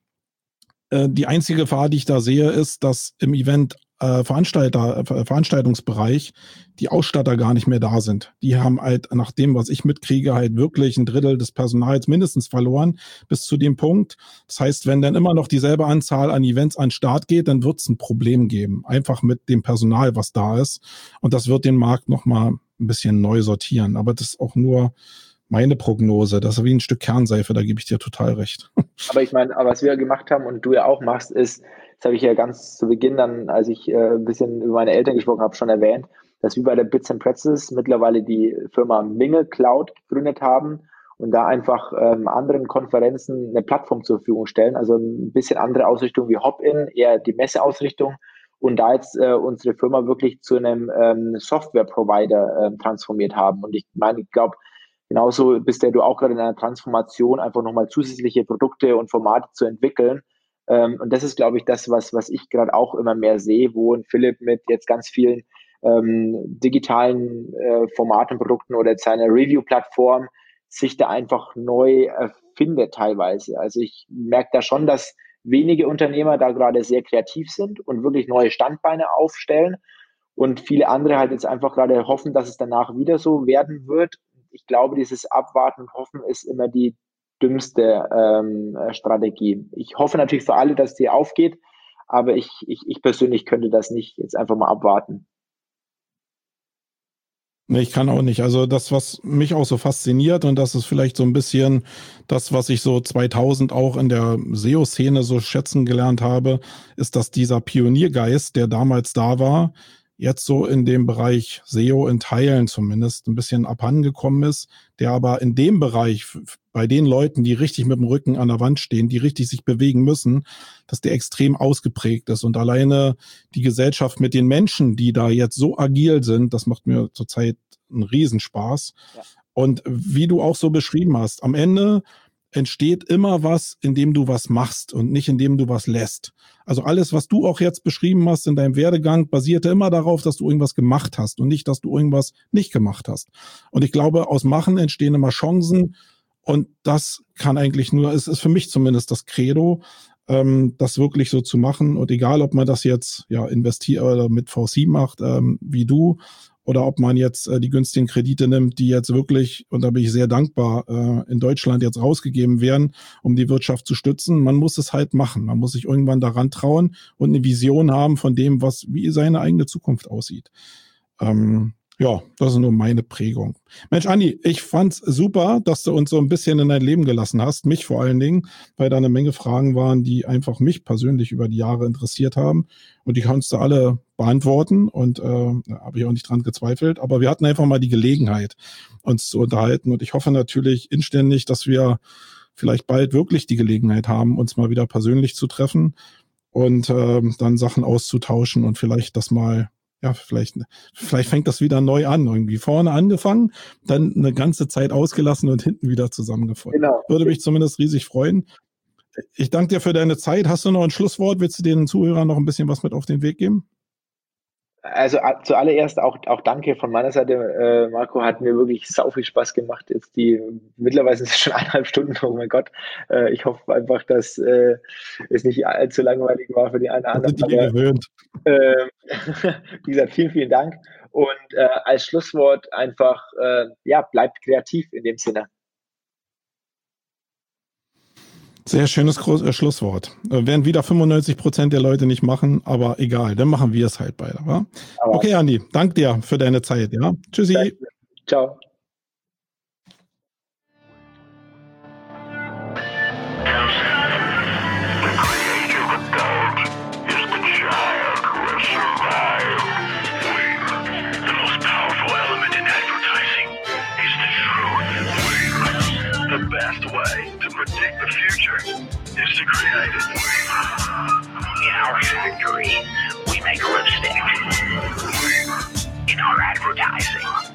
Die einzige Gefahr, die ich da sehe, ist, dass im Event äh, Veranstalter, äh, Veranstaltungsbereich die Ausstatter gar nicht mehr da sind. Die haben halt nach dem, was ich mitkriege, halt wirklich ein Drittel des Personals mindestens verloren bis zu dem Punkt. Das heißt, wenn dann immer noch dieselbe Anzahl an Events an den Start geht, dann wird es ein Problem geben. Einfach mit dem Personal, was da ist. Und das wird den Markt nochmal ein bisschen neu sortieren. Aber das ist auch nur meine Prognose. Das ist wie ein Stück Kernseife, da gebe ich dir total recht. Aber ich meine, was wir gemacht haben und du ja auch machst, ist, das habe ich ja ganz zu Beginn dann, als ich äh, ein bisschen über meine Eltern gesprochen habe, schon erwähnt, dass wir bei der Bits and Pretzels mittlerweile die Firma Mingle Cloud gegründet haben und da einfach ähm, anderen Konferenzen eine Plattform zur Verfügung stellen. Also ein bisschen andere Ausrichtung wie Hop-In, eher die Messeausrichtung. Und da jetzt äh, unsere Firma wirklich zu einem ähm, Software-Provider äh, transformiert haben. Und ich meine, ich glaube, genauso bist ja du auch gerade in einer Transformation, einfach nochmal zusätzliche Produkte und Formate zu entwickeln. Ähm, und das ist, glaube ich, das, was, was ich gerade auch immer mehr sehe, wo ein Philipp mit jetzt ganz vielen ähm, digitalen äh, Formaten, Produkten oder jetzt seiner Review-Plattform sich da einfach neu erfindet teilweise. Also ich merke da schon, dass wenige Unternehmer da gerade sehr kreativ sind und wirklich neue Standbeine aufstellen und viele andere halt jetzt einfach gerade hoffen, dass es danach wieder so werden wird. Ich glaube, dieses Abwarten und Hoffen ist immer die dümmste ähm, Strategie. Ich hoffe natürlich für alle, dass die aufgeht, aber ich, ich, ich persönlich könnte das nicht jetzt einfach mal abwarten. Nee, ich kann auch nicht. Also das, was mich auch so fasziniert, und das ist vielleicht so ein bisschen das, was ich so zweitausend auch in der S E O-Szene so schätzen gelernt habe, ist, dass dieser Pioniergeist, der damals da war, jetzt so in dem Bereich S E O in Teilen zumindest ein bisschen abhandengekommen ist, der aber in dem Bereich bei den Leuten, die richtig mit dem Rücken an der Wand stehen, die richtig sich bewegen müssen, dass der extrem ausgeprägt ist. Und alleine die Gesellschaft mit den Menschen, die da jetzt so agil sind, das macht mir zurzeit einen Riesenspaß. Ja. Und wie du auch so beschrieben hast, am Ende entsteht immer was, indem du was machst und nicht indem du was lässt. Also alles, was du auch jetzt beschrieben hast in deinem Werdegang, basierte immer darauf, dass du irgendwas gemacht hast und nicht, dass du irgendwas nicht gemacht hast. Und ich glaube, aus Machen entstehen immer Chancen, und das kann eigentlich nur, es ist für mich zumindest das Credo, ähm, das wirklich so zu machen. Und egal, ob man das jetzt ja investiert oder mit V C macht, ähm, wie du, oder ob man jetzt äh, die günstigen Kredite nimmt, die jetzt wirklich, und da bin ich sehr dankbar, äh, in Deutschland jetzt rausgegeben werden, um die Wirtschaft zu stützen. Man muss es halt machen. Man muss sich irgendwann daran trauen und eine Vision haben von dem, was wie seine eigene Zukunft aussieht. Ähm, ja, das ist nur meine Prägung. Mensch, Andi, ich fand's super, dass du uns so ein bisschen in dein Leben gelassen hast, mich vor allen Dingen, weil da eine Menge Fragen waren, die einfach mich persönlich über die Jahre interessiert haben, und die kannst du alle beantworten, und äh, habe ich auch nicht dran gezweifelt, aber wir hatten einfach mal die Gelegenheit, uns zu unterhalten, und ich hoffe natürlich inständig, dass wir vielleicht bald wirklich die Gelegenheit haben, uns mal wieder persönlich zu treffen und äh, dann Sachen auszutauschen und vielleicht das mal Ja, vielleicht, vielleicht fängt das wieder neu an, irgendwie vorne angefangen, dann eine ganze Zeit ausgelassen und hinten wieder zusammengefunden. Genau. Würde mich zumindest riesig freuen. Ich danke dir für deine Zeit. Hast du noch ein Schlusswort? Willst du den Zuhörern noch ein bisschen was mit auf den Weg geben? Also zuallererst auch, auch danke von meiner Seite, äh, Marco, hat mir wirklich sau viel Spaß gemacht. Jetzt die, mittlerweile sind es schon eineinhalb Stunden, oh mein Gott. Äh, ich hoffe einfach, dass äh, es nicht allzu langweilig war für die einen oder anderen. Sind die gewöhnt. Äh, wie gesagt, vielen, vielen Dank. Und äh, als Schlusswort einfach, äh, ja, bleibt kreativ in dem Sinne. Sehr schönes Groß- äh, Schlusswort. Äh, werden wieder fünfundneunzig Prozent der Leute nicht machen, aber egal, dann machen wir es halt beide. Wa? Okay, Andi, danke dir für deine Zeit. Ja? Tschüssi. Danke. Ciao. The best way to predict the future is to create it. In our factory, we make lipstick. In our advertising,